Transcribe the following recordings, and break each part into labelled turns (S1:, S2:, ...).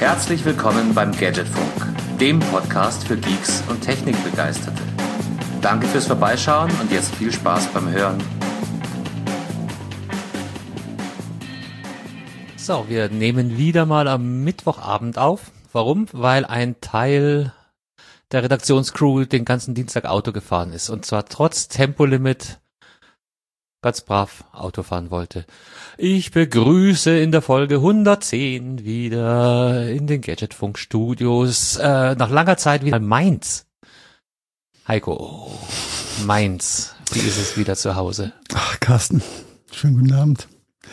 S1: Herzlich willkommen beim Gadgetfunk, dem Podcast für Geeks und Technikbegeisterte. Danke fürs Vorbeischauen und jetzt viel Spaß beim Hören.
S2: So, wir nehmen wieder mal am Mittwochabend auf. Warum? Weil ein Teil der Redaktionscrew den ganzen Dienstag Auto gefahren ist. Und zwar trotz Tempolimit ganz brav Auto fahren wollte. Ich begrüße in der Folge 110 wieder in den Gadgetfunk-Studios nach langer Zeit wieder Mainz. Heiko, Mainz, wie ist es wieder zu Hause?
S3: Ach, Carsten, schönen guten Abend.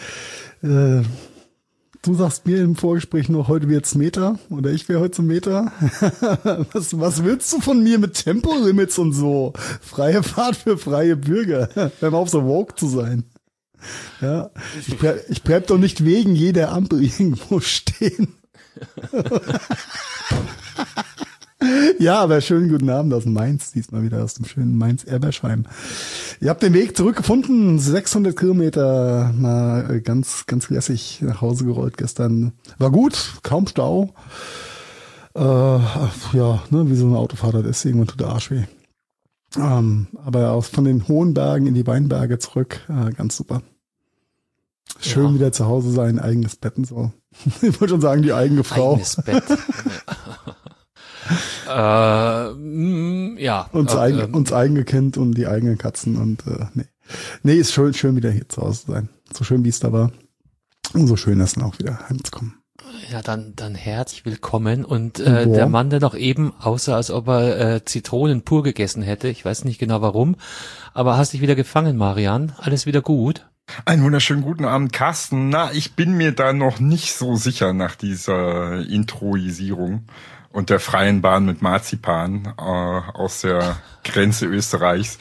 S3: Du sagst mir im Vorgespräch noch, heute wird's Meter oder ich wäre heute zum Meter. Was willst du von mir mit Tempolimits und so? Freie Fahrt für freie Bürger. Hör mal auf, so woke zu sein. Ja, ich bleib doch nicht wegen jeder Ampel irgendwo stehen. Ja, aber schönen guten Abend aus Mainz, diesmal wieder aus dem schönen Mainz-Erbersheim. Ihr habt den Weg zurückgefunden, 600 Kilometer, mal ganz lässig nach Hause gerollt gestern. War gut, kaum Stau. Ja, ne, wie so ein Autofahrer, das ist, irgendwann tut der Arsch weh. Aber auch von den hohen Bergen in die Weinberge zurück, ganz super. Schön ja. Wieder zu Hause sein, eigenes Bett und so. Ich wollte schon sagen, die eigene Frau.
S2: Eigenes Bett. Ja.
S3: Uns eigene Kind und die eigenen Katzen und nee, ist schön wieder hier zu Hause zu sein. So schön wie es da war. Und so schön ist dann auch wieder heimzukommen.
S2: Ja, dann herzlich willkommen und der Mann, der noch eben aussah, als ob er Zitronen pur gegessen hätte. Ich weiß nicht genau warum, aber hast dich wieder gefangen, Marian? Alles wieder gut?
S4: Einen wunderschönen guten Abend, Carsten. Na, ich bin mir da noch nicht so sicher nach dieser Introisierung und der freien Bahn mit Marzipan aus der Grenze Österreichs.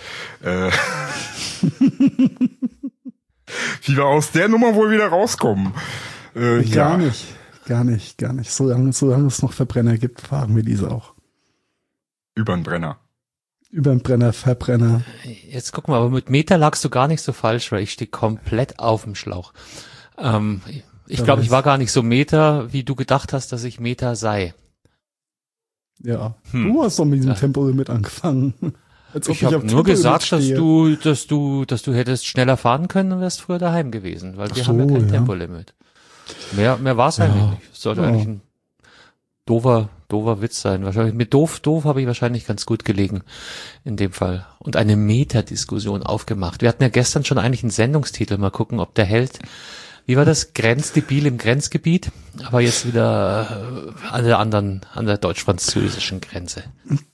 S4: Wie wir aus der Nummer wohl wieder rauskommen.
S3: Gar nicht. Solange es noch Verbrenner gibt, fahren wir diese auch.
S4: Übern Brenner.
S3: Verbrenner.
S2: Jetzt guck mal, aber mit Meter lagst du gar nicht so falsch, weil ich stehe komplett auf dem Schlauch. Ich glaube, ich war gar nicht so Meter, wie du gedacht hast, dass ich Meter sei.
S3: Ja, du hast doch mit diesem Tempolimit angefangen.
S2: Ich habe nur gesagt, dass du hättest schneller fahren können und wärst früher daheim gewesen, weil wir haben ja kein Tempolimit. Mehr war es eigentlich nicht. Es sollte eigentlich ein doofer Witz sein. Wahrscheinlich mit doof habe ich wahrscheinlich ganz gut gelegen in dem Fall und eine Metadiskussion aufgemacht. Wir hatten ja gestern schon eigentlich einen Sendungstitel. Mal gucken, ob der hält. Wie war das? Grenzdebil im Grenzgebiet, aber jetzt wieder an der deutsch-französischen Grenze.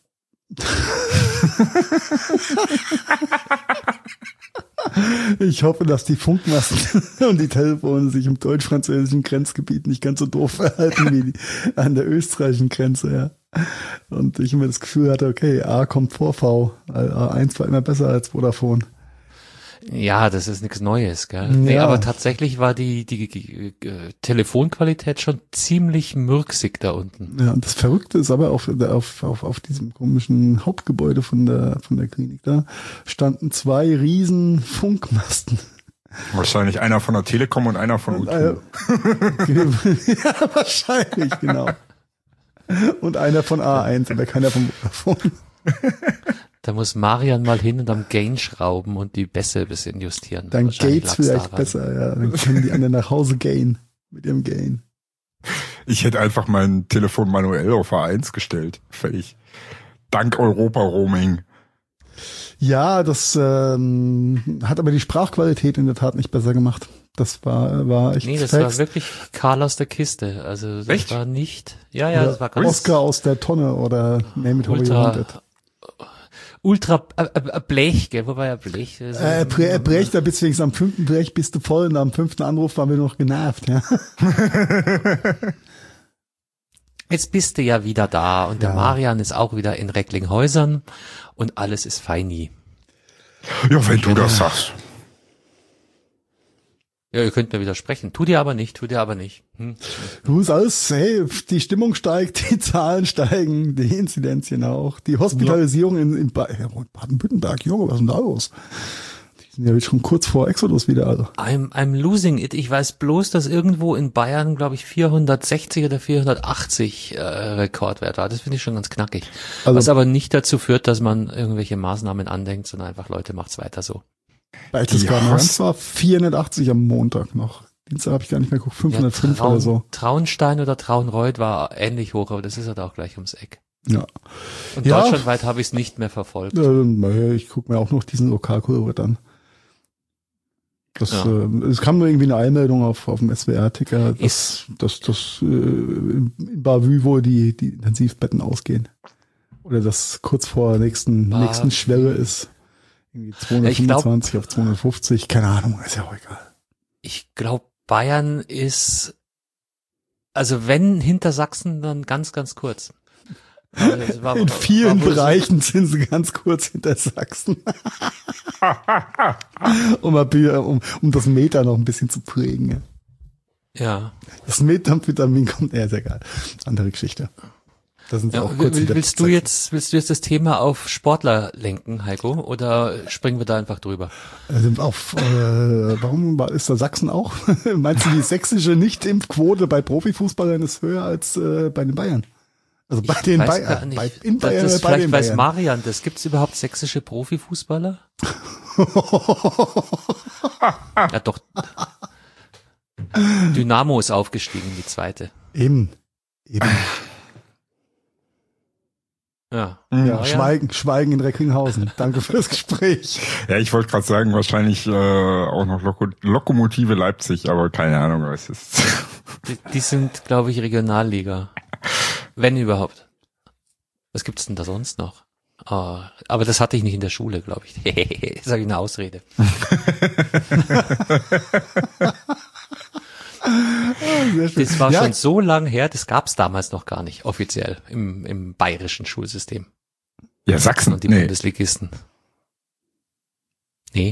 S3: Ich hoffe, dass die Funkmasten und die Telefone sich im deutsch-französischen Grenzgebiet nicht ganz so doof verhalten wie an der österreichischen Grenze, ja. Und ich immer das Gefühl hatte, okay, A kommt vor V, A1 war immer besser als Vodafone.
S2: Ja, das ist nichts Neues, gell? Ja. Nee, aber tatsächlich war die Telefonqualität schon ziemlich mürksig da unten.
S3: Ja, und das Verrückte ist aber auf diesem komischen Hauptgebäude von der Klinik, da standen 2 riesen Funkmasten.
S4: Wahrscheinlich einer von der Telekom und einer von U2.
S3: Ja, wahrscheinlich, genau. Und einer von A1, aber keiner von Vodafone.
S2: Da muss Marian mal hin und am Gain schrauben und die Bässe ein bisschen justieren.
S3: Dann geht's vielleicht besser, ja. Dann können die anderen nach Hause gain mit ihrem Gain.
S4: Ich hätte einfach mein Telefon manuell auf A1 gestellt. Fertig. Dank Europa-Roaming.
S3: Ja, das hat aber die Sprachqualität in der Tat nicht besser gemacht. Das war echt.
S2: Nee, das war wirklich Karl aus der Kiste. Also das
S4: echt?
S2: War nicht. Ja, das war ganz
S3: Oscar aus der Tonne oder Name it how you want it.
S2: Ultra Blech, gell? Wo war ja Blech?
S3: Blech, da bist du wenigstens am 5. Blech bist du voll und am 5. Anruf waren wir noch genervt, ja.
S2: Jetzt bist du ja wieder da und der Marian ist auch wieder in Recklinghäusern und alles ist feini.
S4: Ja, wenn du das sagst.
S2: Ja, ihr könnt mir widersprechen. Tut ihr aber nicht.
S3: Du ist alles, hey, die Stimmung steigt, die Zahlen steigen, die Inzidenzien auch, die Hospitalisierung in Baden-Württemberg, Junge, was ist denn da los? sind ja schon kurz vor Exodus wieder. Also.
S2: I'm losing it. Ich weiß bloß, dass irgendwo in Bayern, glaube ich, 460 oder 480 Rekordwert war. Das finde ich schon ganz knackig. Also, was aber nicht dazu führt, dass man irgendwelche Maßnahmen andenkt, sondern einfach, Leute, macht's weiter so.
S3: Berchtesgadener Land war 480 am Montag noch. Dienstag habe ich gar nicht mehr geguckt, 505 oder so.
S2: Traunstein oder Traunreuth war ähnlich hoch, aber das ist halt auch gleich ums Eck.
S3: Ja.
S2: Und deutschlandweit habe ich es nicht mehr verfolgt.
S3: Ich gucke mir auch noch diesen Lokalkurve an. Es kam nur irgendwie eine Einmeldung auf dem SWR-Ticker, dass in Bavü wohl die Intensivbetten ausgehen. Oder dass kurz vor nächsten Schwelle ist. Irgendwie 225 auf 250, keine Ahnung, ist ja auch egal.
S2: Ich glaube, Bayern ist, also wenn hinter Sachsen, dann ganz, ganz kurz.
S3: In vielen Bereichen sind sie ganz kurz hinter Sachsen. um das Meta noch ein bisschen zu prägen.
S2: Ja.
S3: Das Methamphetamin kommt, ist egal. Andere Geschichte. Da sind sie auch kurz
S2: willst du jetzt das Thema auf Sportler lenken, Heiko, oder springen wir da einfach drüber?
S3: Warum ist da Sachsen auch? Meinst du, die sächsische Nicht-Impfquote bei Profifußballern ist höher als bei den Bayern? Also bei den Bayern.
S2: Vielleicht weiß Marian das. Gibt es überhaupt sächsische Profifußballer? Ja, doch. Dynamo ist aufgestiegen, die zweite.
S3: Eben.
S2: Ja.
S3: Schweigen in Recklinghausen. Danke fürs Gespräch.
S4: Ja, ich wollte gerade sagen, wahrscheinlich auch noch Lokomotive Leipzig, aber keine Ahnung, was ist.
S2: Die sind, glaube ich, Regionalliga. Wenn überhaupt. Was gibt's denn da sonst noch? Aber das hatte ich nicht in der Schule, glaube ich. Das ist eine Ausrede. Das war schon so lang her, das gab's damals noch gar nicht, offiziell, im bayerischen Schulsystem.
S4: Ja, Sachsen
S2: und die Bundesligisten. Nee,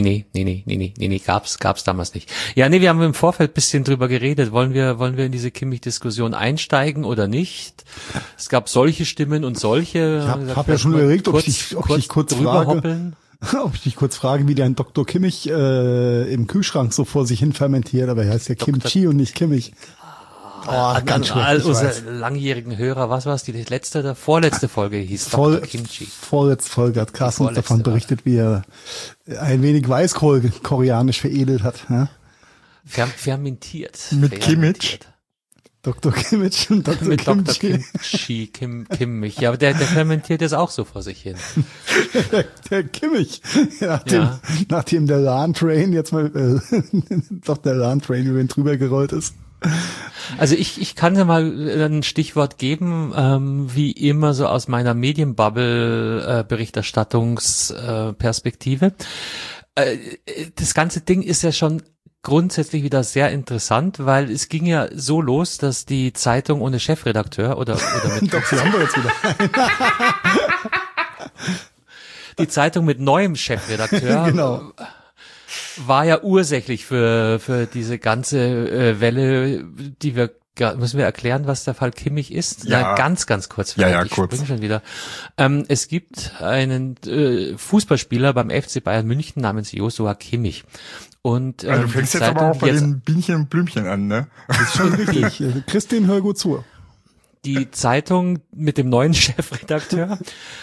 S2: gab's damals nicht. Ja, wir haben im Vorfeld bisschen drüber geredet. Wollen wir in diese Kimmich-Diskussion einsteigen oder nicht? Es gab solche Stimmen und solche.
S3: Ich habe ja schon überlegt, ob ich dich kurz frage, wie dein Dr. Kimmich im Kühlschrank so vor sich hin fermentiert, aber er heißt ja Kimchi und nicht Kimmich.
S2: Ganz schlecht. All unsere langjährigen Hörer, was war's? Die vorletzte Folge hieß Dr. Kimchi.
S3: Vorletzte Folge hat Carsten uns davon berichtet, wie er ein wenig Weißkohl koreanisch veredelt hat. Ja?
S2: Fermentiert.
S4: Mit Kimmich.
S3: Dr. Kimmich und Dr.
S2: Mit
S3: Kimchi.
S2: Kimmich. Ja, aber der fermentiert jetzt auch so vor sich hin.
S3: Der Kimmich. Nachdem der LAN-Train jetzt mal, doch der LAN-Train über ihn drüber gerollt ist.
S2: Also ich kann ja mal ein Stichwort geben, wie immer so aus meiner Medienbubble Berichterstattungsperspektive. Das ganze Ding ist ja schon grundsätzlich wieder sehr interessant, weil es ging ja so los, dass die Zeitung ohne Chefredakteur oder mit
S3: doch, sie haben wir jetzt wieder.
S2: Die Zeitung mit neuem Chefredakteur
S3: genau.
S2: War ja ursächlich für diese ganze Welle, die müssen wir erklären, was der Fall Kimmich ist?
S4: Ja.
S2: Ganz kurz.
S4: Ich
S2: springe schon wieder. Es gibt einen Fußballspieler beim FC Bayern München namens Joshua Kimmich. Und,
S4: du fängst jetzt aber auch bei den Bienchen und Blümchen an, ne?
S3: Das ist schon richtig. Christine, hör gut zu.
S2: Die Zeitung mit dem neuen Chefredakteur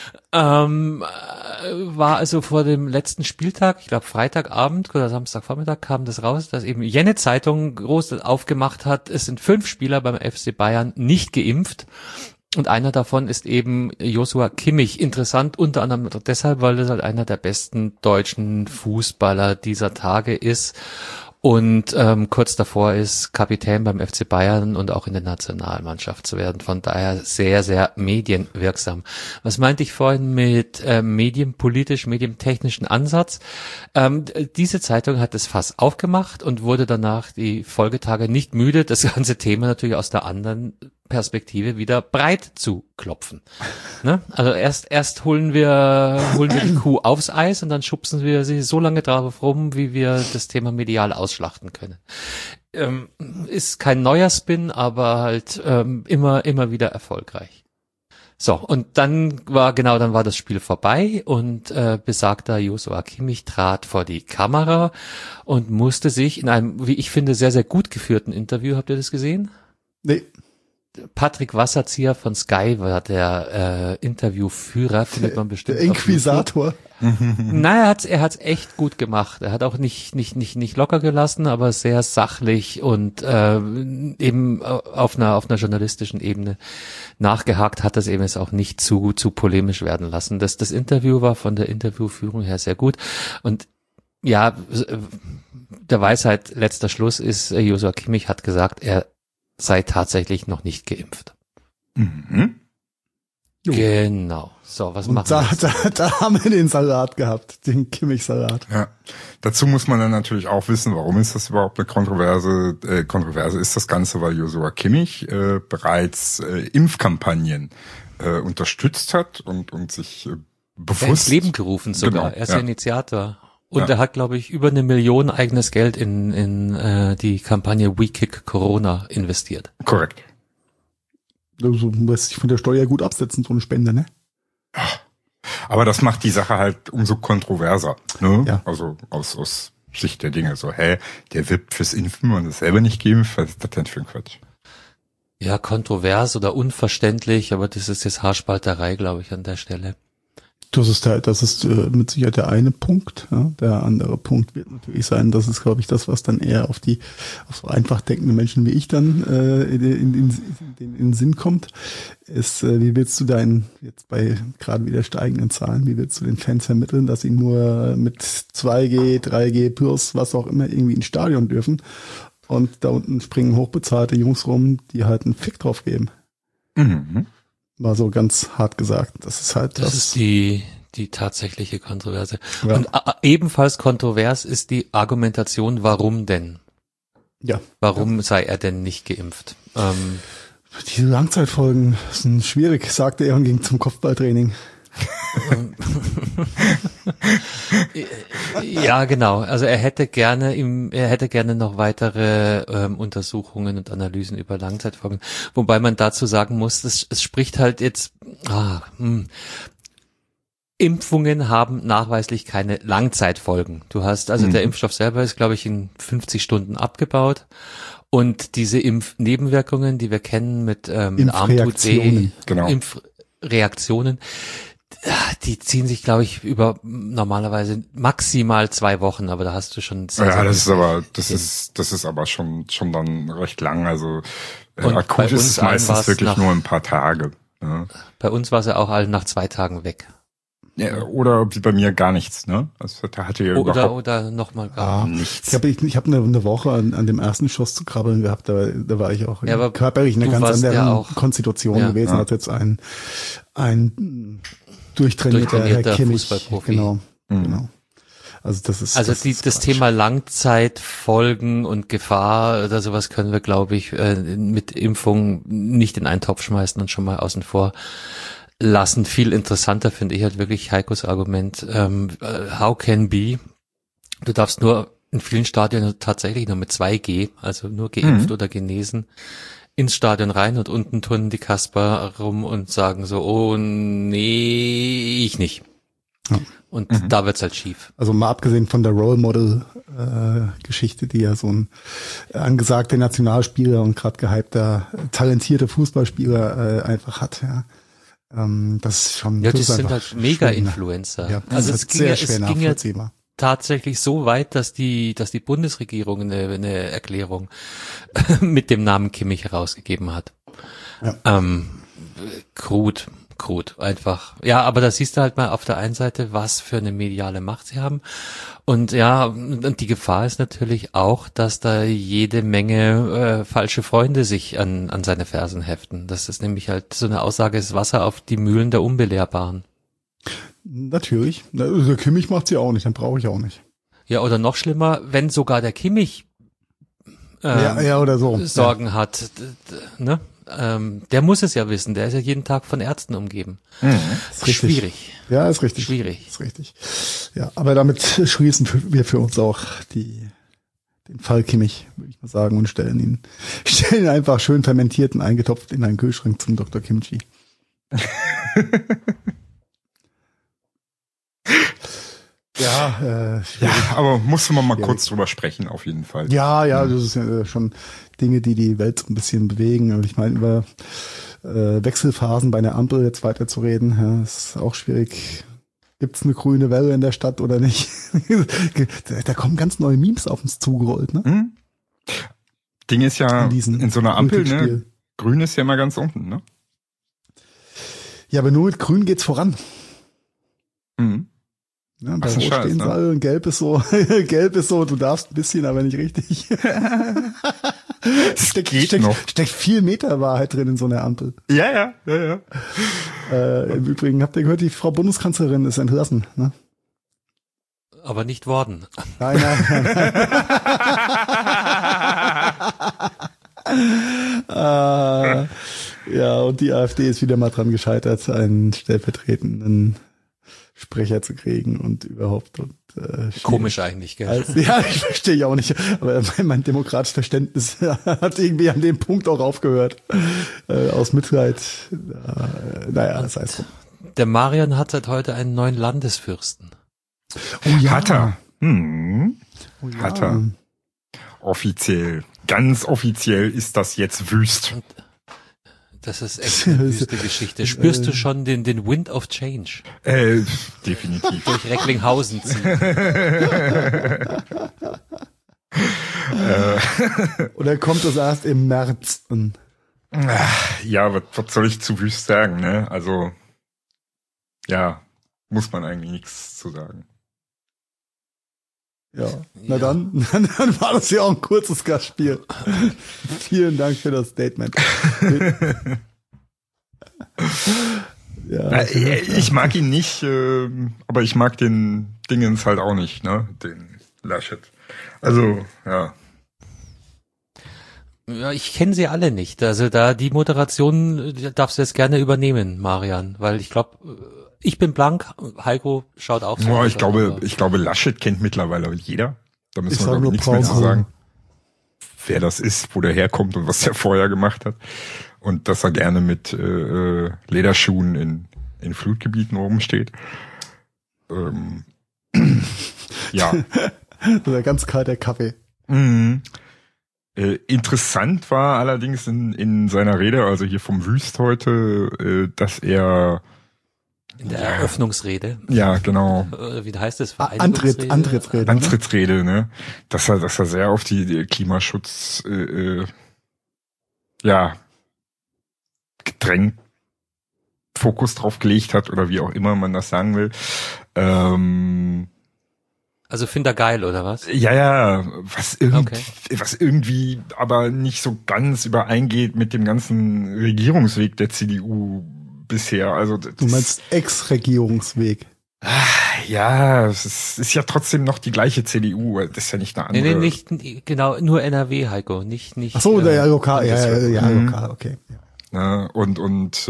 S2: war also vor dem letzten Spieltag, ich glaube Freitagabend oder Samstagvormittag kam das raus, dass eben jene Zeitung groß aufgemacht hat, es sind 5 Spieler beim FC Bayern nicht geimpft. Und einer davon ist eben Joshua Kimmich. Interessant unter anderem deshalb, weil das halt einer der besten deutschen Fußballer dieser Tage ist. Und kurz davor ist, Kapitän beim FC Bayern und auch in der Nationalmannschaft zu werden. Von daher sehr, sehr medienwirksam. Was meinte ich vorhin mit medientechnischen Ansatz? Diese Zeitung hat das Fass aufgemacht und wurde danach die Folgetage nicht müde, das ganze Thema natürlich aus der anderen Perspektive wieder breit zu klopfen. Ne? Also erst holen wir die Kuh aufs Eis und dann schubsen wir sie so lange drauf rum, wie wir das Thema medial ausschlachten können. Ist kein neuer Spin, aber halt immer wieder erfolgreich. So, und dann war das Spiel vorbei und besagter Joshua Kimmich trat vor die Kamera und musste sich in einem, wie ich finde, sehr, sehr gut geführten Interview, habt ihr das gesehen?
S3: Nee.
S2: Patrick Wasserzieher von Sky war der Interviewführer, findet man bestimmt.
S3: Der Inquisitor.
S2: Naja, er hat's echt gut gemacht. Er hat auch nicht locker gelassen, aber sehr sachlich und eben auf einer journalistischen Ebene nachgehakt, hat das eben jetzt auch nicht zu polemisch werden lassen. Das Interview war von der Interviewführung her sehr gut und ja, der Weisheit letzter Schluss ist, Joshua Kimmich hat gesagt, er sei tatsächlich noch nicht geimpft.
S4: Mhm.
S2: Genau. So, was machen wir?
S3: Da haben wir den Salat gehabt, den Kimmich-Salat.
S4: Ja. Dazu muss man dann natürlich auch wissen, warum ist das überhaupt eine Kontroverse ist das Ganze, weil Joshua Kimmich bereits Impfkampagnen unterstützt hat und sich bewusst
S2: ins Leben gerufen sogar.
S4: Genau,
S2: er ist der Initiator. Und er hat, glaube ich, über 1 Million eigenes Geld in die Kampagne We Kick Corona investiert.
S4: Korrekt.
S3: Also lässt sich von der Steuer gut absetzen, so eine Spende, ne?
S4: Aber das macht die Sache halt umso kontroverser, ne?
S3: Ja.
S4: Also aus Sicht der Dinge. So, der wirbt fürs Impfen und ist selber nicht geimpft, was ist das denn für ein Quatsch?
S2: Ja, kontrovers oder unverständlich, aber das ist jetzt Haarspalterei, glaube ich, an der Stelle.
S3: Das ist mit Sicherheit der eine Punkt. Ja. Der andere Punkt wird natürlich sein, das ist, glaube ich, das, was dann eher auf so einfach denkende Menschen wie ich dann in den Sinn kommt, ist, wie willst du jetzt bei gerade wieder steigenden Zahlen, wie willst du den Fans vermitteln, dass sie nur mit 2G, 3G plus, was auch immer, irgendwie ins Stadion dürfen und da unten springen hochbezahlte Jungs rum, die halt einen Fick drauf geben.
S4: Mhm.
S3: War so ganz hart gesagt. Das ist halt
S2: das ist die tatsächliche Kontroverse.
S3: Ja.
S2: Und ebenfalls kontrovers ist die Argumentation, warum denn?
S3: Ja.
S2: Warum sei er denn nicht geimpft?
S3: Diese Langzeitfolgen sind schwierig, sagte er und ging zum Kopfballtraining.
S2: Ja, genau. Also er hätte gerne noch weitere Untersuchungen und Analysen über Langzeitfolgen. Wobei man dazu sagen muss, es spricht halt jetzt, Impfungen haben nachweislich keine Langzeitfolgen. Du hast, also der Impfstoff selber ist, glaube ich, in 50 Stunden abgebaut. Und diese Impfnebenwirkungen, die wir kennen mit
S3: Impfreaktionen,
S4: genau.
S2: Impfreaktionen, die ziehen sich, glaube ich, über normalerweise maximal 2 Wochen, aber da hast du schon sehr,
S4: ja,
S2: sehr
S4: das ist aber schon dann recht lang. Also
S2: akut
S4: ist es meistens wirklich nur ein paar Tage. Ja.
S2: Bei uns war es ja auch alle nach 2 Tagen weg.
S4: Ja, oder wie bei mir gar nichts, ne? Also da hatte ja
S2: oder nochmal gar
S4: nichts.
S3: Ich hab eine Woche an dem ersten Schuss zu krabbeln gehabt, da war ich auch körperlich eine ganz andere Konstitution gewesen als jetzt ein durchtrainierter Herr Kimmich. Genau. Also das ist
S2: das Thema Langzeitfolgen und Gefahr oder sowas können wir, glaube ich, mit Impfung nicht in einen Topf schmeißen und schon mal außen vor lassen. Viel interessanter finde ich halt wirklich Heikos Argument, how can be? Du darfst nur in vielen Stadien tatsächlich nur mit 2G, also nur geimpft oder genesen, ins Stadion rein und unten turnen die Kasper rum und sagen so, oh nee, ich nicht. Ja. Und da wird's halt schief.
S3: Also mal abgesehen von der Role Model Geschichte, die ja so ein angesagter Nationalspieler und gerade gehypter, talentierter Fußballspieler einfach hat, ja. Das ist schon.
S2: Ja, die sind halt Mega-Influencer.
S3: Ja, also es ging ja
S2: tatsächlich so weit, dass die Bundesregierung eine Erklärung mit dem Namen Kimmich herausgegeben hat.
S3: Ja.
S2: Krut, einfach. Ja, aber da siehst du halt mal auf der einen Seite, was für eine mediale Macht sie haben. Und ja, und die Gefahr ist natürlich auch, dass da jede Menge falsche Freunde sich an seine Fersen heften. Das ist nämlich halt so eine Aussage, ist Wasser auf die Mühlen der Unbelehrbaren.
S3: Natürlich. Der Kimmich macht sie auch nicht, dann brauche ich auch nicht.
S2: Ja, oder noch schlimmer, wenn sogar der Kimmich
S3: oder so.
S2: Sorgen hat, ne? Der muss es ja wissen, der ist ja jeden Tag von Ärzten umgeben.
S3: Ist
S2: schwierig.
S3: Ja, ist richtig.
S2: Schwierig.
S3: Ist richtig. Ja, aber damit schließen wir für uns auch den Fall Kimmich, würde ich mal sagen, und stellen ihn einfach schön fermentiert und eingetopft in einen Kühlschrank zum Dr. Kimchi. Ja,
S4: aber musste man mal kurz drüber sprechen, auf jeden Fall.
S3: Ja, das ist ja schon Dinge, die die Welt so ein bisschen bewegen. Aber ich meine, über Wechselphasen bei einer Ampel jetzt weiterzureden, ist auch schwierig. Gibt's eine grüne Welle in der Stadt oder nicht? Da kommen ganz neue Memes auf uns zugerollt, ne?
S4: Ding ist ja, in so einer Ampel, ne? Grün ist ja mal ganz unten, ne?
S3: Ja, aber nur mit Grün geht's voran. Ja, bei Rot stehen sie alle und Gelb ist so, du darfst ein bisschen, aber nicht richtig. Steckt viel Meter Wahrheit drin in so einer Ampel.
S4: Ja.
S3: Im Übrigen, habt ihr gehört, die Frau Bundeskanzlerin ist entlassen, ne?
S2: Aber nicht worden.
S3: Nein. Ja, und die AfD ist wieder mal dran gescheitert, einen stellvertretenden Sprecher zu kriegen und überhaupt. Und,
S2: komisch eigentlich, gell?
S3: Ja, ich verstehe auch nicht. Aber mein demokratisches Verständnis hat irgendwie an dem Punkt auch aufgehört. Aus Mitleid. Naja, das heißt so.
S2: Der Marian hat seit heute einen neuen Landesfürsten.
S3: Oh ja.
S4: Hat er.
S3: Oh ja.
S4: Hat er. Offiziell. Ganz offiziell ist das jetzt Wüst.
S2: Und das ist echt eine wüste Geschichte. Spürst du schon den Wind of Change?
S4: Definitiv.
S2: Durch Recklinghausen ziehen.
S3: Oder kommt das erst im März?
S4: Ja, was soll ich zu Wüst sagen, ne? Also, ja, muss man eigentlich nichts zu sagen.
S3: Ja, na dann war das ja auch ein kurzes Gastspiel. Vielen Dank für das Statement.
S4: Ja, ich mag ihn nicht, aber ich mag den Dingens halt auch nicht, ne? Den Laschet. Also, ja.
S2: Ja, ich kenne sie alle nicht. Also da die Moderation darfst du jetzt gerne übernehmen, Marian, weil ich glaube, ich bin blank, Heiko schaut auch so.
S4: Ja, ich glaube, Laschet kennt mittlerweile jeder. Da müssen wir, glaube ich, nichts mehr zu sagen. Wer das ist, wo der herkommt und was der vorher gemacht hat. Und dass er gerne mit Lederschuhen in Flutgebieten oben steht. Ja.
S3: Oder ganz kalter Kaffee.
S4: Interessant war allerdings in seiner Rede, also hier vom Wüst heute, dass er
S2: in der Eröffnungsrede.
S4: Ja, genau.
S2: Wie heißt das?
S3: Antrittsrede.
S4: Antrittsrede, ne? Dass er sehr auf die Klimaschutz, gedrängt Fokus drauf gelegt hat oder wie auch immer man das sagen will.
S2: Also findet er geil, oder was?
S4: Ja, was irgendwie aber nicht so ganz übereingeht mit dem ganzen Regierungsweg der CDU bisher. Also
S3: du meinst Ex-Regierungsweg?
S4: Ja, es ist ja trotzdem noch die gleiche CDU. Das ist ja nicht eine andere.
S2: Nee, nicht genau, nur NRW, Heiko, nicht.
S3: Ach so, ja, lokal, ja, lokal, okay.
S4: Ja, und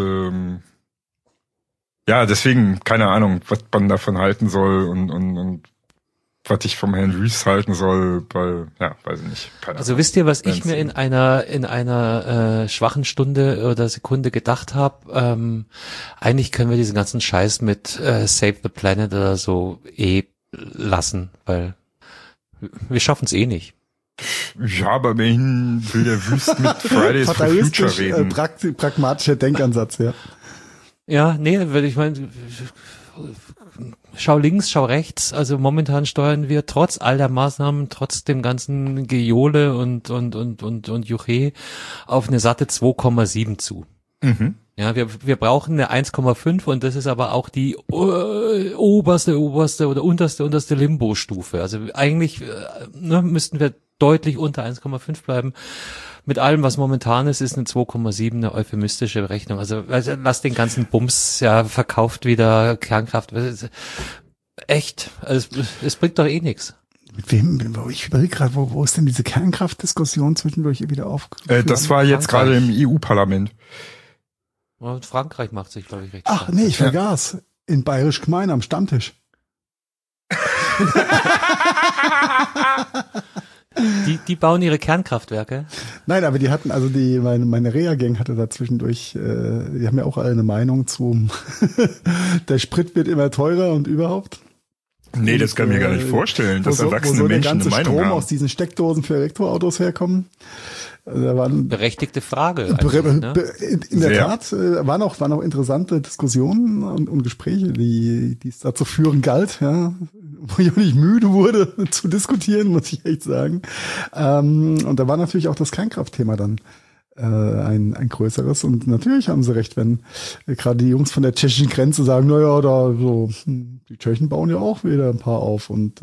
S4: ja, deswegen keine Ahnung, was man davon halten soll und was ich vom Herrn Wüst halten soll, weil, ja, weiß ich nicht. Keine
S2: Also
S4: Ahnung.
S2: wisst ihr, was ich mir in einer schwachen Stunde oder Sekunde gedacht habe? Eigentlich können wir diesen ganzen Scheiß mit Save the Planet oder so lassen, weil wir schaffen es nicht.
S3: Ja, aber immerhin will der Wüst mit Fridays for Future reden. Pragmatischer Denkansatz, ja.
S2: Ja, nee, weil ich meine, schau links, schau rechts. Also momentan steuern wir trotz all der Maßnahmen, trotz dem ganzen Gejohle und Juche auf eine satte 2,7 zu.
S4: Mhm.
S2: Ja, wir brauchen eine 1,5 und das ist aber auch die oberste oder unterste Limbo-Stufe. Also eigentlich müssten wir deutlich unter 1,5 bleiben. Mit allem, was momentan ist eine 2,7 eine euphemistische Berechnung. Also lass den ganzen Bums, ja, verkauft wieder Kernkraft. Echt, also es bringt doch eh nichts.
S3: Mit wem, ich überlege gerade, wo ist denn diese Kernkraftdiskussion zwischendurch wieder aufgekommen?
S4: Das war jetzt gerade im EU-Parlament.
S2: Und Frankreich macht sich, glaube ich, recht.
S3: Ach nee, ich vergaß. In Bayerisch Gmein am Stammtisch.
S2: Die bauen ihre Kernkraftwerke?
S3: Nein, aber die hatten, also meine Reha-Gang hatte da zwischendurch, die haben ja auch alle eine Meinung zu, der Sprit wird immer teurer und überhaupt.
S4: Nee, das kann ich mir gar nicht vorstellen, dass erwachsene Menschen eine Meinung haben. Wo soll der ganze Strom aus diesen
S3: Steckdosen für Elektroautos herkommen? Da waren
S2: berechtigte Frage.
S3: In der Tat waren auch interessante Diskussionen und Gespräche, die es da zu führen galt, ja, wo ich auch nicht müde wurde zu diskutieren, muss ich echt sagen. Und da war natürlich auch das Kernkraftthema dann ein größeres. Und natürlich haben sie recht, wenn gerade die Jungs von der tschechischen Grenze sagen, naja, da so die Tschechen bauen ja auch wieder ein paar auf und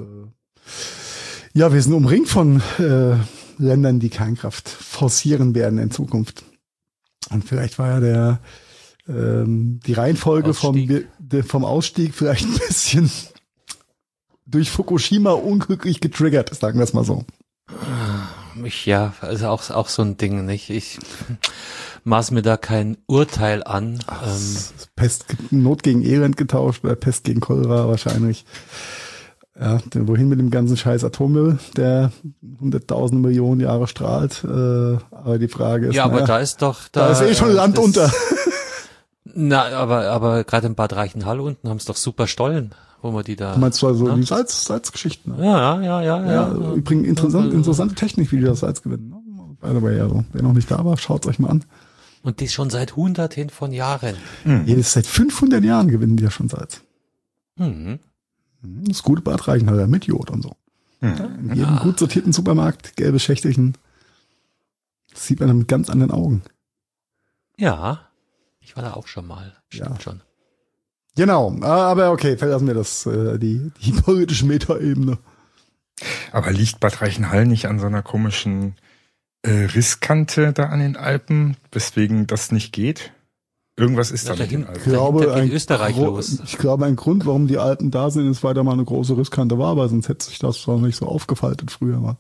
S3: ja, wir sind umringt von Ländern, die Kernkraft forcieren werden in Zukunft. Und vielleicht war ja die Reihenfolge vom Ausstieg vielleicht ein bisschen durch Fukushima unglücklich getriggert, sagen wir es mal so.
S2: Ja, also auch so ein Ding, nicht? Ich maß mir da kein Urteil an.
S3: Pest, Not gegen Elend getauscht oder Pest gegen Cholera wahrscheinlich. Ja, wohin mit dem ganzen scheiß Atommüll, der 100.000 Millionen Jahre strahlt. Aber die Frage ist,
S2: ja, aber da ist doch
S3: da ist eh schon Land unter.
S2: Na, aber gerade in Bad Reichenhall unten haben es doch super Stollen, wo man die da.
S3: Du meinst zwar so die Salzgeschichten. Ne?
S2: Ja.
S3: Übrigens interessante Technik, wie die das Salz gewinnen. Ne? Aber ja, so. Wer noch nicht da war, schaut's euch mal an.
S2: Und die schon seit Hunderten von Jahren.
S3: Seit 500 Jahren gewinnen die ja schon Salz.
S2: Mhm.
S3: Das gute Bad Reichenhall mit Jod und so. In jedem gut sortierten Supermarkt, gelbe Schächtelchen. Das sieht man dann mit ganz anderen Augen.
S2: Ja, ich war da auch schon mal. Stimmt schon.
S3: Genau, aber okay, verlassen wir das, die politische Metaebene.
S4: Aber liegt Bad Reichenhall nicht an so einer komischen Risskante da an den Alpen, weswegen das nicht geht? Irgendwas ist da mit den Alpen.
S3: Ich glaube, ein Grund, warum die Alpen da sind, ist, weil da mal eine große Risskante war, weil sonst hätte sich das doch nicht so aufgefaltet früher mal.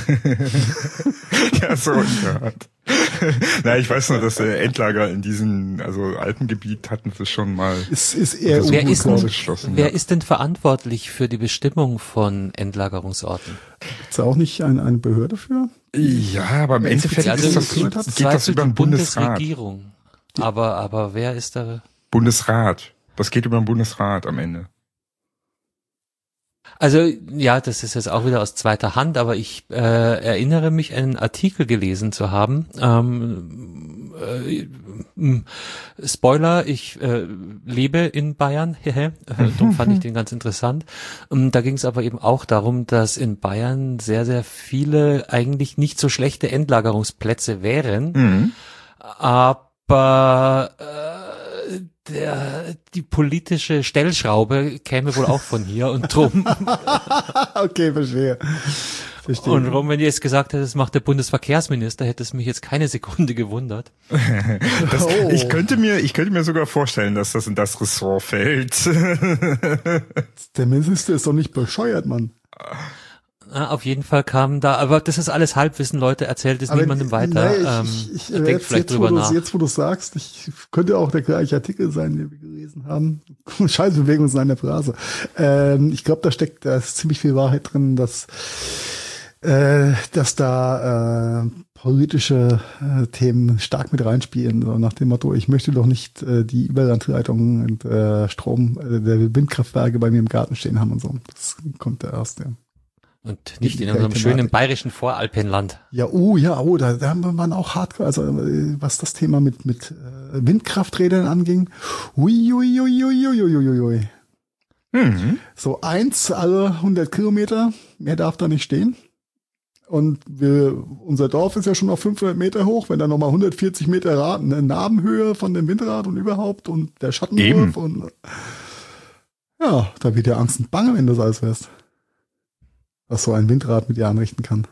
S4: Ja, so gehört. Na, ich weiß nur, dass der Endlager in diesem, Alpengebiet hatten sie schon mal.
S3: Ist eher
S2: Wer ist denn verantwortlich für die Bestimmung von Endlagerungsorten?
S3: Gibt's da auch nicht eine Behörde für?
S4: Ja, aber im Endeffekt geht das über den Bundesrat.
S2: Bundesregierung. Aber wer ist da?
S4: Bundesrat. Das geht über den Bundesrat am Ende.
S2: Also ja, das ist jetzt auch wieder aus zweiter Hand, aber ich erinnere mich, einen Artikel gelesen zu haben. Spoiler, ich lebe in Bayern, darum fand ich den ganz interessant. Da ging es aber eben auch darum, dass in Bayern sehr, sehr viele eigentlich nicht so schlechte Endlagerungsplätze wären, aber die politische Stellschraube käme wohl auch von hier und drum.
S3: Okay, verstehe.
S2: Und warum, wenn ihr jetzt gesagt hättet, das macht der Bundesverkehrsminister, hätte es mich jetzt keine Sekunde gewundert.
S4: Ich könnte mir sogar vorstellen, dass das in das Ressort fällt.
S3: Der Minister ist doch nicht bescheuert, Mann.
S2: Auf jeden Fall kam da, aber das ist alles Halbwissen, Leute, erzählt es niemandem weiter.
S3: Ich denke vielleicht drüber nach. Jetzt, wo du sagst, könnte auch der gleiche Artikel sein, den wir gelesen haben. Scheiße, wir bewegen uns in der Phrase. Ich glaube, da ist ziemlich viel Wahrheit drin, dass da politische Themen stark mit reinspielen, so nach dem Motto, ich möchte doch nicht die Überlandleitungen und Strom der Windkraftwerke bei mir im Garten stehen haben und so. Das kommt da erst, ja.
S2: Und nicht in unserem schönen bayerischen Voralpenland.
S3: Ja, da haben wir auch hart, also was das Thema mit Windkrafträdern anging. Ui. So eins alle 100 Kilometer, mehr darf da nicht stehen. Und unser Dorf ist ja schon auf 500 Meter hoch, wenn da nochmal 140 Meter Nabenhöhe von dem Windrad und überhaupt und der Schattenwurf und ja, da wird ja Angst und Bange, wenn du das alles hörst. Was so ein Windrad mit dir anrichten kann.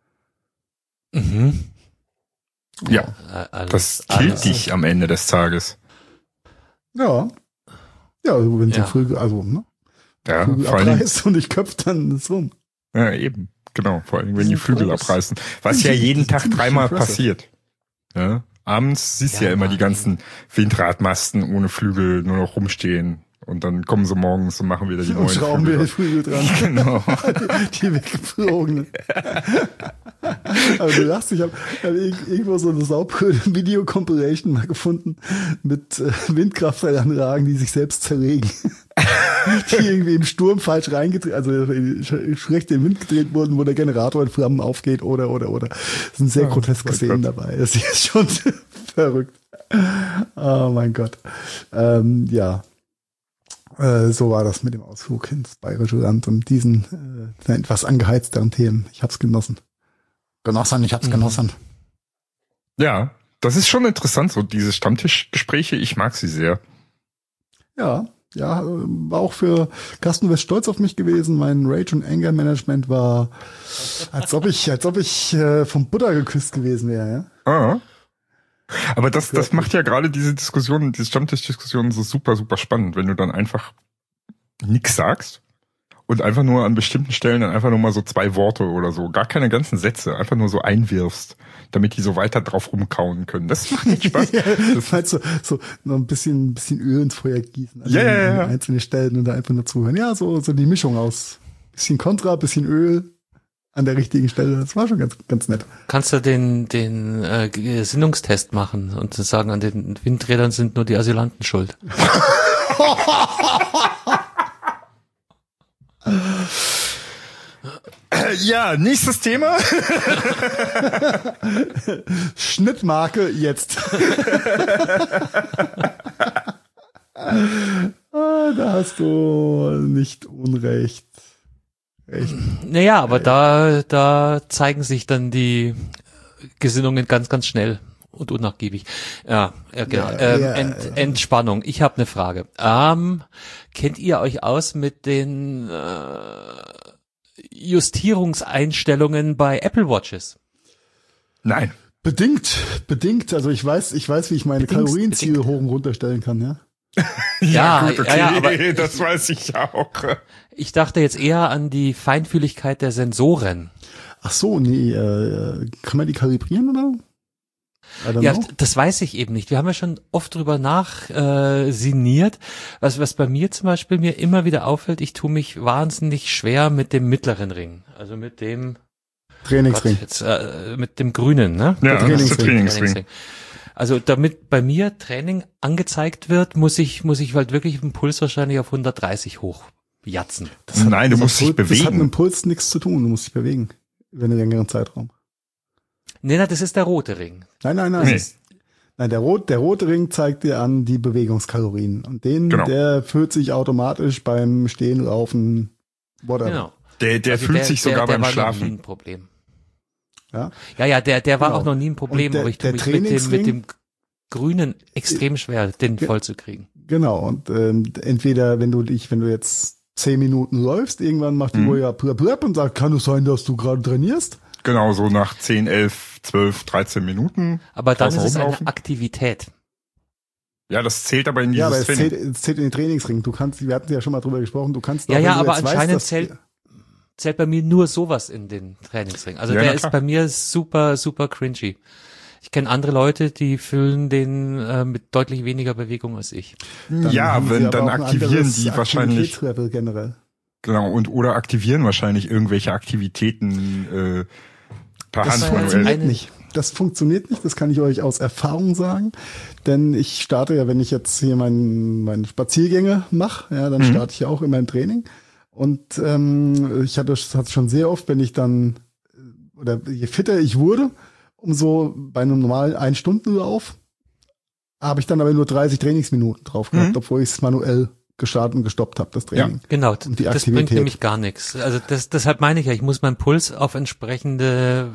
S2: Mhm.
S4: Ja, das killt dich am Ende des Tages.
S3: Ja. Ja, also wenn so Flügel,
S4: ja,
S3: Flügel abreißt und ich köpft, dann ist es rum.
S4: Ja, eben. Genau, vor allem, wenn die Flügel abreißen. Was ja jeden Tag dreimal passiert. Ja? Abends siehst du ja immer die ganzen Windradmasten ohne Flügel nur noch rumstehen. Und dann kommen sie morgens und machen wieder die neuen
S3: und schrauben wieder die Flügel dran.
S4: Genau.
S3: die weggeflogenen. Aber du lachst, ich hab irgendwo so eine saublöde Video-Compilation mal gefunden mit Windkraftanlagen, die sich selbst zerlegen. Die irgendwie im Sturm falsch reingedreht, also schlecht in den Wind gedreht wurden, wo der Generator in Flammen aufgeht oder. Das sind sehr groteske Szenen dabei. Das ist schon verrückt. Oh mein Gott. Ja. So war das mit dem Ausflug ins Bayerische Land und diesen etwas angeheizteren Themen. Ich hab's genossen. Ich hab's genossen.
S4: Ja, das ist schon interessant, so diese Stammtischgespräche. Ich mag sie sehr.
S3: Ja, war auch für Carsten West stolz auf mich gewesen. Mein Rage- und Anger-Management war, als ob ich vom Buddha geküsst gewesen wäre. Ja?
S4: Ah. Aber das macht ja gerade diese Stammtischdiskussionen so super, super spannend, wenn du dann einfach nix sagst und einfach nur an bestimmten Stellen dann einfach nur mal so 2 Worte oder so, gar keine ganzen Sätze, einfach nur so einwirfst, damit die so weiter drauf rumkauen können. Das macht echt Spaß.
S3: Das heißt so noch ein bisschen Öl ins Feuer gießen. Also
S4: Ja.
S3: einzelne Stellen und da einfach nur zuhören. Ja, so die Mischung aus bisschen Kontra, bisschen Öl an der richtigen Stelle. Das war schon ganz, ganz nett.
S2: Kannst du den Gesinnungstest machen und sagen, an den Windrädern sind nur die Asylanten schuld.
S4: Ja, nächstes Thema.
S3: Schnittmarke jetzt. Da hast du nicht Unrecht. Echt.
S2: Naja, aber da zeigen sich dann die Gesinnungen ganz, ganz schnell und unnachgiebig. Ja, genau. Entspannung. Ich habe eine Frage. Kennt ihr euch aus mit den Justierungseinstellungen bei Apple Watches?
S4: Nein.
S3: Bedingt. Also ich weiß, wie ich meine Kalorienziele hoch und runter stellen kann, ja.
S4: Ja, gut, okay,
S2: aber
S4: das weiß ich auch.
S2: Ich dachte jetzt eher an die Feinfühligkeit der Sensoren.
S3: Ach so, nee, kann man die kalibrieren oder?
S2: Ja, das weiß ich eben nicht. Wir haben ja schon oft drüber sinniert. Was bei mir zum Beispiel mir immer wieder auffällt, ich tue mich wahnsinnig schwer mit dem mittleren Ring. Also mit dem
S3: Trainingsring.
S2: Mit dem grünen, ne?
S4: Ja, das ist der Trainingsring.
S2: Also damit bei mir Training angezeigt wird, muss ich halt wirklich den Puls wahrscheinlich auf 130 hochjatzen.
S4: Nein, du musst dich bewegen.
S3: Das hat mit dem Puls nichts zu tun. Du musst dich bewegen. Über einen längeren Zeitraum.
S2: Nee, das ist der rote Ring.
S3: Nein.
S4: Nee.
S3: Nein, der rote Ring zeigt dir an die Bewegungskalorien. Und der füllt sich automatisch beim Stehen, Laufen, whatever.
S2: Genau.
S4: Der fühlt sich sogar beim Schlafen.
S2: Noch nie ein Problem.
S3: Ja,
S2: der war auch noch nie ein Problem, aber ich tue mich mit dem Grünen extrem schwer, den voll zu kriegen.
S3: Genau, und entweder wenn du jetzt 10 Minuten läufst, irgendwann macht die Uhr ja plöpp und sagt, kann es sein, dass du gerade trainierst?
S4: Genau, so nach 10, 11, 12, 13 Minuten.
S2: Aber dann ist es eine Aktivität.
S4: Ja, das zählt aber in dieses
S3: aber es zählt in den Trainingsring. Wir hatten ja schon mal drüber gesprochen, du kannst
S2: doch, aber anscheinend zählt bei mir nur sowas in den Trainingsring. Also der ist bei mir super, super cringy. Ich kenne andere Leute, die füllen den mit deutlich weniger Bewegung als ich.
S4: Dann aktivieren die wahrscheinlich
S3: generell.
S4: Genau, oder aktivieren wahrscheinlich irgendwelche Aktivitäten per Hand manuell.
S3: Das funktioniert nicht, das kann ich euch aus Erfahrung sagen, denn ich starte ja, wenn ich jetzt hier meine Spaziergänge mache, ja, dann starte ich ja auch in meinem Training. Und ich hatte es schon sehr oft, wenn ich dann, oder je fitter ich wurde, umso bei einem normalen 1-Stunden-Lauf habe ich dann aber nur 30 Trainingsminuten drauf gehabt, obwohl ich es manuell gestartet und gestoppt habe, das Training.
S2: Ja, genau,
S3: und die
S2: das bringt nämlich gar nichts. Also deshalb meine ich ja, ich muss meinen Puls auf entsprechende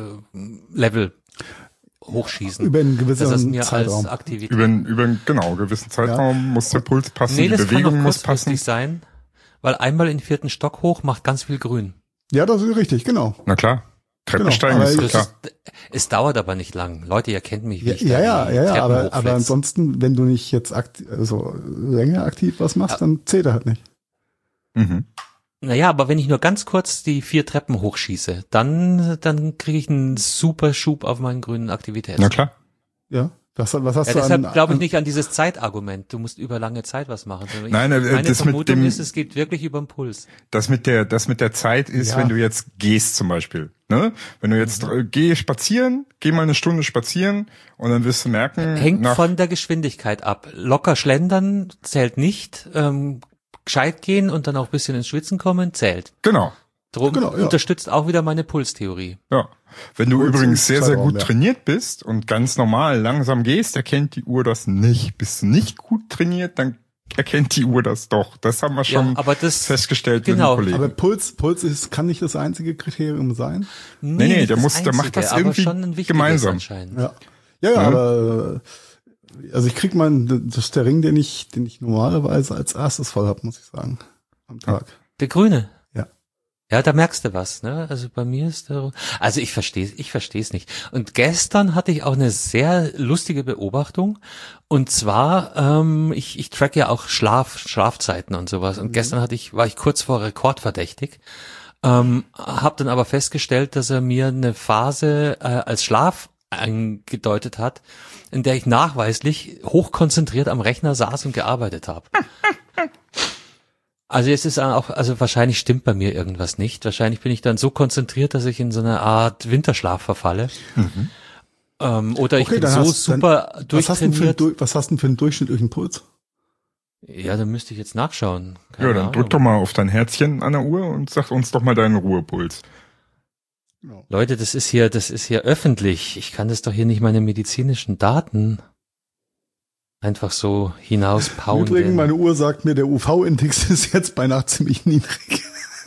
S2: Level hochschießen.
S3: Über einen gewissen
S2: das ist mir
S3: Zeitraum.
S2: Als Aktivität.
S4: Über einen gewissen Zeitraum muss der Puls passen, die Bewegung muss passen.
S2: Sein, weil einmal in den 4. Stock hoch macht ganz viel Grün.
S3: Ja, das ist richtig, genau.
S4: Na klar. Treppensteigen ist klar.
S2: Es dauert aber nicht lang. Leute, ihr kennt mich, wie ich
S3: aber ansonsten, wenn du nicht jetzt länger aktiv was machst, dann zählt er halt nicht.
S4: Mhm.
S2: Naja, aber wenn ich nur ganz kurz die 4 Treppen hochschieße, dann kriege ich einen super Schub auf meinen grünen Aktivitäten.
S4: Na klar.
S3: Ja. Was hast du
S2: deshalb glaube ich nicht an dieses Zeitargument. Du musst über lange Zeit was machen.
S4: Meine
S2: Vermutung ist, es geht wirklich über den Puls.
S4: Das mit der Zeit ist, wenn du jetzt gehst zum Beispiel. Ne? Wenn du jetzt geh mal eine Stunde spazieren und dann wirst du merken.
S2: Hängt von der Geschwindigkeit ab. Locker schlendern zählt nicht. Gescheit gehen und dann auch ein bisschen ins Schwitzen kommen zählt.
S4: Genau.
S2: Drum unterstützt auch wieder meine Pulstheorie.
S4: Ja. Wenn du übrigens sehr, sehr gut trainiert bist und ganz normal langsam gehst, erkennt die Uhr das nicht. Bist du nicht gut trainiert, dann erkennt die Uhr das doch. Das haben wir schon festgestellt mit den Kollegen.
S3: Aber Puls kann nicht das einzige Kriterium sein.
S4: Nee, der macht das irgendwie gemeinsam.
S3: Ja, aber also ich krieg das ist der Ring, den ich normalerweise als erstes voll hab, muss ich sagen, am Tag.
S2: Der grüne.
S3: Ja,
S2: da merkst du was, ne? Also bei mir ist also ich versteh's nicht. Und gestern hatte ich auch eine sehr lustige Beobachtung. Und zwar, ich track ja auch Schlafzeiten und sowas. Und gestern war ich kurz vor rekordverdächtig. Hab dann aber festgestellt, dass er mir eine Phase als Schlaf eingedeutet hat, in der ich nachweislich hochkonzentriert am Rechner saß und gearbeitet habe. Also es ist auch, wahrscheinlich stimmt bei mir irgendwas nicht. Wahrscheinlich bin ich dann so konzentriert, dass ich in so eine Art Winterschlaf verfalle. Oder ich bin so super durchtrainiert.
S3: Was hast du denn für einen durchschnittlichen Puls?
S2: Ja, dann müsste ich jetzt nachschauen.
S4: Keine Ahnung. Drück doch mal auf dein Herzchen an der Uhr und sag uns doch mal deinen Ruhepuls.
S2: Leute, das ist hier öffentlich. Ich kann das doch hier nicht meine medizinischen Daten einfach so hinauspaunen.
S3: Übrigens, meine Uhr sagt mir, der UV-Index ist jetzt beinahe ziemlich niedrig.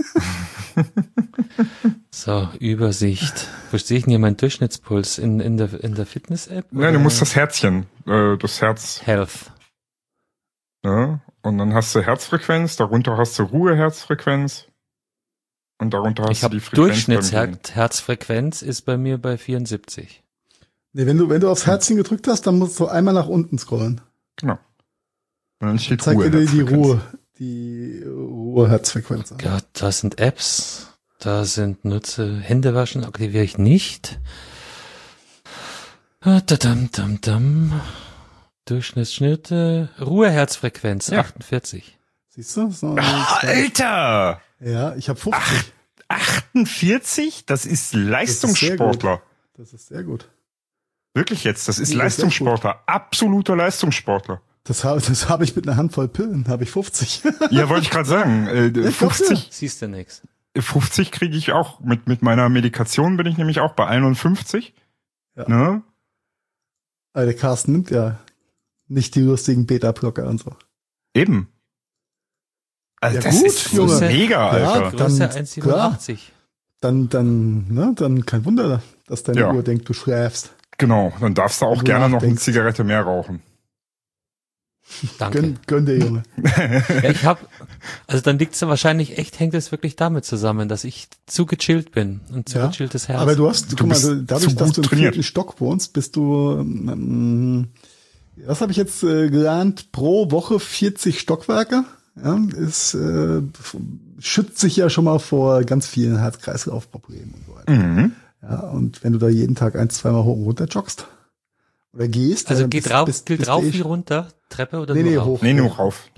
S2: So, Übersicht. Wo sehe ich denn hier meinen Durchschnittspuls? In der Fitness-App?
S4: Nein, du musst das Herzchen, das Herz.
S2: Health.
S4: Ja, und dann hast du Herzfrequenz, darunter hast du Ruheherzfrequenz und darunter hast du die Frequenz.
S2: Durchschnittsherzfrequenz ist bei mir bei 74.
S3: Nee, wenn du aufs Herzchen gedrückt hast, dann musst du einmal nach unten scrollen.
S4: Genau. Und dann steht
S3: Zeig dir die Ruheherzfrequenz an.
S2: Ja, da sind Apps, da sind Hände waschen, aktiviere ich nicht. Durchschnittsschnitte, Ruheherzfrequenz, 48.
S3: Siehst du? So,
S4: Alter!
S3: Ja, ich habe 50.
S4: 48? Das ist Leistungssportler.
S3: Das ist sehr gut.
S4: Wirklich jetzt, das ist Leistungssportler, absoluter Leistungssportler.
S3: Das habe ich mit einer Handvoll Pillen, habe ich 50.
S4: Ja, wollte ich gerade sagen. 50.
S2: Siehst du nix.
S4: 50 kriege ich auch. Mit meiner Medikation bin ich nämlich auch bei 51.
S3: Ja.
S4: Ne?
S3: Aber der Carsten nimmt ja nicht die lustigen Beta-Blocker und so.
S4: Eben. Also ja, das ist Junge. Mega, Alter.
S2: Ja, dann, ja 1,87.
S3: Dann kein Wunder, dass deine Uhr denkt, du schläfst.
S4: Genau, dann darfst du auch gerne noch eine Zigarette mehr rauchen.
S2: Danke.
S3: Gönn dir, Junge.
S2: Ja, dann liegt's ja wahrscheinlich hängt es wirklich damit zusammen, dass ich zu gechillt bin und zu gechilltes Herz.
S3: Aber dadurch, dass du im 4. Stock wohnst, bist du, was habe ich jetzt gelernt, pro Woche 40 Stockwerke. Ja, schützt sich ja schon mal vor ganz vielen Herz-Kreislauf-Problemen und so weiter.
S4: Mhm.
S3: Ja, und wenn du da jeden Tag 1-2 Mal hoch und runter joggst oder gehst.
S2: Also geht rauf wie runter? Treppe oder
S3: nur hoch?
S4: Nee, nur rauf.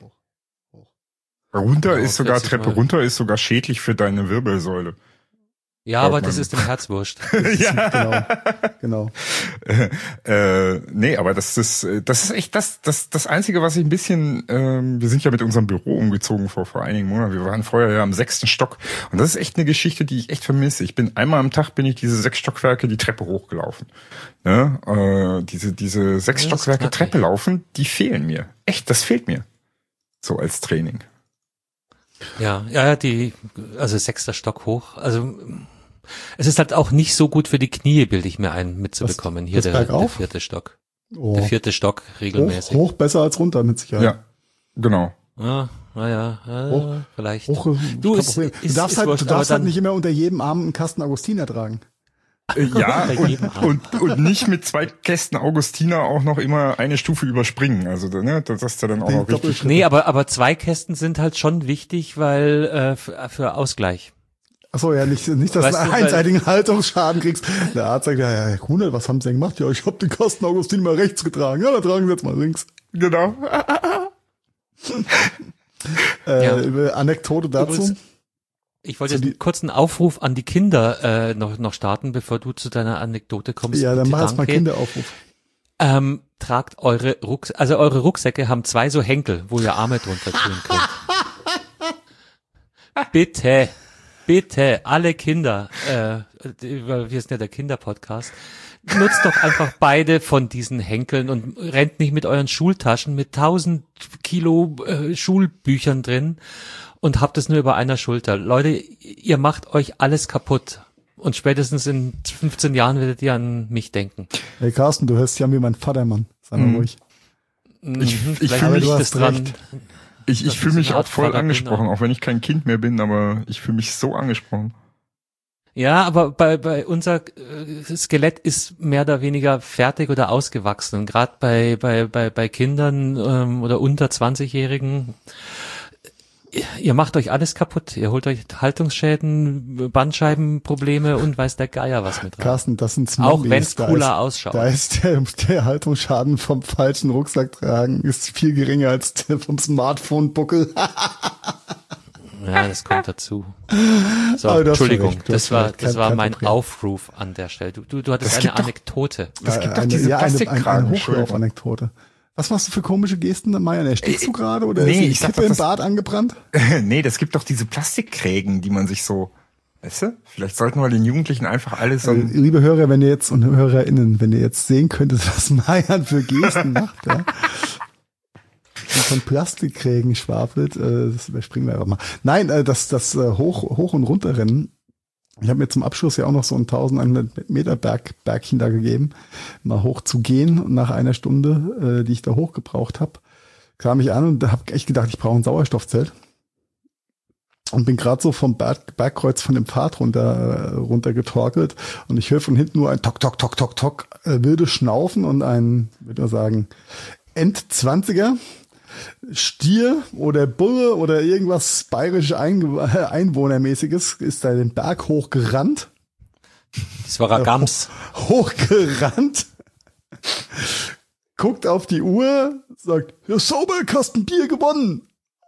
S4: Runter ist sogar, Treppe runter ist sogar schädlich für deine Wirbelsäule.
S2: Ja, aber das ist dem Herz wurscht.
S4: Ja.
S3: Genau.
S4: Nee, aber das ist echt das Einzige, was ich ein bisschen, wir sind ja mit unserem Büro umgezogen vor einigen Monaten. Wir waren vorher ja am 6. Stock. Und das ist echt eine Geschichte, die ich echt vermisse. Einmal am Tag bin ich diese 6 Stockwerke die Treppe hochgelaufen. Ne? Diese 6 Stockwerke Treppe laufen, die fehlen mir. Echt, das fehlt mir. So als Training.
S2: Ja, also 6. Stock hoch. Also es ist halt auch nicht so gut für die Knie, bilde ich mir ein, mitzubekommen. Hier der 4. Stock.
S3: Oh.
S2: Der 4. Stock regelmäßig.
S3: Hoch besser als runter, mit Sicherheit.
S4: Ja, genau.
S2: Vielleicht.
S3: Du darfst halt nicht immer unter jedem Arm einen Kasten Augustiner tragen.
S4: Ja, und nicht mit 2 Kästen Augustiner auch noch immer eine Stufe überspringen. Also, ne, das ist ja dann auch noch richtig.
S2: Nee, aber 2 Kästen sind halt schon wichtig, weil für Ausgleich.
S3: Achso, ja, nicht, dass du einen einseitigen Haltungsschaden kriegst. Der Arzt sagt, ja, Herr Kunert, was haben Sie denn gemacht? Ja, ich hab den Kasten Augustin mal rechts getragen. Ja, dann tragen Sie jetzt mal links.
S4: Genau.
S3: Anekdote dazu.
S2: Übrigens, ich wollte jetzt kurz einen Aufruf an die Kinder noch starten, bevor du zu deiner Anekdote kommst.
S3: Ja, dann mach jetzt mal Kinderaufruf.
S2: Tragt eure Rucksäcke haben 2 so Henkel, wo ihr Arme drunter tun könnt. Bitte, alle Kinder, wir sind ja der Kinderpodcast, nutzt doch einfach beide von diesen Henkeln und rennt nicht mit euren Schultaschen mit 1000 Kilo Schulbüchern drin und habt es nur über einer Schulter. Leute, ihr macht euch alles kaputt. Und spätestens in 15 Jahren werdet ihr an mich denken.
S3: Hey Carsten, du hörst ja wie mein Vater, Mann. Sei mal ruhig.
S4: Ich fühle mich auch voll angesprochen, auch wenn ich kein Kind mehr bin, aber ich fühle mich so angesprochen.
S2: Ja, aber bei unser Skelett ist mehr oder weniger fertig oder ausgewachsen. Und gerade bei Kindern oder unter 20-Jährigen, ihr macht euch alles kaputt. Ihr holt euch Haltungsschäden, Bandscheibenprobleme und weiß der Geier was mit rein.
S3: Carsten, das sind Zombies.
S2: Auch wenn es cooler ausschaut.
S3: Da ist der Haltungsschaden vom falschen Rucksack tragen ist viel geringer als der vom Smartphone-Buckel.
S2: Ja, das kommt dazu. So, Entschuldigung, das war mein Aufruf an der Stelle. Du hattest eine Anekdote.
S4: Es gibt doch diese Plastikkragen.
S3: Eine Hochlauf-Anekdote. Was machst du für komische Gesten, Mayan? Erstickst du gerade oder
S4: nee,
S3: ist die Kippe im Bad angebrannt?
S4: Nee, das gibt doch diese Plastikkrägen, die man sich so, weißt du? Vielleicht sollten wir den Jugendlichen einfach alles so...
S3: Liebe Hörer, wenn ihr jetzt und HörerInnen, wenn ihr jetzt sehen könntet, was Mayan für Gesten macht, ja. Und von Plastikkrägen schwafelt, das überspringen wir einfach mal. Nein, das Hoch- und Runterrennen. Ich habe mir zum Abschluss ja auch noch so ein 1100 Meter Bergchen da gegeben, mal hoch zu gehen. Und nach einer Stunde, die ich da hochgebraucht habe, kam ich an und habe echt gedacht, ich brauche ein Sauerstoffzelt. Und bin gerade so vom Bergkreuz von dem Pfad runter getorkelt. Und ich höre von hinten nur ein Tok, Tok, Tok, Tok, Tok, wildes Schnaufen und ein, würde man sagen, End-20er. Stier oder Bulle oder irgendwas bayerisch Einwohnermäßiges ist da den Berg hochgerannt.
S2: Das war ein Gams.
S3: Hochgerannt. Guckt auf die Uhr, sagt, ja sauber, Kasten Bier gewonnen.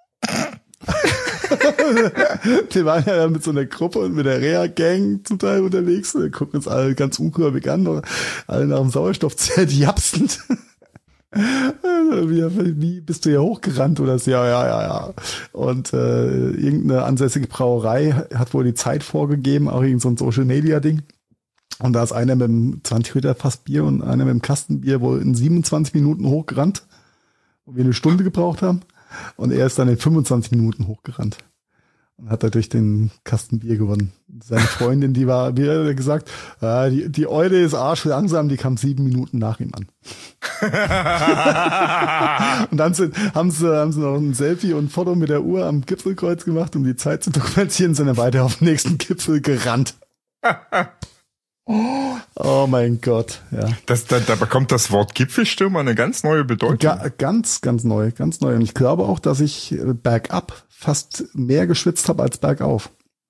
S3: Die waren ja mit so einer Gruppe und mit der Reha-Gang zum Teil unterwegs. Wir gucken uns alle ganz ungläubig an, alle nach dem Sauerstoffzelt japsend. Wie bist du hier hochgerannt oder so? Ja. Und irgendeine ansässige Brauerei hat wohl die Zeit vorgegeben, auch irgend so ein Social-Media-Ding. Und da ist einer mit einem 20 Liter Fass Bier und einer mit einem Kastenbier wohl in 27 Minuten hochgerannt, wo wir eine Stunde gebraucht haben. Und er ist dann in 25 Minuten hochgerannt. Und hat dadurch den Kasten Bier gewonnen. Seine Freundin, die war, wie hat er gesagt, die Eule ist arschlangsam, die kam 7 Minuten nach ihm an. Und dann haben sie noch ein Selfie und ein Foto mit der Uhr am Gipfelkreuz gemacht, um die Zeit zu dokumentieren, sind dann weiter auf den nächsten Gipfel gerannt. Oh mein Gott, ja.
S4: Da bekommt das Wort Gipfelstürmer eine ganz neue Bedeutung.
S3: Ganz neu. Und ich glaube auch, dass ich bergab fast mehr geschwitzt habe als bergauf.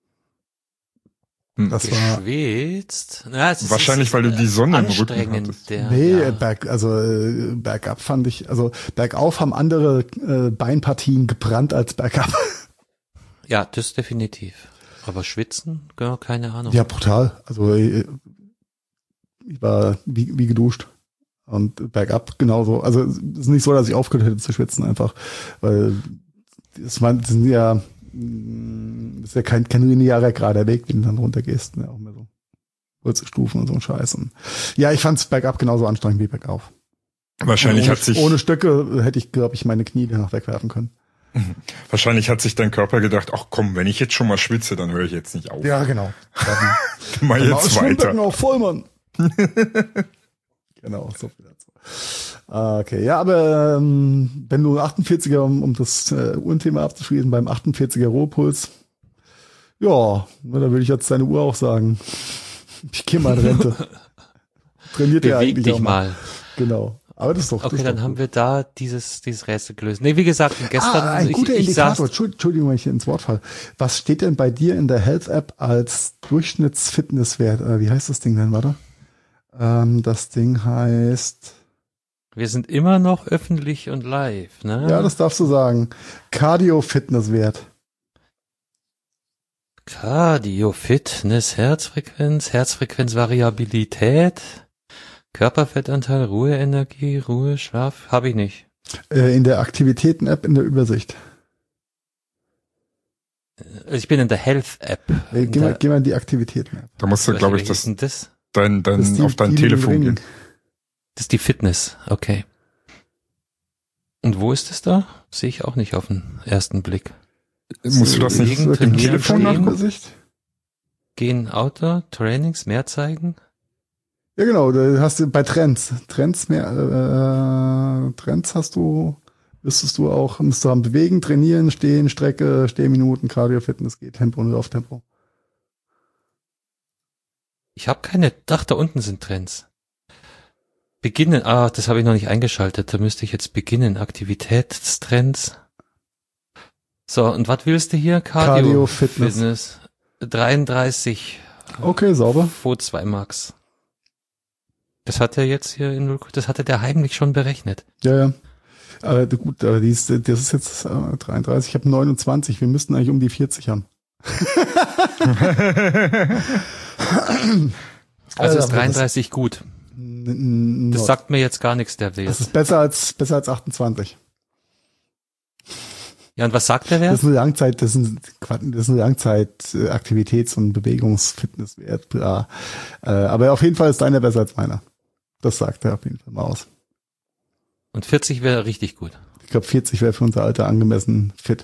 S2: Das war geschwitzt. Ja,
S4: wahrscheinlich, weil du die Sonne im Rücken hattest.
S3: Bergab fand ich, also bergauf haben andere Beinpartien gebrannt als bergab.
S2: Ja, das definitiv. Aber schwitzen, keine Ahnung.
S3: Ja, brutal. Also ich war wie geduscht. Und bergab genauso. Also es ist nicht so, dass ich aufgehört hätte zu schwitzen, einfach, weil das ist ja kein linearer gerader Weg, den du dann runtergehst. Ja, auch mehr so kurze Stufen und so ein Scheiß. Und ja, ich fand's bergab genauso anstrengend wie bergauf.
S4: Wahrscheinlich
S3: ohne Stöcke hätte ich, glaube ich, meine Knie danach wegwerfen können.
S4: Wahrscheinlich hat sich dein Körper gedacht, ach komm, wenn ich jetzt schon mal schwitze, dann höre ich jetzt nicht auf.
S3: Ja, genau.
S4: Dann mach jetzt weiter.
S3: Auch voll, Mann. Genau, so viel dazu. Okay, ja, aber wenn du 48er, um das Uhrenthema abzuschließen, beim 48er Ruhepuls, ja, da würde ich jetzt deine Uhr auch sagen. Ich gehe mal in Rente. Trainiert ja eigentlich
S2: dich
S3: auch
S2: mal.
S3: Genau. Aber das ist doch.
S2: Okay,
S3: das ist
S2: dann
S3: doch
S2: haben
S3: gut.
S2: wir da dieses Rätsel gelöst. Nee, wie gesagt, gestern.
S3: Ein guter Indikator. Entschuldigung, wenn ich hier ins Wort falle. Was steht denn bei dir in der Health-App als Durchschnittsfitnesswert? Wie heißt das Ding denn, warte? Das Ding heißt...
S2: Wir sind immer noch öffentlich und live, ne?
S3: Ja, das darfst du sagen. Cardio-Fitnesswert.
S2: Cardio, Fitness, Herzfrequenz, Körperfettanteil, Ruheenergie, Ruhe, Schlaf, habe ich nicht.
S3: In der Aktivitäten-App in der Übersicht.
S2: Ich bin in der Health-App.
S3: Geh mal in die Aktivitäten-App.
S4: Da musst du, glaube ich,
S2: das
S4: dein
S3: die,
S4: auf dein Telefon gehen.
S2: Das ist die Fitness, okay. Und wo ist es da? Sehe ich auch nicht auf den ersten Blick.
S4: Musst du das nicht
S2: im
S4: Telefon nachgucken?
S2: Gehen Outdoor, Trainings, mehr zeigen?
S3: Ja, genau, da hast du bei Trends müsstest du haben bewegen, trainieren, stehen, Strecke, Stehminuten, Cardio, Fitness, geht Tempo und Lauftempo.
S2: Ich habe keine, da unten sind Trends. Beginnen, das habe ich noch nicht eingeschaltet, da müsste ich jetzt beginnen, Aktivitätstrends. So, und was willst du hier?
S3: Cardio, Fitness.
S2: 33.
S3: Okay, sauber.
S2: VO2 Max. Das hat er jetzt hier das hatte der heimlich schon berechnet.
S3: Ja. Aber gut, das ist jetzt 33, ich habe 29, wir müssten eigentlich um die 40 haben.
S2: Also ist 33 gut. Das sagt mir jetzt gar nichts, der Wert.
S3: Das ist besser als 28.
S2: Ja, und was sagt der Wert?
S3: Das ist eine Langzeit, das ist eine Langzeit-Aktivitäts- und Bewegungsfitnesswert. Ja. Aber auf jeden Fall ist deiner besser als meiner. Das sagt er auf jeden Fall mal aus.
S2: Und 40 wäre richtig gut.
S3: Ich glaube, 40 wäre für unser Alter angemessen fit.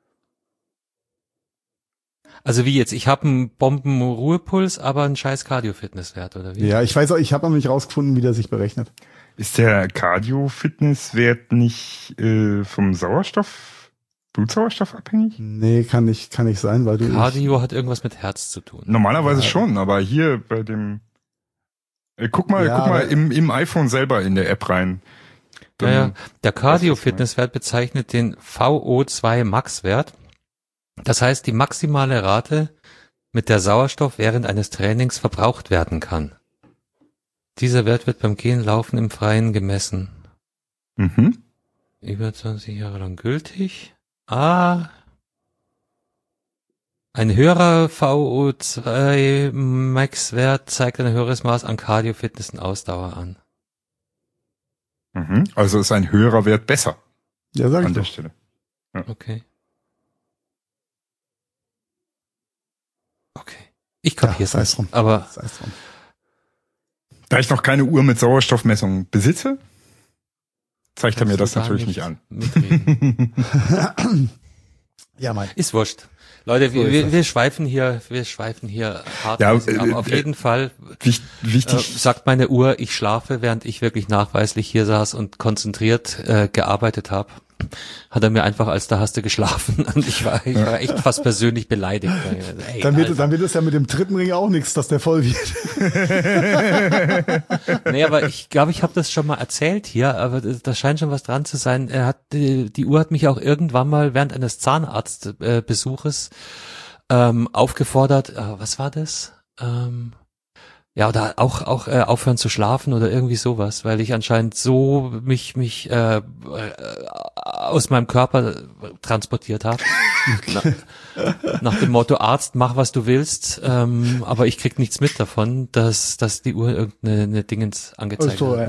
S2: Also wie jetzt? Ich habe einen Bomben-Ruhepuls, aber einen scheiß Cardio-Fitnesswert, oder wie?
S3: Ja, ich weiß auch, ich habe noch nicht rausgefunden, wie der sich berechnet.
S4: Ist der Cardio-Fitnesswert nicht vom Blutsauerstoff abhängig?
S3: Nee, kann nicht sein, weil du...
S2: Cardio hat irgendwas mit Herz zu tun.
S4: Normalerweise schon, aber hier bei dem... Guck mal im iPhone selber in der App rein.
S2: Ja, der Cardio-Fitnesswert bezeichnet den VO2 Max-Wert. Das heißt, die maximale Rate, mit der Sauerstoff während eines Trainings verbraucht werden kann. Dieser Wert wird beim Gehen, Laufen im Freien gemessen.
S4: Mhm.
S2: Über 20 Jahre lang gültig. Ein höherer VO2 Max-Wert zeigt ein höheres Maß an Cardio, Fitness und Ausdauer an.
S4: Mhm. Also ist ein höherer Wert besser.
S3: Ja, sag ich
S4: an der
S3: doch.
S4: Stelle. Ja.
S2: Okay. Ich kapier's
S3: sei es
S2: nicht, aber
S3: Sei es drum.
S4: Da ich noch keine Uhr mit Sauerstoffmessung besitze, zeigt er mir das natürlich nicht an.
S2: Mitreden.
S3: Ja,
S2: Ist wurscht. Leute,
S3: So
S2: wir schweifen hier hart.
S4: Ja,
S2: aber auf jeden Fall
S4: wichtig.
S2: sagt meine Uhr, ich schlafe, während ich wirklich nachweislich hier saß und konzentriert gearbeitet habe. Hat er mir einfach, als da hast du geschlafen, und ich war echt fast persönlich beleidigt. Ey,
S3: dann wird es ja mit dem dritten Ring auch nichts, dass der voll wird.
S2: Nee, aber ich glaube, ich habe das schon mal erzählt hier, aber da scheint schon was dran zu sein. Die Uhr hat mich auch irgendwann mal während eines Zahnarztbesuches aufgefordert, was war das? Ja, oder auch aufhören zu schlafen oder irgendwie sowas, weil ich anscheinend so mich aus meinem Körper transportiert habe. Okay. Nach dem Motto, Arzt, mach was du willst, aber ich krieg nichts mit davon, dass die Uhr irgendeine Dingens angezeigt hat.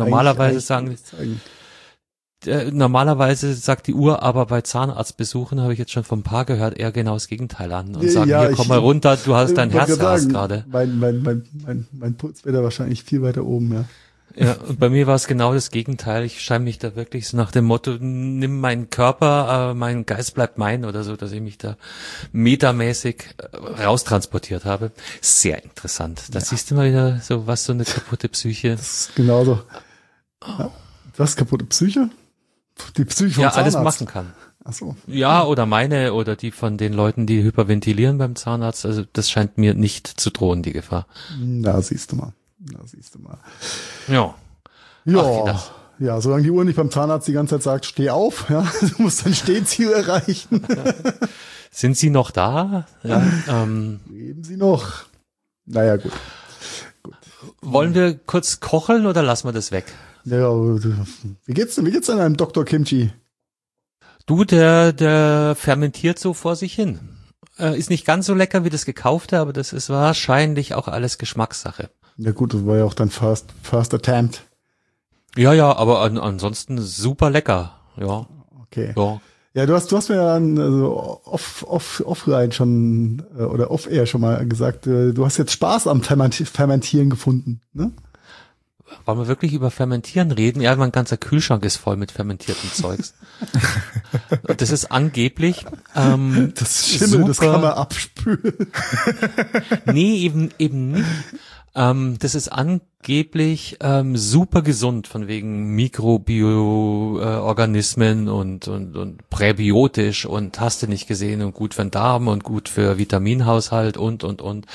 S2: Normalerweise sagt die Uhr, aber bei Zahnarztbesuchen habe ich jetzt schon vom Paar gehört, eher genau das Gegenteil an und sagen, hier, komm mal runter, du hast dein Herzrasen gerade.
S3: Mein Puls wäre da wahrscheinlich viel weiter oben, ja.
S2: Ja, und bei mir war es genau das Gegenteil. Ich scheine mich da wirklich so nach dem Motto, nimm meinen Körper, mein Geist bleibt mein oder so, dass ich mich da metamäßig raustransportiert habe. Sehr interessant. Da siehst du mal wieder so eine kaputte Psyche.
S3: Das ist genauso. Ja, was, kaputte Psyche? Die Psyche vom
S2: Zahnarzt.
S3: Alles
S2: machen kann.
S3: Ach so.
S2: Ja, oder meine oder die von den Leuten, die hyperventilieren beim Zahnarzt. Also das scheint mir nicht zu drohen, die Gefahr.
S3: Na, siehst du mal.
S2: Ja.
S3: Ja. Ja, solange die Uhr nicht beim Zahnarzt die ganze Zeit sagt, steh auf, ja, du musst dein Stehziel erreichen.
S2: Sind Sie noch da? Ja,
S3: Leben Sie noch. Naja, gut.
S2: Wollen wir kurz kocheln oder lassen wir das weg?
S3: Ja, wie geht's denn einem Dr. Kimchi?
S2: Du, der fermentiert so vor sich hin. Ist nicht ganz so lecker wie das gekaufte, aber das ist wahrscheinlich auch alles Geschmackssache.
S3: Ja gut, das war ja auch dein First Attempt.
S2: Ja, aber ansonsten super lecker. Ja.
S3: Okay.
S2: Ja.
S3: Ja, du hast mir dann offline schon oder off-air schon mal gesagt, du hast jetzt Spaß am Fermentieren gefunden, ne?
S2: Wollen wir wirklich über Fermentieren reden? Ja, mein ganzer Kühlschrank ist voll mit fermentiertem Zeugs. Das ist angeblich
S3: das Schimmel, super, das kann man abspülen.
S2: Nee, eben nicht. Das ist angeblich super gesund, von wegen Mikrobioorganismen und präbiotisch und hast du nicht gesehen und gut für den Darm und gut für Vitaminhaushalt und.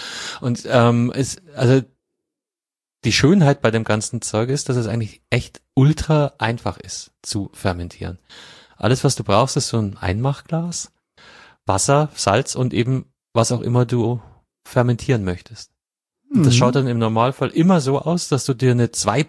S2: Also die Schönheit bei dem ganzen Zeug ist, dass es eigentlich echt ultra einfach ist zu fermentieren. Alles, was du brauchst, ist so ein Einmachglas, Wasser, Salz und eben was auch immer du fermentieren möchtest. Das schaut dann im Normalfall immer so aus, dass du dir eine 2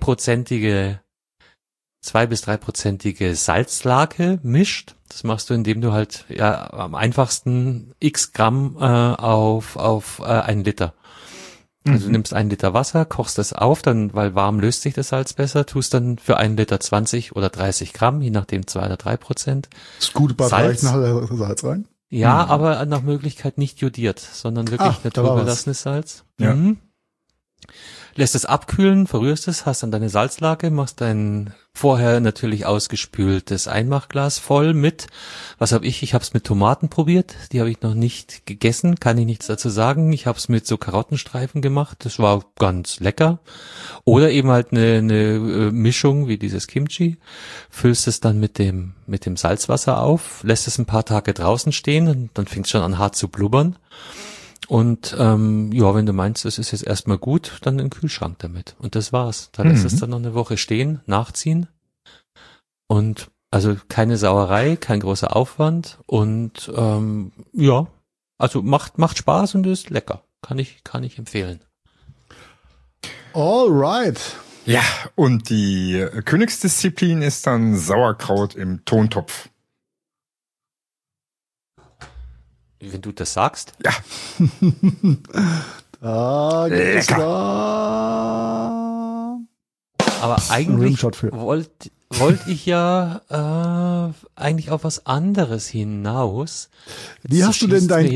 S2: bis 3% Salzlake mischt. Das machst du, indem du halt am einfachsten x Gramm auf 1 Liter. Also du nimmst 1 Liter Wasser, kochst das auf, dann, weil warm löst sich das Salz besser, tust dann für 1 Liter 20 oder 30 Gramm, je nachdem 2 oder 3%.
S3: Ist gut, bei Salz rein?
S2: Ja, aber nach Möglichkeit nicht jodiert, sondern wirklich naturbelassenes Salz.
S4: Ja.
S2: Lässt es abkühlen, verrührst es, hast dann deine Salzlake, machst dein vorher natürlich ausgespültes Einmachglas voll mit, was habe ich hab's mit Tomaten probiert, die habe ich noch nicht gegessen, kann ich nichts dazu sagen. Ich habe es mit so Karottenstreifen gemacht, das war ganz lecker. Oder eben halt eine Mischung wie dieses Kimchi, füllst es dann mit dem Salzwasser auf, lässt es ein paar Tage draußen stehen und dann fängt es schon an hart zu blubbern. Und wenn du meinst, es ist jetzt erstmal gut, dann in den Kühlschrank damit. Und das war's. Da lässt es dann noch eine Woche stehen, nachziehen. Und also keine Sauerei, kein großer Aufwand. Und also macht Spaß und ist lecker. Kann ich empfehlen.
S3: Alright.
S4: Ja, und die Königsdisziplin ist dann Sauerkraut im Tontopf.
S2: Wenn du das sagst.
S4: Ja.
S3: Da geht es da.
S2: Aber eigentlich wollte ich ja eigentlich auf was anderes hinaus.
S3: Wie hast du denn dein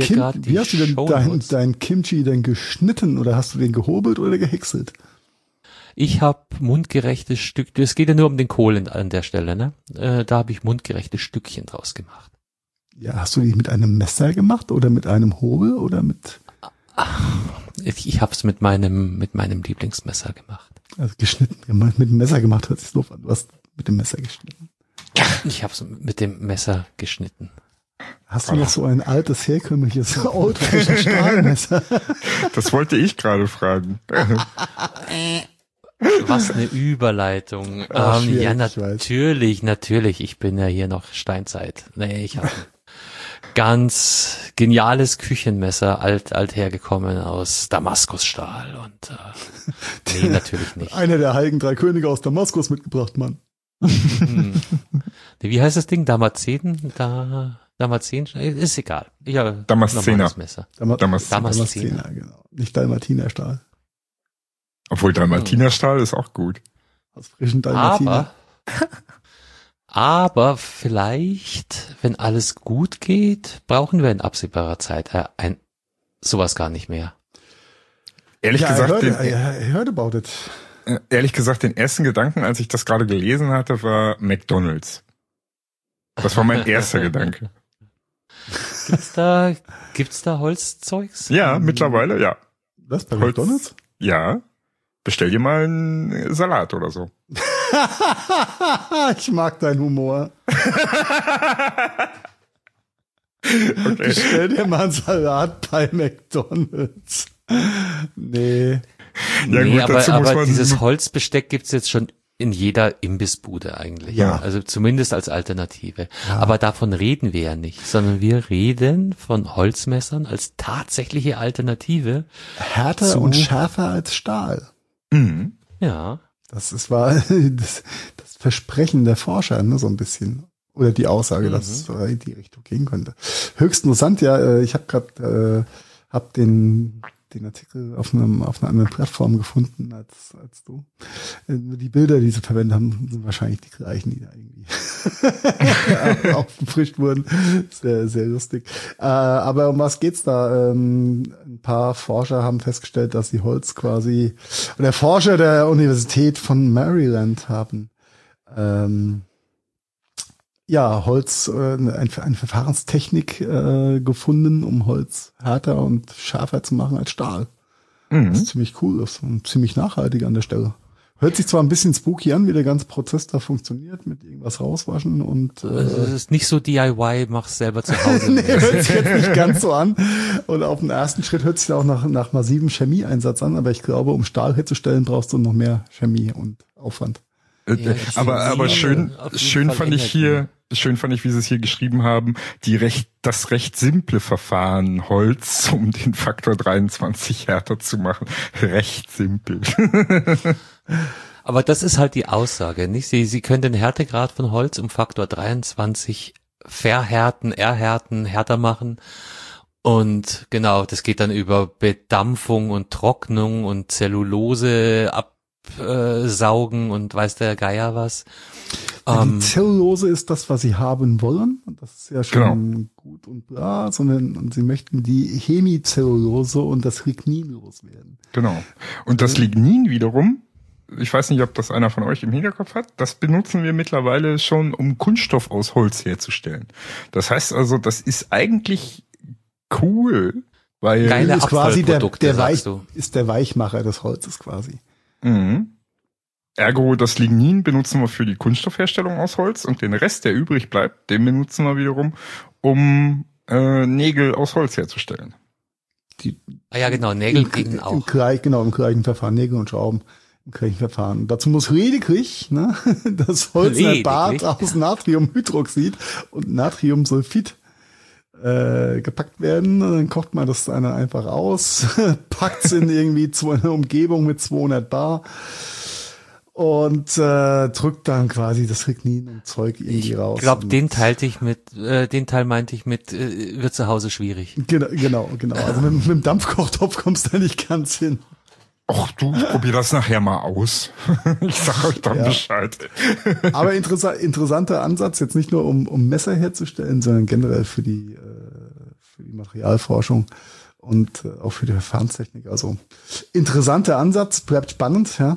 S3: Kimchi denn geschnitten oder hast du den gehobelt oder gehäckselt?
S2: Ich habe mundgerechte Stückchen, es geht ja nur um den Kohl an der Stelle, ne? Da habe ich mundgerechte Stückchen draus gemacht.
S3: Ja, hast du die mit einem Messer gemacht oder mit einem Hobel oder mit?
S2: Ich hab's mit meinem Lieblingsmesser gemacht.
S3: Also geschnitten, mit dem Messer gemacht, hört sich doof an. Du hast mit dem Messer geschnitten.
S2: Ich hab's mit dem Messer geschnitten.
S3: Hast du noch so ein altes, herkömmliches, oldfashioned Stahlmesser?
S4: Das wollte ich gerade fragen.
S2: Was eine Überleitung. Ja, natürlich. Ich bin ja hier noch Steinzeit. Nee, ich habe ganz geniales Küchenmesser, alt hergekommen aus Damaskusstahl und nee, natürlich nicht.
S3: Einer der heiligen 3 Könige aus Damaskus mitgebracht, Mann.
S2: Wie heißt das Ding? Damaszen? Ist egal. Ja,
S4: Damaszener.
S2: Messer.
S3: Damaszener, genau. Nicht Dalmatinerstahl.
S4: Obwohl Dalmatinerstahl ist auch gut.
S3: Aus frischen Dalmatiner.
S2: Aber vielleicht, wenn alles gut geht, brauchen wir in absehbarer Zeit sowas gar nicht mehr.
S4: Ehrlich gesagt,
S3: I heard about it.
S4: Ehrlich gesagt, den ersten Gedanken, als ich das gerade gelesen hatte, war McDonald's. Das war mein erster Gedanke.
S2: Gibt's da Holzzeugs?
S4: Ja, mittlerweile, ja.
S3: Was, bei McDonald's?
S4: Ja. Bestell dir mal einen Salat oder so.
S3: Ich mag deinen Humor.
S4: Okay.
S3: Bestell dir mal einen Salat bei McDonald's. Nee.
S4: Ja,
S2: Nee,
S4: gut, dazu muss
S2: aber
S4: man
S2: dieses Holzbesteck gibt's jetzt schon in jeder Imbissbude eigentlich.
S3: Ja.
S2: Also zumindest als Alternative. Ja. Aber davon reden wir ja nicht, sondern wir reden von Holzmessern als tatsächliche Alternative.
S3: Härter und schärfer als Stahl.
S2: Mhm. Ja.
S3: War das Versprechen der Forscher, ne, so ein bisschen. Oder die Aussage, dass es in die Richtung gehen könnte. Höchst interessant, ja, ich habe gerade den Artikel auf einer anderen Plattform gefunden als du. Die Bilder, die sie verwendet haben, sind wahrscheinlich die gleichen, die da irgendwie aufgefrischt wurden. Sehr, sehr lustig. Aber um was geht's da? Ein paar Forscher haben festgestellt, dass sie Holz quasi, oder Forscher der Universität von Maryland haben Holz, eine Verfahrenstechnik gefunden, um Holz härter und schärfer zu machen als Stahl. Das ist ziemlich cool, das ist ziemlich nachhaltig an der Stelle. Hört sich zwar ein bisschen spooky an, wie der ganze Prozess da funktioniert, mit irgendwas rauswaschen und
S2: es ist nicht so DIY, mach's selber zu Hause.
S3: Nee, hört sich jetzt nicht ganz so an. Und auf den ersten Schritt hört sich auch nach massivem Chemieeinsatz an, aber ich glaube, um Stahl herzustellen, brauchst du noch mehr Chemie und Aufwand.
S4: Ja, aber schön fand ich, wie sie es hier geschrieben haben, das recht simple Verfahren Holz, um den Faktor 23 härter zu machen. Recht simpel.
S2: Aber das ist halt die Aussage, nicht? Sie können den Härtegrad von Holz um Faktor 23 verhärten, erhärten, härter machen. Und genau, das geht dann über Bedampfung und Trocknung und Zellulose absaugen und weiß der Geier was.
S3: Die Zellulose ist das, was sie haben wollen. Und das ist ja schon gut und bla, und sie möchten die Hemicellulose und das Lignin loswerden.
S4: Genau. Und das Lignin wiederum, ich weiß nicht, ob das einer von euch im Hinterkopf hat, das benutzen wir mittlerweile schon, um Kunststoff aus Holz herzustellen. Das heißt also, das ist eigentlich cool, weil
S2: geile
S3: ist quasi der
S2: Weichmacher
S3: des Holzes quasi.
S4: Mhm. Ergo, das Lignin benutzen wir für die Kunststoffherstellung aus Holz und den Rest, der übrig bleibt, den benutzen wir wiederum, um Nägel aus Holz herzustellen.
S2: Genau, Nägel gegen auch.
S3: Im gleichen Verfahren, Nägel und Schrauben im gleichen Verfahren. Dazu muss lediglich das Holzbad aus Natriumhydroxid und Natriumsulfid gepackt werden. Dann kocht man das einfach aus, packt es in irgendwie eine Umgebung mit 200 Bar und drückt dann quasi das Lignin und Zeug irgendwie raus.
S2: Ich glaube, den Teil meinte ich mit wird zu Hause schwierig.
S3: Genau. Also mit dem Dampfkochtopf kommst du da nicht ganz hin.
S4: Ach du, ich probier das nachher mal aus. Ich sag euch dann Bescheid.
S3: Aber interessanter Ansatz, jetzt nicht nur um Messer herzustellen, sondern generell für die Materialforschung und auch für die Verfahrenstechnik. Also interessanter Ansatz, bleibt spannend, ja.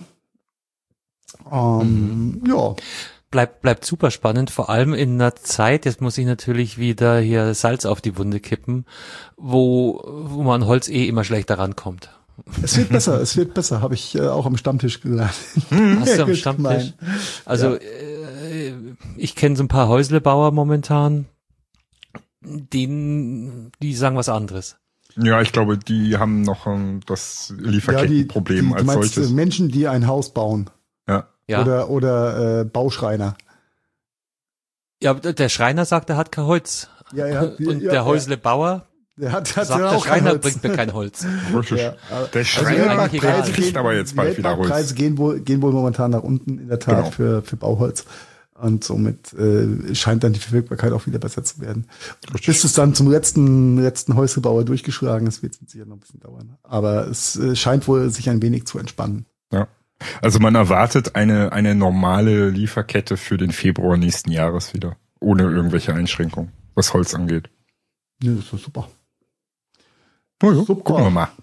S3: Ja.
S2: Bleibt super spannend, vor allem in einer Zeit, jetzt muss ich natürlich wieder hier Salz auf die Wunde kippen, wo man an Holz immer schlechter rankommt.
S3: Es wird besser, habe ich auch am Stammtisch gelernt.
S2: Hast du am Stammtisch? Also ich kenne so ein paar Häuslebauer momentan, die sagen was anderes.
S4: Ja, ich glaube, die haben noch das Lieferkettenproblem als solches.
S3: Menschen, die ein Haus bauen.
S4: Ja.
S3: Oder Bauschreiner.
S2: Ja, der Schreiner sagt, er hat kein Holz.
S3: Ja.
S2: Und der Häuslebauer sagt, der Schreiner bringt mir kein Holz.
S4: Ja. Der Schreiner kriegt aber jetzt bald wieder Holz.
S3: Preise gehen wohl momentan nach unten, in der Tat, für Bauholz. Und somit scheint dann die Verfügbarkeit auch wieder besser zu werden. Bis es dann zum letzten Häuslebauer durchgeschlagen ist, wird es sicher noch ein bisschen dauern. Aber es scheint wohl sich ein wenig zu entspannen.
S4: Ja. Also man erwartet eine normale Lieferkette für den Februar nächsten Jahres wieder. Ohne irgendwelche Einschränkungen, was Holz angeht.
S3: Ja, das ist super.
S4: Super. Gucken wir mal.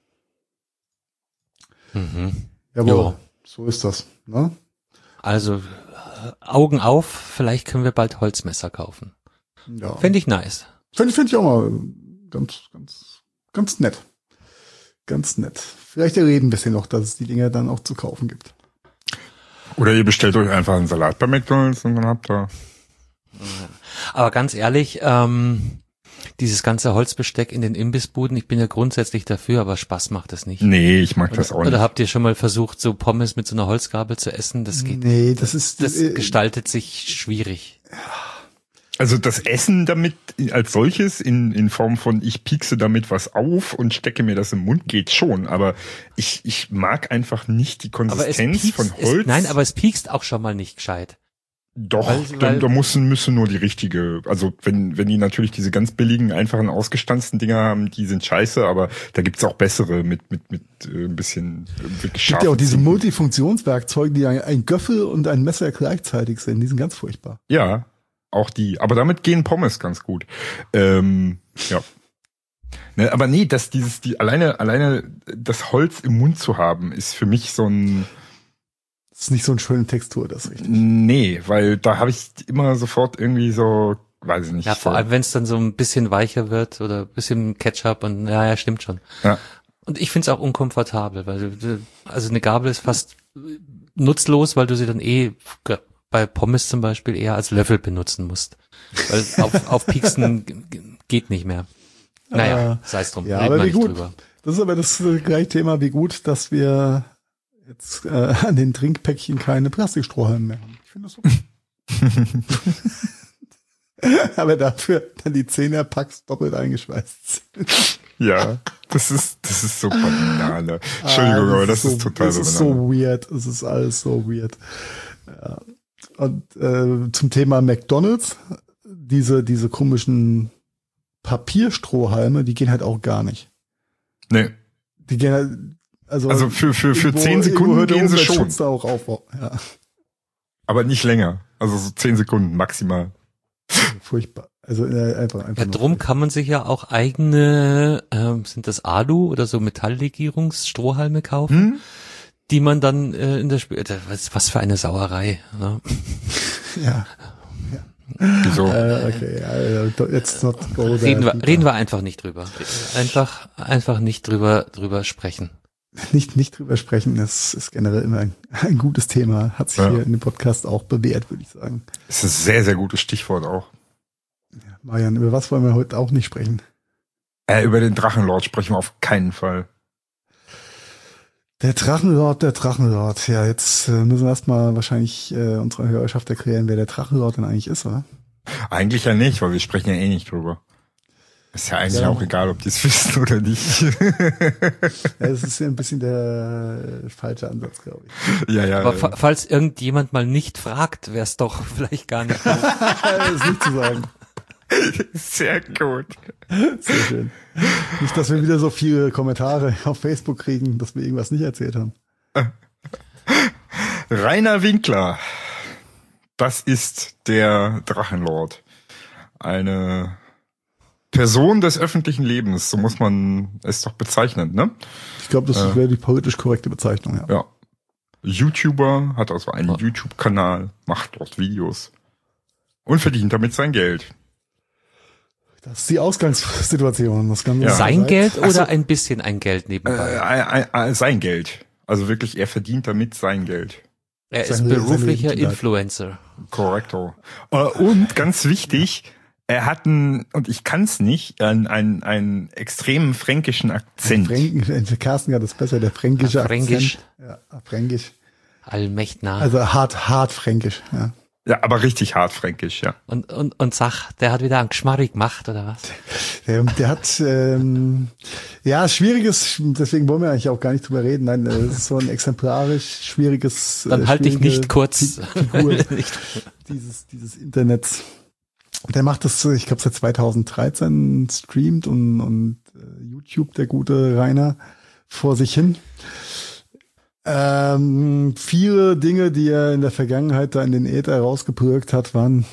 S3: Jawohl, so ist das. Ne?
S2: Also Augen auf, vielleicht können wir bald Holzmesser kaufen.
S3: Ja.
S2: Fände ich nice.
S3: Finde ich auch mal ganz nett. Ganz nett. Vielleicht erleben wir es ja noch, dass es die Dinger dann auch zu kaufen gibt.
S4: Oder ihr bestellt euch einfach einen Salat bei McDonald's und dann habt ihr...
S2: Aber ganz ehrlich, dieses ganze Holzbesteck in den Imbissbuden, ich bin ja grundsätzlich dafür, aber Spaß macht das nicht.
S4: Nee, ich mag das auch nicht.
S2: Oder habt ihr schon mal versucht, so Pommes mit so einer Holzgabel zu essen? Das geht.
S3: Nee,
S2: das gestaltet sich schwierig.
S4: Also das Essen damit als solches in Form von ich piekse damit was auf und stecke mir das im Mund geht schon, aber ich mag einfach nicht die Konsistenz von Holz.
S2: Nein, aber es piekst auch schon mal nicht gescheit.
S4: Doch, da müssen nur die richtige, also wenn die natürlich diese ganz billigen, einfachen, ausgestanzten Dinger haben, die sind scheiße, aber da gibt's auch bessere mit ein bisschen wirklich scharfen.
S3: Es gibt ja auch diese Multifunktionswerkzeuge, die ein Göffel und ein Messer gleichzeitig sind, die sind ganz furchtbar.
S4: Ja. Auch die, aber damit gehen Pommes ganz gut. Ja. Ne, aber nee, alleine das Holz im Mund zu haben, ist für mich so ein.
S3: Das ist nicht so eine schöne Textur, das ist richtig.
S4: Nee, weil da habe ich immer sofort irgendwie so, weiß ich nicht.
S2: Ja, vor allem wenn es dann so ein bisschen weicher wird oder ein bisschen Ketchup und ja, stimmt schon.
S4: Ja.
S2: Und ich find's auch unkomfortabel, weil also eine Gabel ist fast nutzlos, weil du sie dann bei Pommes zum Beispiel eher als Löffel benutzen musst. Weil auf Pieksen geht nicht mehr. Naja, sei es drum.
S3: Ja, aber wie gut. Drüber. Das ist aber das gleiche Thema, wie gut, dass wir jetzt an den Trinkpäckchen keine Plastikstrohhalme mehr haben. Ich finde das okay. Aber dafür dann die 10er-Packs doppelt eingeschweißt.
S4: Ja, das ist so Banane. Entschuldigung, aber das ist total
S3: Banane. Das ist so weird. Es ist alles so weird. Ja. Und zum Thema McDonald's, diese komischen Papierstrohhalme, die gehen halt auch gar nicht.
S4: Nee.
S3: Die gehen halt, also
S4: für 10 Sekunden gehen sie schon.
S3: Da auch auf, ja.
S4: Aber nicht länger. Also so 10 Sekunden maximal.
S3: Furchtbar. Also einfach.
S2: Ja, drum kann man sich ja auch eigene, sind das Alu oder so Metalllegierungsstrohhalme kaufen, die man dann in der was für eine Sauerei. Ne?
S3: Ja.
S4: Wieso?
S3: Okay, jetzt not go
S2: reden wir einfach nicht drüber. Einfach nicht drüber sprechen.
S3: Nicht drüber sprechen, das ist generell immer ein gutes Thema. Hat sich hier in dem Podcast auch bewährt, würde ich sagen.
S4: Das ist ein sehr, sehr gutes Stichwort auch.
S3: Ja, Marian, über was wollen wir heute auch nicht sprechen?
S4: Über den Drachenlord sprechen wir auf keinen Fall.
S3: Der Drachenlord. Ja, jetzt müssen wir erstmal wahrscheinlich unserer Hörerschaft erklären, wer der Drachenlord denn eigentlich ist, oder?
S4: Eigentlich ja nicht, weil wir sprechen ja eh nicht drüber. Ist ja eigentlich auch egal, ob die es wissen oder nicht.
S3: Ja, das ist ja ein bisschen der falsche Ansatz, glaube ich.
S4: Ja.
S2: Aber falls irgendjemand mal nicht fragt, wäre es doch vielleicht gar nicht gut.
S3: Das ist nicht zu sagen.
S4: Sehr gut.
S3: Sehr schön. Nicht, dass wir wieder so viele Kommentare auf Facebook kriegen, dass wir irgendwas nicht erzählt haben.
S4: Rainer Winkler. Das ist der Drachenlord. Eine Person des öffentlichen Lebens, so muss man es doch bezeichnen, ne?
S3: Ich glaube, das wäre die politisch korrekte Bezeichnung, ja.
S4: Ja. YouTuber, hat also einen YouTube-Kanal, macht dort Videos und verdient damit sein Geld.
S3: Das ist die Ausgangssituation. Das kann
S2: sein Geld oder ein bisschen ein Geld nebenbei?
S4: Sein Geld. Also wirklich, er verdient damit sein Geld.
S2: Er ist beruflicher Influencer.
S4: Korrekto. Und ganz wichtig, er hat und ich kann's nicht, einen extremen fränkischen Akzent.
S3: Carsten hat das besser, der fränkische
S2: Fränkisch.
S3: Akzent. Ja, fränkisch.
S2: Allmächtnah.
S3: Also hart fränkisch, ja.
S4: Ja, aber richtig hart fränkisch, ja.
S2: Und sag, der hat wieder einen Geschmarri gemacht, oder was?
S3: Der hat, schwieriges, deswegen wollen wir eigentlich auch gar nicht drüber reden. Nein, das ist so ein exemplarisch schwieriges.
S2: Dann halte ich nicht kurz.
S3: Figur dieses Internets. Der macht das, ich glaube, seit 2013 streamt und YouTube, der gute Rainer, vor sich hin. Viele Dinge, die er in der Vergangenheit da in den Äther rausgepürkt hat, waren,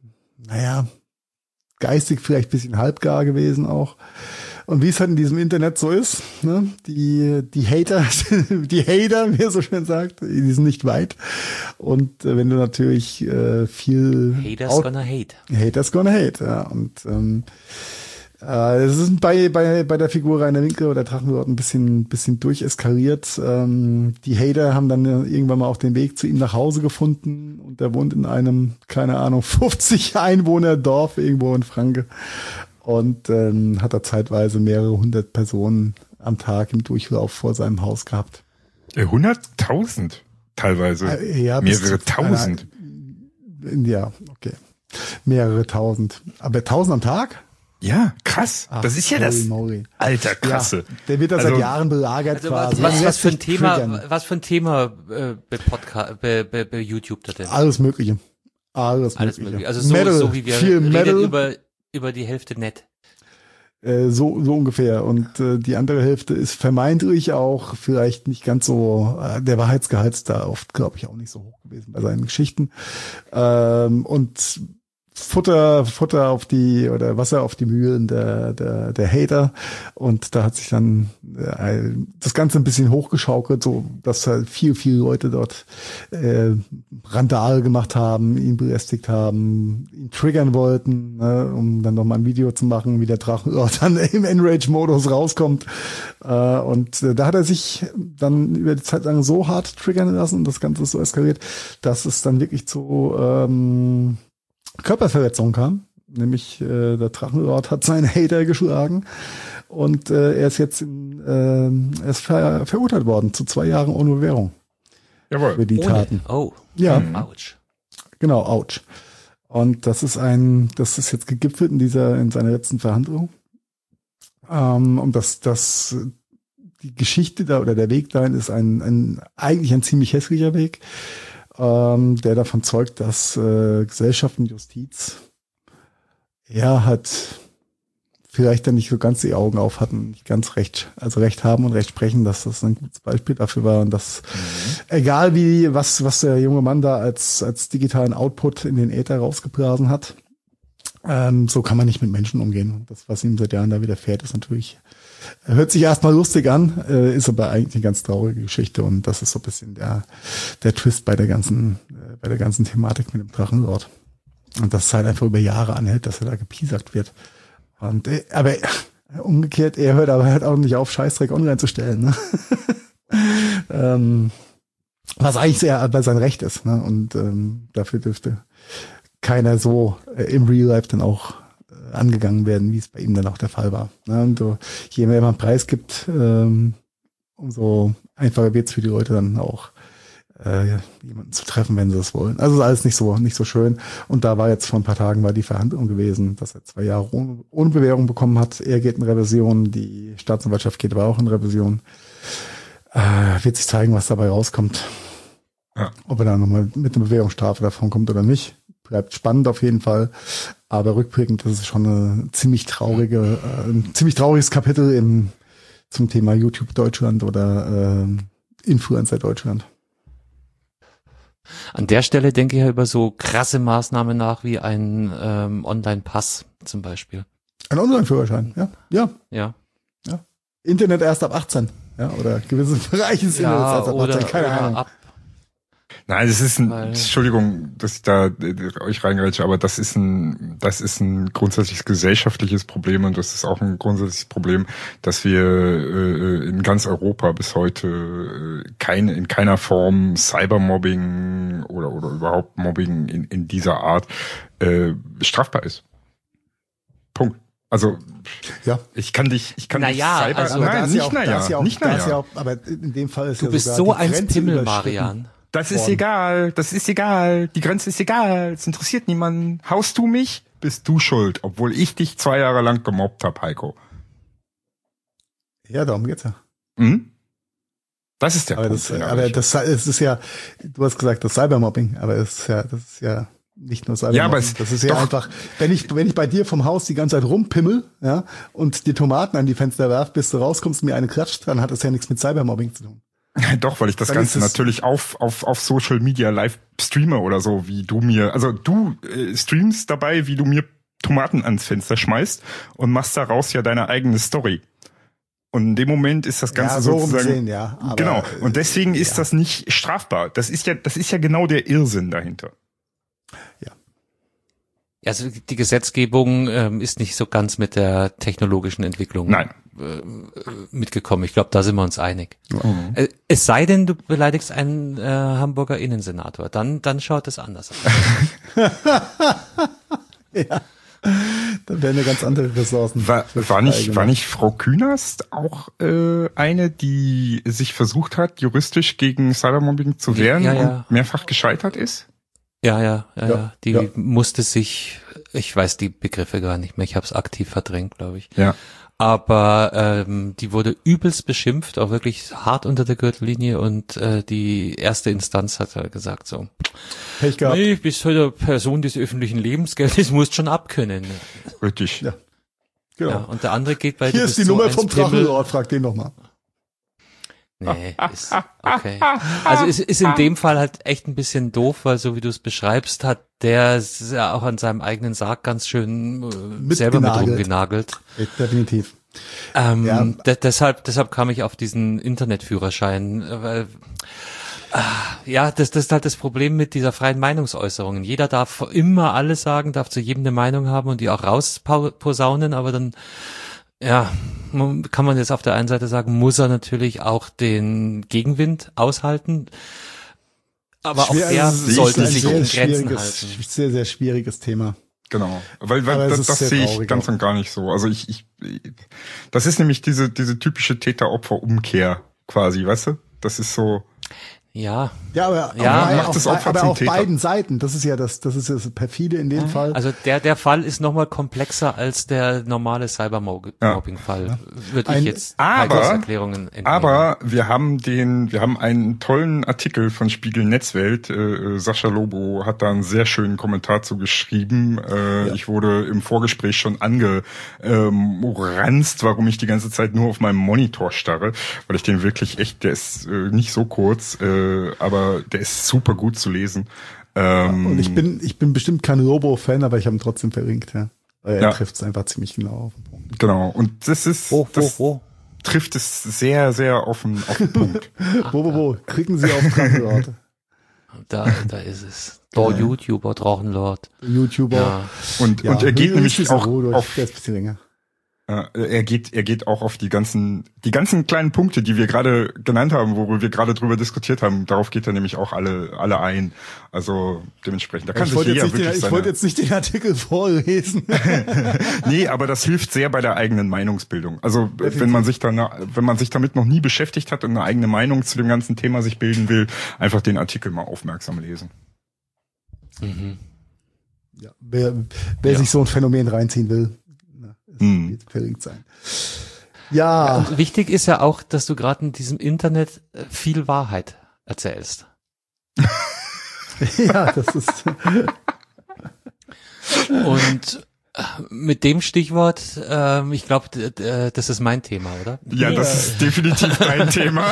S3: geistig vielleicht ein bisschen halbgar gewesen auch. Und wie es halt in diesem Internet so ist, ne? Die Hater, wie er so schön sagt, die sind nicht weit. Und wenn du natürlich viel Haters gonna hate, ja. Und es ist bei der Figur Rainer Winkler oder Drachenlord ein bisschen durcheskaliert. Die Hater haben dann irgendwann mal auch den Weg zu ihm nach Hause gefunden und er wohnt in einem, keine Ahnung, 50 Einwohner Dorf irgendwo in Franke. und hat er zeitweise mehrere 100 Personen am Tag im Durchlauf vor seinem Haus gehabt.
S4: 100.000 teilweise?
S3: Ja,
S4: mehrere tausend?
S3: Ja, okay. Mehrere tausend. Aber 1000 am Tag?
S4: Ja, krass.
S3: Ach,
S4: das ist ja das.
S3: Mori.
S4: Alter, krasse.
S3: Ja, der wird da seit Jahren belagert quasi.
S2: Was für ein Thema bei YouTube da denn?
S3: Alles Mögliche. Alles Mögliche.
S2: Also so wie wir reden über die Hälfte nett.
S3: So ungefähr. Und die andere Hälfte ist vermeintlich auch vielleicht nicht ganz so, der Wahrheitsgehalt ist da oft, glaube ich, auch nicht so hoch gewesen bei seinen Geschichten. Und Futter auf die, oder Wasser auf die Mühlen der Hater. Und da hat sich dann das Ganze ein bisschen hochgeschaukelt, so dass halt viele Leute dort Randale gemacht haben, ihn belästigt haben, ihn triggern wollten, ne, um dann nochmal ein Video zu machen, wie der Drachenlord dann im Enrage-Modus rauskommt. Und da hat er sich dann über die Zeit lang so hart triggern lassen und das Ganze ist so eskaliert, dass es dann wirklich zu Körperverletzung kam, nämlich der Drachenlord hat seinen Hater geschlagen und er ist jetzt verurteilt worden zu 2 Jahren ohne Bewährung.
S4: Jawohl.
S3: Für die Taten.
S2: Oh.
S3: Ja.
S2: Ouch.
S3: Genau, ouch. Und das ist jetzt gegipfelt in seiner letzten Verhandlung. Und die Geschichte da oder der Weg dahin ist eigentlich ein ziemlich hässlicher Weg. Der davon zeugt, dass Gesellschaft und Justiz hat vielleicht dann nicht so ganz die Augen auf hatten, nicht ganz recht haben und recht sprechen, dass das ein gutes Beispiel dafür war und dass egal was der junge Mann da als digitalen Output in den Äther rausgeblasen hat, so kann man nicht mit Menschen umgehen. Und das, was ihm seit Jahren da widerfährt, ist natürlich, hört sich erstmal lustig an, ist aber eigentlich eine ganz traurige Geschichte und das ist so ein bisschen der Twist bei der ganzen Thematik mit dem Drachenlord. Und das halt einfach über Jahre anhält, dass er da gepiesackt wird. Und aber umgekehrt, er hört aber halt auch nicht auf, Scheißdreck online zu stellen, ne? Was eigentlich sehr bei sein Recht ist, ne? Und dafür dürfte keiner so im Real Life dann auch angegangen werden, wie es bei ihm dann auch der Fall war. Ne? Und je mehr man Preis gibt, umso einfacher wird es für die Leute dann auch, jemanden zu treffen, wenn sie das wollen. Also ist alles nicht so schön. Und da war jetzt vor ein paar Tagen die Verhandlung gewesen, dass er 2 Jahre ohne Bewährung bekommen hat. Er geht in Revision, die Staatsanwaltschaft geht aber auch in Revision. Wird sich zeigen, was dabei rauskommt. Ja. Ob er dann nochmal mit einer Bewährungsstrafe davon kommt oder nicht. Bleibt spannend auf jeden Fall. Aber rückblickend, das ist schon ein ziemlich trauriges Kapitel zum Thema YouTube Deutschland oder Influencer Deutschland.
S2: An der Stelle denke ich ja über so krasse Maßnahmen nach wie ein Online-Pass zum Beispiel.
S3: Ein Online-Führerschein, ja. Internet erst ab 18, ja, oder gewisse Bereiche sind erst ab 18, keine Ahnung.
S4: Nein, das ist Entschuldigung, dass ich da euch reingrätsche, aber das ist ein grundsätzliches gesellschaftliches Problem und das ist auch ein grundsätzliches Problem, dass wir in ganz Europa bis heute in keiner Form Cybermobbing oder überhaupt Mobbing in dieser Art strafbar ist. Punkt. Also
S3: ja,
S4: ich kann
S2: Cyber,
S4: also, nein, nicht naja.
S3: Aber in dem Fall ist
S2: du bist so ein Pimmel, Marian.
S4: Das ist egal. Die Grenze ist egal, es interessiert niemanden. Haust du mich, bist du schuld, obwohl ich dich 2 Jahre lang gemobbt habe, Heiko.
S3: Ja, darum geht's ja.
S4: Mhm. Das ist der Punkt.
S3: Es ist ja, du hast gesagt, das Cybermobbing, aber das ist ja nicht nur Cybermobbing.
S4: Ja, aber
S3: das ist ja einfach, wenn ich bei dir vom Haus die ganze Zeit rumpimmel, ja, und die Tomaten an die Fenster werf, bis du rauskommst und mir eine klatscht, dann hat das ja nichts mit Cybermobbing zu tun.
S4: Doch, weil ich das Ganze natürlich auf Social Media live streame oder so, wie du mir, also du streamst dabei, wie du mir Tomaten ans Fenster schmeißt und machst daraus ja deine eigene Story. Und in dem Moment ist das Ganze
S3: so
S4: sozusagen,
S3: rumsehen, ja, aber,
S4: genau. Und deswegen ist das nicht strafbar. Das ist ja genau der Irrsinn dahinter.
S3: Ja.
S2: Also die Gesetzgebung ist nicht so ganz mit der technologischen Entwicklung mitgekommen. Ich glaube, da sind wir uns einig.
S3: Mhm.
S2: Es sei denn, du beleidigst einen Hamburger Innensenator, dann schaut es anders aus.
S3: Ja. Da wären ja ganz andere Ressourcen.
S4: War nicht Frau Künast auch eine, die sich versucht hat, juristisch gegen Cybermobbing zu wehren und mehrfach gescheitert ist?
S2: Ja. Die musste sich, ich weiß die Begriffe gar nicht mehr, ich habe es aktiv verdrängt, glaube ich.
S4: Ja.
S2: Aber die wurde übelst beschimpft, auch wirklich hart unter der Gürtellinie und die erste Instanz hat halt gesagt so,
S3: Pech gehabt.
S2: Nee, bist halt eine Person des öffentlichen Lebens, gell, das musst schon abkönnen.
S4: Richtig.
S3: Ja. Genau.
S2: Ja, und der andere geht bei
S3: Hier ist die Nummer vom Drachenlord, frag den nochmal.
S2: Nee, ist okay. Also es ist in dem Fall halt echt ein bisschen doof, weil so wie du es beschreibst, hat der ja auch an seinem eigenen Sarg ganz schön selber mit rumgenagelt.
S3: Definitiv.
S2: Deshalb kam ich auf diesen Internetführerschein, weil das ist halt das Problem mit dieser freien Meinungsäußerung. Jeder darf immer alles sagen, darf zu jedem eine Meinung haben und die auch rausposaunen, aber dann kann man jetzt auf der einen Seite sagen, muss er natürlich auch den Gegenwind aushalten, aber auch er sollte sich in Grenzen halten.
S3: Sehr, sehr schwieriges Thema.
S4: Genau, weil das sehe ich ganz und gar nicht so. Also das ist nämlich diese typische Täter-Opfer-Umkehr quasi, weißt du? Das ist so.
S3: Ja, aber auf beiden Seiten. Das ist ja das perfide in dem Fall.
S2: Also der Fall ist nochmal komplexer als der normale Cybermobbing-Fall. Würde ich jetzt Erklärungen entnehmen.
S4: Aber wir haben einen tollen Artikel von Spiegel Netzwelt. Sascha Lobo hat da einen sehr schönen Kommentar zu geschrieben. Ich wurde im Vorgespräch schon angeranzt, warum ich die ganze Zeit nur auf meinem Monitor starre, weil ich den wirklich echt, der ist nicht so kurz, aber der ist super gut zu lesen.
S3: Und ich bin bestimmt kein Robo-Fan, aber ich habe ihn trotzdem verlinkt. Ja. Er trifft es einfach ziemlich genau auf den Punkt.
S4: Genau, und das ist trifft es sehr, sehr auf den Punkt.
S3: Wo? Klicken Sie auf Drachenlord.
S2: Da ist es. YouTuber, Drachenlord.
S3: YouTuber.
S2: Ja.
S4: Und er geht nämlich auch auf...
S3: Der ist ein bisschen länger.
S4: Er geht auch auf die ganzen kleinen Punkte, die wir gerade genannt haben, worüber wir gerade drüber diskutiert haben. Darauf geht er nämlich auch alle ein. Also dementsprechend. Da kann sich jeder wirklich
S3: Ich wollte jetzt nicht den Artikel vorlesen.
S4: Nee, aber das hilft sehr bei der eigenen Meinungsbildung. Also wenn man sich damit noch nie beschäftigt hat und eine eigene Meinung zu dem ganzen Thema sich bilden will, einfach den Artikel mal aufmerksam lesen.
S2: Mhm.
S3: Ja, wer sich so ein Phänomen reinziehen will. Wird verlinkt sein. Ja.
S2: Und wichtig ist ja auch, dass du gerade in diesem Internet viel Wahrheit erzählst.
S3: Ja, das ist.
S2: Und mit dem Stichwort, ich glaube, das ist mein Thema, oder?
S4: Ja, das ist definitiv dein Thema.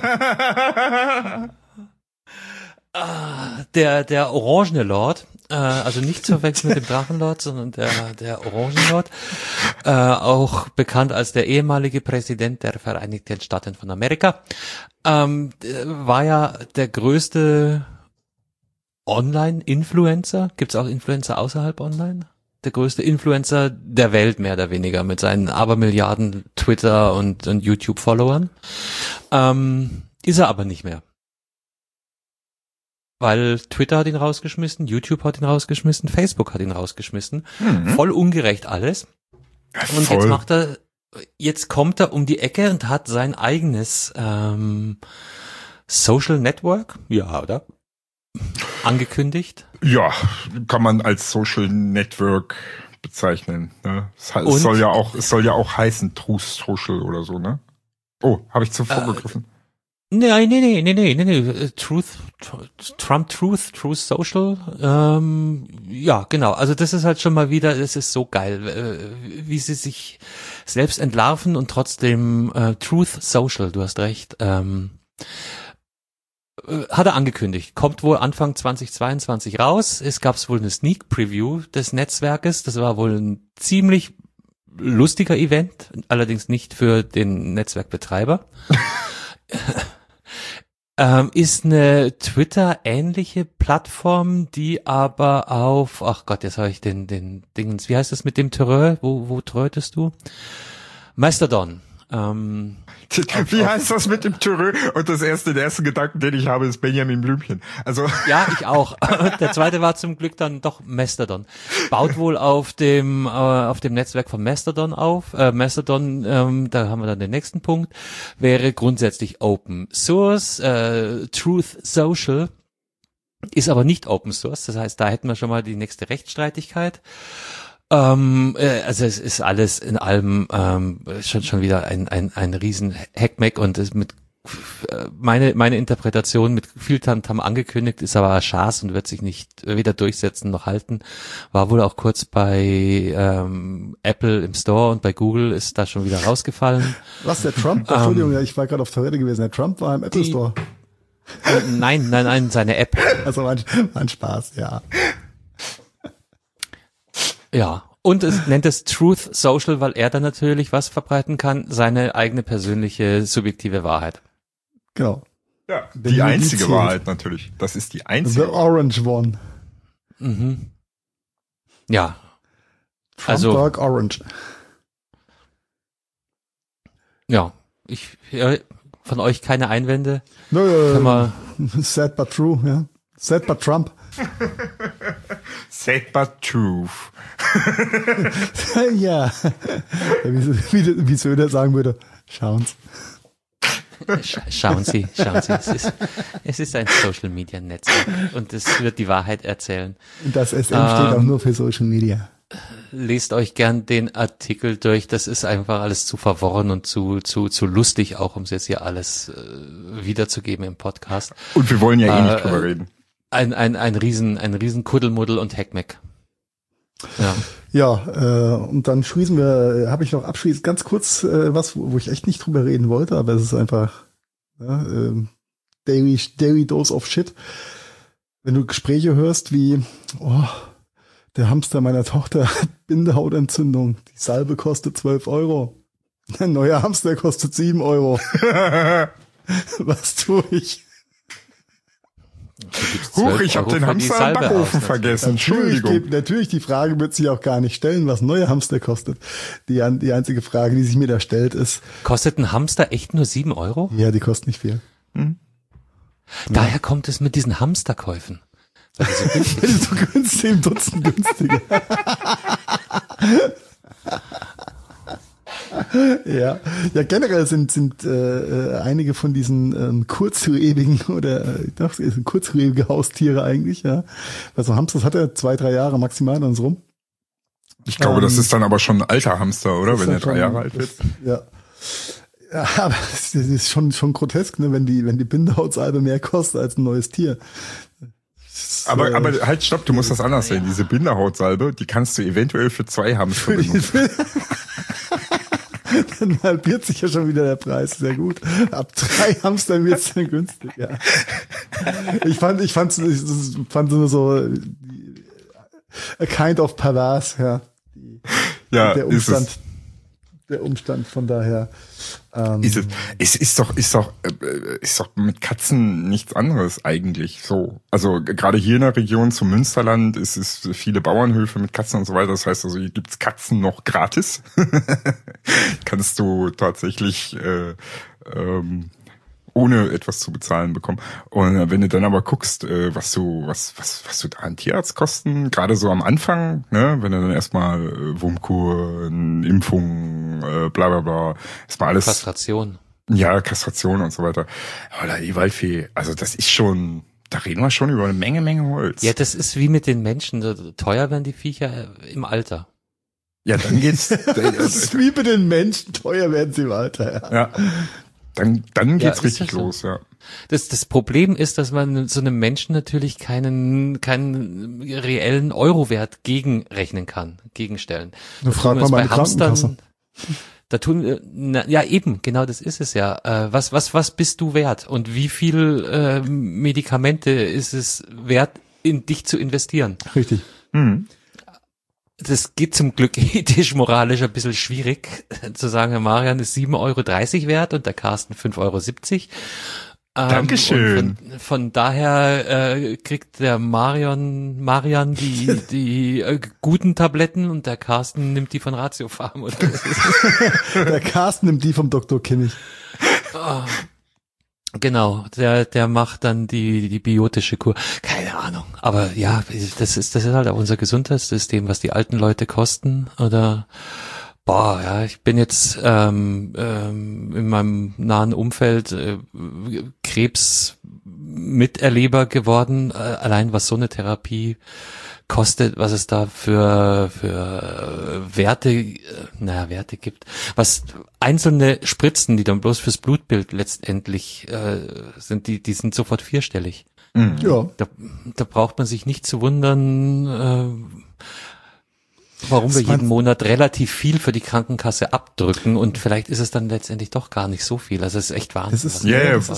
S2: Der Orangene Lord, also nicht zu verwechseln mit dem Drachenlord, sondern der Orangene Lord, auch bekannt als der ehemalige Präsident der Vereinigten Staaten von Amerika, war ja der größte Online-Influencer. Gibt es auch Influencer außerhalb Online? Der größte Influencer der Welt, mehr oder weniger, mit seinen Abermilliarden Twitter- und YouTube-Followern. Ist er aber nicht mehr. Weil Twitter hat ihn rausgeschmissen, YouTube hat ihn rausgeschmissen, Facebook hat ihn rausgeschmissen. Voll ungerecht alles. Und jetzt kommt er um die Ecke und hat sein eigenes Social Network, ja, oder? Angekündigt.
S4: Ja, kann man als Social Network bezeichnen. Ne? Es soll ja auch heißen Truth Social oder so, ne? Oh, habe ich zuvor begriffen.
S2: Nee. Truth Social. Ja, genau. Also das ist halt schon mal wieder, das ist so geil, wie sie sich selbst entlarven und trotzdem Truth Social, du hast recht, hat er angekündigt. Kommt wohl Anfang 2022 raus. Es gab wohl eine Sneak Preview des Netzwerkes. Das war wohl ein ziemlich lustiger Event, allerdings nicht für den Netzwerkbetreiber. Ist eine Twitter-ähnliche Plattform, die aber auf, ach Gott, jetzt habe ich den Dingens, wie heißt das mit dem Terror? Wo terrortest du? Mastodon.
S4: Wie heißt das mit dem Türö? Und der erste Gedanken, den ich habe, ist Benjamin Blümchen. Also.
S2: Ja, ich auch. Der zweite war zum Glück dann doch Mastodon. Baut wohl auf dem Netzwerk von Mastodon auf. Mastodon, da haben wir dann den nächsten Punkt, wäre grundsätzlich Open Source, Truth Social. Ist aber nicht Open Source, das heißt, da hätten wir schon mal die nächste Rechtsstreitigkeit. Also es ist alles in allem schon wieder ein riesen Hackmack und es mit meine Interpretation mit viel Tamtam angekündigt, ist aber Schaß und wird sich nicht weder durchsetzen noch halten. War wohl auch kurz bei Apple im Store und bei Google ist da schon wieder rausgefallen.
S3: Was, der Trump? Entschuldigung, ich war gerade auf Toilette gewesen. Der Trump war im Apple Store.
S2: Nein, seine App.
S3: Also war ein Spaß, ja.
S2: Ja, und es nennt es Truth Social, weil er dann natürlich was verbreiten kann, seine eigene persönliche subjektive Wahrheit.
S3: Genau.
S4: Ja, die einzige Wahrheit natürlich. Das ist die einzige.
S3: The Orange One.
S2: Mhm. Ja.
S3: Trump
S2: also
S3: Dark Orange.
S2: Ja, ich von euch keine Einwände.
S3: Sad but true, ja. Sad but Trump.
S4: Sad but truth.
S3: Ja. Wie Söder sagen würde, schauen's.
S2: Schauen Sie. Es ist ein Social Media Netzwerk und es wird die Wahrheit erzählen.
S3: Das SM steht auch nur für Social Media.
S2: Lest euch gern den Artikel durch, das ist einfach alles zu verworren und zu lustig auch, um es jetzt hier alles wiederzugeben im Podcast.
S4: Und wir wollen ja nicht drüber reden.
S2: Ein riesen Kuddelmuddel und Hackmack.
S3: Ja, und dann habe ich noch abschließend ganz kurz was, wo ich echt nicht drüber reden wollte, aber es ist einfach daily dose of shit. Wenn du Gespräche hörst wie, der Hamster meiner Tochter hat Bindehautentzündung, die Salbe kostet 12 €. Ein neuer Hamster kostet 7 €. Was tue ich?
S4: Huch, ich habe den Hamster im Backofen vergessen. Entschuldigung.
S3: Natürlich, die Frage wird sich auch gar nicht stellen, was ein neuer Hamster kostet. Die einzige Frage, die sich mir da stellt, ist...
S2: Kostet ein Hamster echt nur 7 €?
S3: Ja, die kosten nicht viel.
S2: Daher kommt es mit diesen Hamsterkäufen.
S3: Weil die so günstig, im Dutzend günstiger. Ja, generell sind einige von diesen kurzlebigen kurzlebige Haustiere eigentlich, ja. Also Hamster hat ja 2-3 Jahre maximal dann so rum.
S4: Ich glaube, das ist dann aber schon ein alter Hamster, oder? Wenn er 3 Jahre alt wird.
S3: Ja. Ja, aber das ist schon grotesk, ne, wenn die Bindehautsalbe mehr kostet als ein neues Tier.
S4: Aber halt, stopp, du musst das anders sehen. Diese Bindehautsalbe, die kannst du eventuell für 2 Hamster benutzen.
S3: Dann halbiert sich ja schon wieder der Preis, sehr gut. Ab 3 Hamstern wird es dann günstig, ja. Ich fand nur so a kind of perverse, ja. Der Umstand von daher.
S4: Es ist doch mit Katzen nichts anderes eigentlich so. Also gerade hier in der Region zum Münsterland ist es viele Bauernhöfe mit Katzen und so weiter. Das heißt also, hier gibt's Katzen noch gratis. Kannst du tatsächlich ohne etwas zu bezahlen bekommen. Und wenn du dann aber guckst, was du da an Tierarztkosten, gerade so am Anfang, ne, wenn du dann erstmal Wurmkur, Impfung, bla bla bla, erstmal alles.
S2: Kastration.
S4: Ja, Kastration und so weiter. Aber die Waldfee, also das ist schon, da reden wir schon über eine Menge Holz.
S2: Ja, das ist wie mit den Menschen. Teuer werden die Viecher im Alter.
S4: Ja, dann geht's.
S3: Das ist wie mit den Menschen, teuer werden sie im Alter,
S4: ja. Dann geht's richtig los, ja.
S2: Das Problem ist, dass man so einem Menschen natürlich keinen reellen Eurowert gegenstellen.
S3: Da fragt man mal die Krankenkasse.
S2: Da tun wir, ja eben, genau das ist es ja. Was bist du wert und wie viel Medikamente ist es wert, in dich zu investieren?
S3: Richtig.
S2: Das geht zum Glück ethisch-moralisch ein bisschen schwierig, zu sagen, Herr Marian ist 7,30 € wert und der Carsten 5,70 €.
S4: Dankeschön.
S2: Von daher kriegt der Marian die guten Tabletten und der Carsten nimmt die von Ratiofarm. Oder
S3: der Carsten nimmt die vom Dr. Kimmich.
S2: Genau, der macht dann die biotische Kur. Keine Ahnung. Aber ja, das ist halt auch unser Gesundheitssystem, was die alten Leute kosten oder ich bin jetzt in meinem nahen Umfeld Krebs Miterleber geworden, allein was so eine Therapie kostet, was es da für Werte gibt, was einzelne Spritzen, die dann bloß fürs Blutbild letztendlich sind, die sind sofort vierstellig.
S3: Ja.
S2: Da braucht man sich nicht zu wundern, warum wir jeden Monat relativ viel für die Krankenkasse abdrücken und vielleicht ist es dann letztendlich doch gar nicht so viel. Also es ist echt Wahnsinn.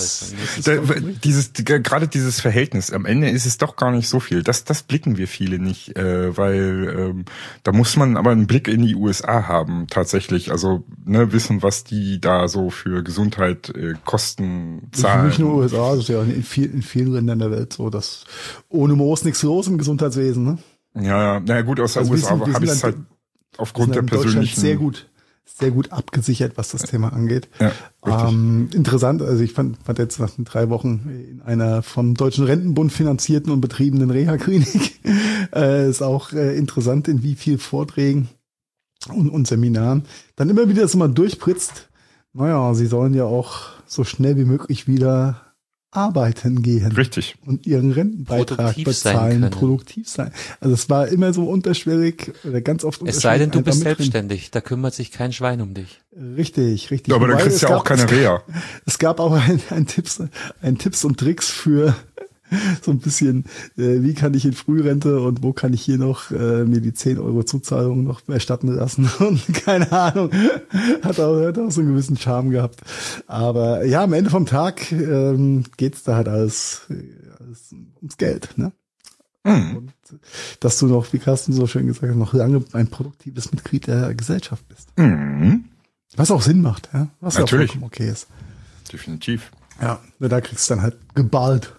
S4: Gerade dieses Verhältnis, am Ende ist es doch gar nicht so viel. Das blicken wir viele nicht, weil da muss man aber einen Blick in die USA haben, tatsächlich. Also wissen, was die da so für Gesundheit Kosten zahlen.
S3: Nicht nur USA, das ist ja in vielen Ländern der Welt so, dass ohne Moos nichts los im Gesundheitswesen, ne?
S4: Ja, naja gut, aus der USA habe ich es halt aufgrund der persönlichen...
S3: sehr gut abgesichert, was das Thema angeht.
S4: Ja,
S3: interessant, also ich fand jetzt nach den 3 Wochen in einer vom Deutschen Rentenbund finanzierten und betriebenen Reha-Klinik ist auch interessant, in wie viel Vorträgen und Seminaren dann immer wieder so mal durchpritzt. Naja, sie sollen ja auch so schnell wie möglich wieder arbeiten gehen.
S4: Richtig.
S3: Und ihren Rentenbeitrag bezahlen, produktiv sein. Also es war immer so unterschwellig oder ganz oft unterschwellig.
S2: Es sei denn, du bist selbstständig, da kümmert sich kein Schwein um dich.
S3: Richtig.
S4: Ja, aber dann kriegst du ja auch keine Reha.
S3: Es gab auch ein Tipps und Tricks für so ein bisschen, wie kann ich in Frührente und wo kann ich hier noch mir die 10 € Zuzahlung noch erstatten lassen und keine Ahnung, hat auch so einen gewissen Charme gehabt. Aber ja, am Ende vom Tag geht's da halt alles ums Geld, ne? Und dass du noch, wie Carsten so schön gesagt hat, noch lange ein produktives Mitglied der Gesellschaft bist. Was auch Sinn macht, ja? Was
S4: natürlich
S3: ja vollkommen okay ist.
S4: Definitiv.
S3: Ja, da kriegst du dann halt geballt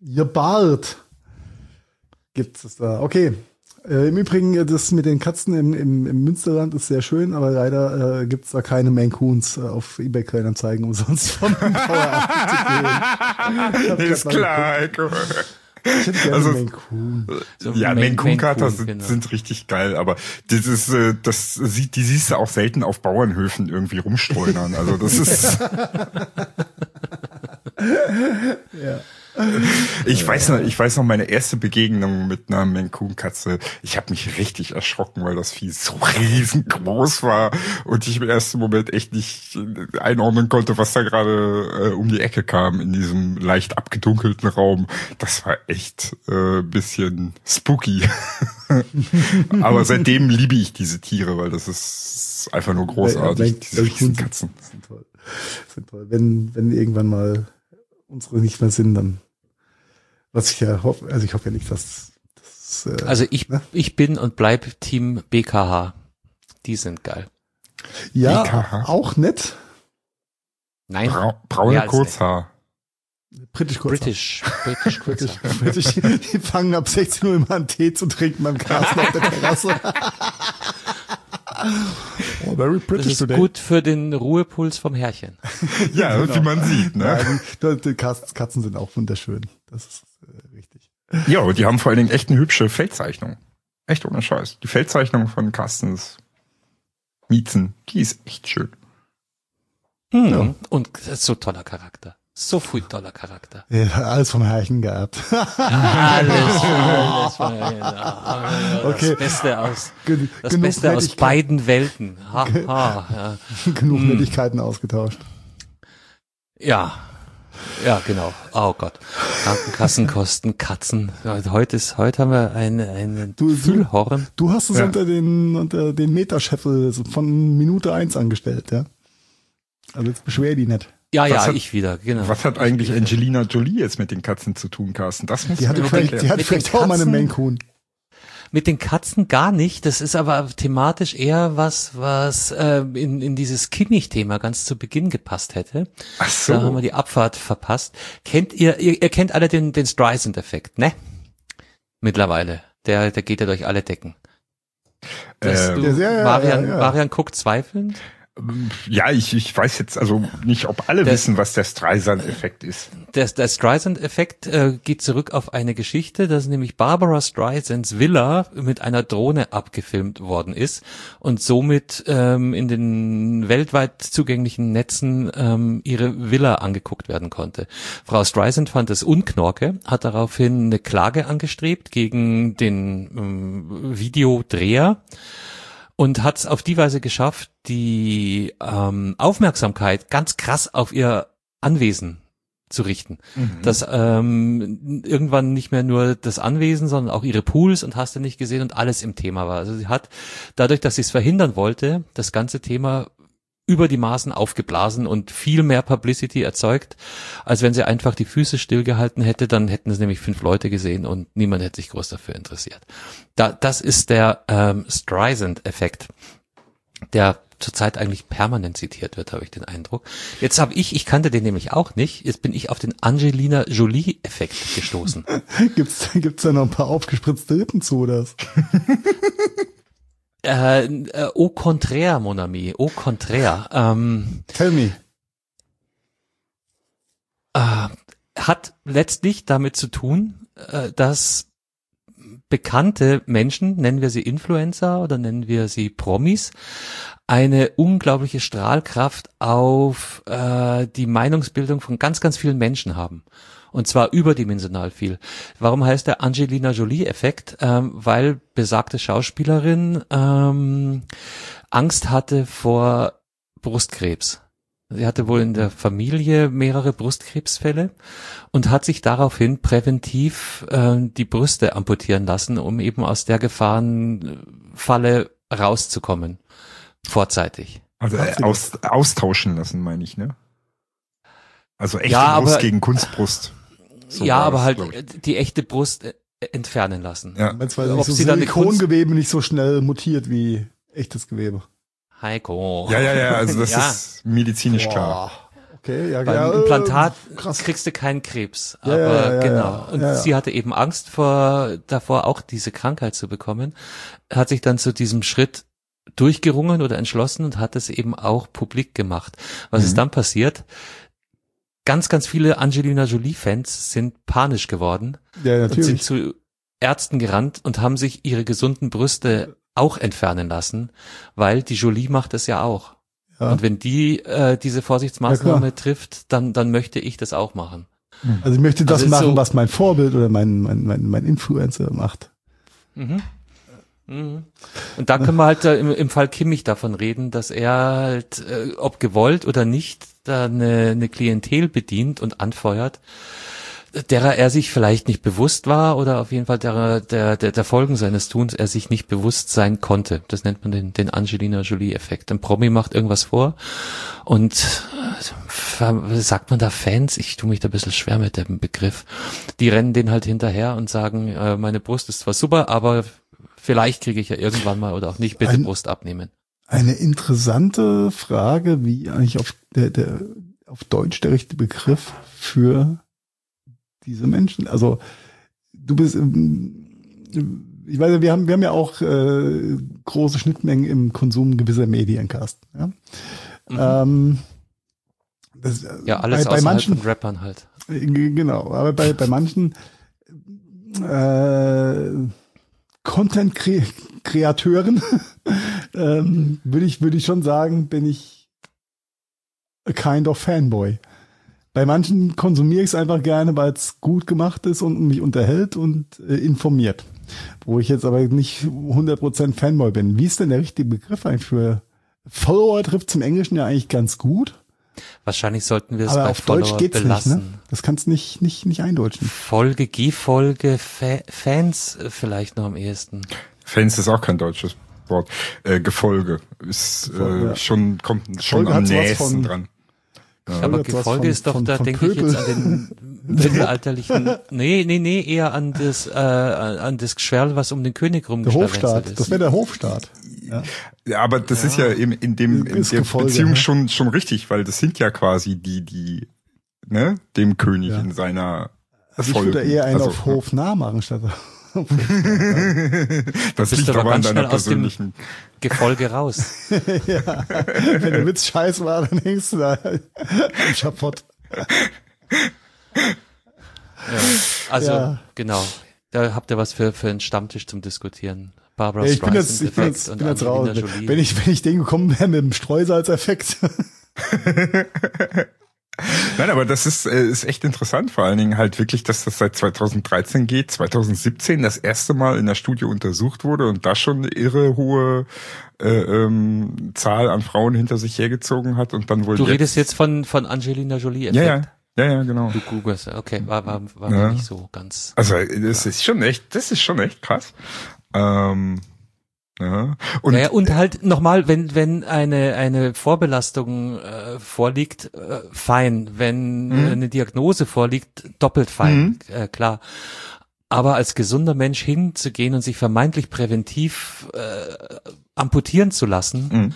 S3: gibt es da. Okay. Im Übrigen, das mit den Katzen im Münsterland ist sehr schön, aber leider gibt es da keine Maine Coons auf eBay Kleinanzeigen umsonst vom Power zu gehen.
S4: Ist klar, Heiko.
S3: Ich hätte gerne Maine Coon.
S4: Ja, Maine Coon Kater sind richtig geil, aber die siehst du auch selten auf Bauernhöfen irgendwie rumstreunern. Also das ist.
S3: Ja.
S4: Ich weiß noch meine erste Begegnung mit einer Maine Coon Katze. Ich habe mich richtig erschrocken, weil das Vieh so riesengroß war und ich im ersten Moment echt nicht einordnen konnte, was da gerade um die Ecke kam in diesem leicht abgedunkelten Raum. Das war echt bisschen spooky. Aber seitdem liebe ich diese Tiere, weil das ist einfach nur großartig. Diese Riesenkatzen
S3: sind toll. Wenn irgendwann mal unsere nicht mehr sind, dann, was ich ja hoffe, also ich hoffe ja nicht, dass
S2: also ich bin und bleib Team BKH. Die sind geil.
S3: Ja,
S4: BKH?
S3: Auch nett.
S2: Nein.
S4: Braune Kurzhaar.
S3: Britisch
S2: Kurzhaar.
S3: Britisch. Die fangen ab 16 Uhr immer an Tee zu trinken beim Carsten auf der Terrasse.
S2: Oh, very British das ist today. Gut für den Ruhepuls vom Herrchen.
S4: Ja, genau. Wie man sieht. Ne?
S3: Ja, die Katzen sind auch wunderschön. Das ist richtig.
S4: Ja, und die haben vor allen Dingen echt eine hübsche Feldzeichnung. Echt ohne Scheiß. Die Feldzeichnung von Carstens Miezen, die ist echt schön.
S2: Ja. Und so toller Charakter. So viel toller Charakter.
S3: Ja, alles vom Herrchen gehabt.
S2: Alles vom Herrchen. Okay. Das Beste aus beiden Welten. Ja.
S3: Genug Nettigkeiten ausgetauscht.
S2: Ja, genau. Oh Gott. Krankenkassenkosten, Katzen. Heute haben wir einen Füllhorn.
S3: Du hast es unter den Metascheffel von Minute 1 angestellt, ja? Also jetzt beschwer die nicht.
S2: Ja, ich wieder, genau.
S4: Was hat eigentlich Angelina Jolie jetzt mit den Katzen zu tun, Carsten?
S3: Die hatte vielleicht auch mal eine Maine Coon.
S2: Mit den Katzen gar nicht. Das ist aber thematisch eher was in dieses Kimmich-Thema ganz zu Beginn gepasst hätte.
S4: Ach so.
S2: Da haben wir die Abfahrt verpasst. Ihr kennt alle den Streisand-Effekt, ne? Mittlerweile. Der geht ja durch alle Decken. Marian guckt zweifelnd.
S4: Ja, ich weiß jetzt also nicht, ob alle wissen, was der Streisand-Effekt ist.
S2: Der Streisand-Effekt geht zurück auf eine Geschichte, dass nämlich Barbara Streisands Villa mit einer Drohne abgefilmt worden ist und somit in den weltweit zugänglichen Netzen ihre Villa angeguckt werden konnte. Frau Streisand fand es unknorke, hat daraufhin eine Klage angestrebt gegen den Videodreher und hat es auf die Weise geschafft, die Aufmerksamkeit ganz krass auf ihr Anwesen zu richten. Dass irgendwann nicht mehr nur das Anwesen, sondern auch ihre Pools und hast du nicht gesehen und alles im Thema war. Also sie hat, dadurch, dass sie es verhindern wollte, das ganze Thema über die Maßen aufgeblasen und viel mehr Publicity erzeugt, als wenn sie einfach die Füße stillgehalten hätte, dann hätten es nämlich 5 Leute gesehen und niemand hätte sich groß dafür interessiert. Das ist der Streisand-Effekt, der zurzeit eigentlich permanent zitiert wird, habe ich den Eindruck. Jetzt habe ich kannte den nämlich auch nicht, jetzt bin ich auf den Angelina Jolie-Effekt gestoßen.
S3: Gibt's da noch ein paar aufgespritzte Rippen zu, oder?
S2: Au contraire, mon ami, au contraire.
S3: Tell me.
S2: Hat letztlich damit zu tun, dass bekannte Menschen, nennen wir sie Influencer oder nennen wir sie Promis, eine unglaubliche Strahlkraft auf die Meinungsbildung von ganz, ganz vielen Menschen haben. Und zwar überdimensional viel. Warum heißt der Angelina Jolie-Effekt? Weil besagte Schauspielerin Angst hatte vor Brustkrebs. Sie hatte wohl in der Familie mehrere Brustkrebsfälle und hat sich daraufhin präventiv die Brüste amputieren lassen, um eben aus der Gefahrenfalle rauszukommen. Vorzeitig.
S4: Also austauschen lassen, meine ich, ne? Also echte Brust gegen Kunstbrust. So
S2: ja, aber halt die echte Brust entfernen lassen.
S3: Ja. Weil ob so Silikongewebe nicht so schnell mutiert wie echtes Gewebe.
S2: Heiko.
S4: Ja, also das ist medizinisch klar.
S3: Okay, ja,
S2: beim Implantat kriegst du keinen Krebs. Aber genau. Und sie hatte eben Angst davor, auch diese Krankheit zu bekommen, hat sich dann zu diesem Schritt durchgerungen oder entschlossen und hat es eben auch publik gemacht. Was ist dann passiert? Ganz, ganz viele Angelina Jolie-Fans sind panisch geworden und sind zu Ärzten gerannt und haben sich ihre gesunden Brüste auch entfernen lassen, weil die Jolie macht es ja auch. Ja. Und wenn die diese Vorsichtsmaßnahme trifft, dann möchte ich das auch machen.
S3: Also ich möchte das machen, so, was mein Vorbild oder mein Influencer macht.
S2: Und da können wir halt im Fall Kimmich davon reden, dass er halt, ob gewollt oder nicht, da eine Klientel bedient und anfeuert, derer er sich vielleicht nicht bewusst war oder auf jeden Fall der Folgen seines Tuns er sich nicht bewusst sein konnte. Das nennt man den Angelina Jolie-Effekt. Ein Promi macht irgendwas vor und sagt man da Fans? Ich tue mich da ein bisschen schwer mit dem Begriff. Die rennen den halt hinterher und sagen, meine Brust ist zwar super, aber vielleicht kriege ich ja irgendwann mal oder auch nicht, bitte Brust abnehmen.
S3: Eine interessante Frage, wie eigentlich auf Deutsch der richtige Begriff für diese Menschen. Also du bist, ich weiß, wir haben ja auch große Schnittmengen im Konsum gewisser Medien, Carsten. Ja,
S2: alles bei manchen von Rappern halt.
S3: Genau, aber bei manchen Content-Kreateuren würde ich schon sagen, bin ich a kind of Fanboy. Bei manchen konsumiere ich es einfach gerne, weil es gut gemacht ist und mich unterhält und informiert. Wo ich jetzt aber nicht 100% Fanboy bin. Wie ist denn der richtige Begriff eigentlich für Follower? Trifft zum Englischen ja eigentlich ganz gut.
S2: Wahrscheinlich sollten wir es
S3: aber
S2: bei
S3: auf Deutsch
S2: Follower
S3: geht's
S2: belassen.
S3: Nicht, ne? Das kannst du nicht eindeutschen.
S2: Folge, Gefolge, Fans vielleicht noch am ehesten.
S4: Fans ist auch kein deutsches Wort. Gefolge ist kommt schon am nächsten dran.
S2: Ja. Aber Gefolge ist doch, da denke ich jetzt an den mittelalterlichen, nee, eher an das Geschwerl, was um den König rumgeschwärzt ist.
S3: Das wäre der Hofstaat.
S4: Ja, aber das ist ja in der Gefolge, Beziehung schon richtig, weil das sind ja quasi die dem König in seiner
S3: Also ich würde eher einen auf Hof nah machen statt
S4: Das
S2: bist
S4: liegt
S2: aber
S4: aber an
S2: ganz
S4: deiner
S2: schnell aus dem
S4: persönlichen...
S2: Gefolge raus.
S3: Ja, wenn der Witz scheiß war, dann hängst du da am Schapott.
S2: Ja, also genau, da habt ihr was für einen Stammtisch zum Diskutieren. Barbara
S3: Ich bin jetzt raus.
S2: Jolie.
S3: Wenn ich den gekommen wäre mit dem Streusalzeffekt.
S4: Nein, aber das ist echt interessant, vor allen Dingen halt wirklich, dass das seit 2013 geht, 2017 das erste Mal in der Studie untersucht wurde und da schon eine irre hohe Zahl an Frauen hinter sich hergezogen hat und dann wohl.
S2: Du redest jetzt von Angelina Jolie-Effekt.
S4: Ja, genau.
S2: Du googelst, okay, war mir nicht so ganz.
S4: Also das ist schon echt krass. Ja.
S2: Und halt nochmal, wenn eine Vorbelastung vorliegt, fein. Wenn eine Diagnose vorliegt, doppelt fein, klar. Aber als gesunder Mensch hinzugehen und sich vermeintlich präventiv amputieren zu lassen,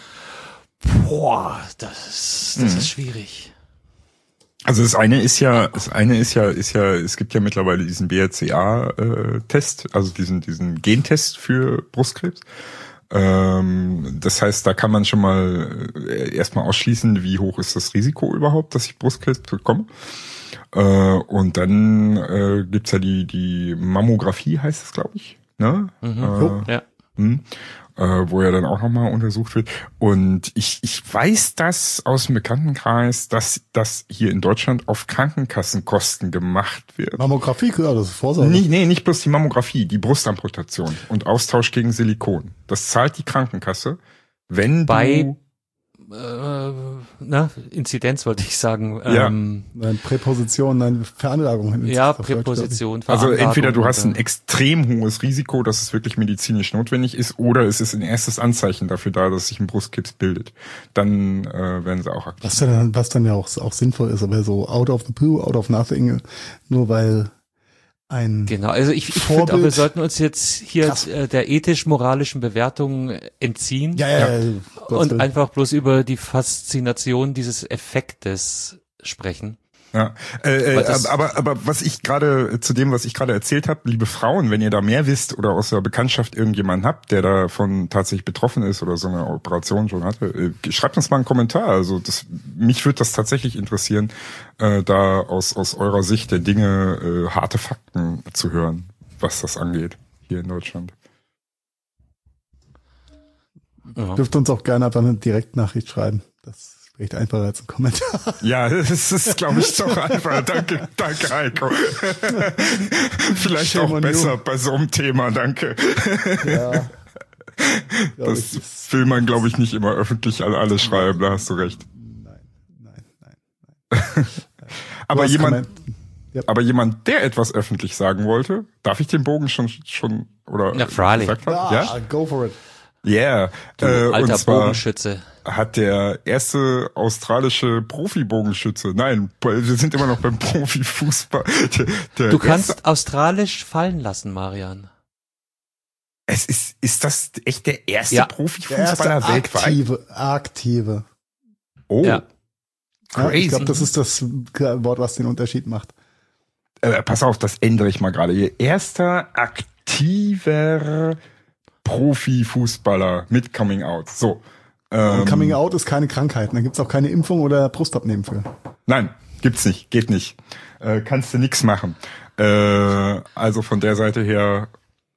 S2: das ist schwierig.
S4: Also das eine ist ja, es gibt ja mittlerweile diesen BRCA-Test, also diesen Gentest für Brustkrebs. Das heißt, da kann man schon mal erstmal ausschließen, wie hoch ist das Risiko überhaupt, dass ich Brustkrebs bekomme. Und dann gibt's ja die Mammographie, heißt es, glaube ich. Ne?
S2: Ja.
S4: Wo ja dann auch nochmal untersucht wird. Und ich weiß das aus dem Bekanntenkreis, dass das hier in Deutschland auf Krankenkassenkosten gemacht wird.
S3: Mammographie, ja, das ist Vorsorge.
S4: Nee, nicht bloß die Mammographie, die Brustamputation und Austausch gegen Silikon. Das zahlt die Krankenkasse, wenn du...
S2: Inzidenz wollte ich sagen.
S4: Ja.
S3: Präposition, Veranlagung.
S2: Ja, Präposition.
S4: Also entweder du hast ein extrem hohes Risiko, dass es wirklich medizinisch notwendig ist, oder es ist ein erstes Anzeichen dafür da, dass sich ein Brustkrebs bildet. Dann werden sie auch aktiv.
S3: Was dann ja auch sinnvoll ist, aber so out of the blue, out of nothing, nur weil
S2: Genau, also ich finde auch, wir sollten uns jetzt hier der ethisch-moralischen Bewertung entziehen und einfach bloß über die Faszination dieses Effektes sprechen.
S4: Ja, aber was ich gerade zu dem, was ich gerade erzählt habe, liebe Frauen, wenn ihr da mehr wisst oder aus der Bekanntschaft irgendjemanden habt, der davon tatsächlich betroffen ist oder so eine Operation schon hatte, schreibt uns mal einen Kommentar. Also mich würde das tatsächlich interessieren, da aus eurer Sicht der Dinge harte Fakten zu hören, was das angeht hier in Deutschland.
S3: Ja. Dürft uns auch gerne einfach eine Direktnachricht schreiben. Das recht einfacher als ein Kommentar.
S4: Ja, das ist, glaube ich, doch einfacher. Danke, Heiko. Vielleicht Shame auch besser bei so einem Thema, danke. Ja. Das will man, glaube ich, nicht immer öffentlich an alle schreiben, da hast du recht.
S3: Nein.
S4: Aber jemand, der etwas öffentlich sagen wollte, darf ich den Bogen schon oder
S2: freilich.
S4: Gesagt haben?
S3: Ja, go for it.
S4: Yeah.
S2: Alter und zwar Bogenschütze.
S4: Hat der erste australische Profi-Bogenschütze, nein, wir sind immer noch beim Profifußball.
S2: Du kannst australisch fallen lassen, Marian.
S4: Ist das echt der erste Profifußballer weltweit?
S3: Aktive.
S4: Oh. Ja.
S3: Crazy. Ich glaube, das ist das Wort, was den Unterschied macht.
S4: Pass auf, das ändere ich mal gerade. Erster aktiver Profifußballer mit Coming Out. So.
S3: Coming Out ist keine Krankheit. Da gibt's auch keine Impfung oder Brustabnehmen für.
S4: Nein, gibt's nicht. Geht nicht. Kannst du nix machen. Also von der Seite her,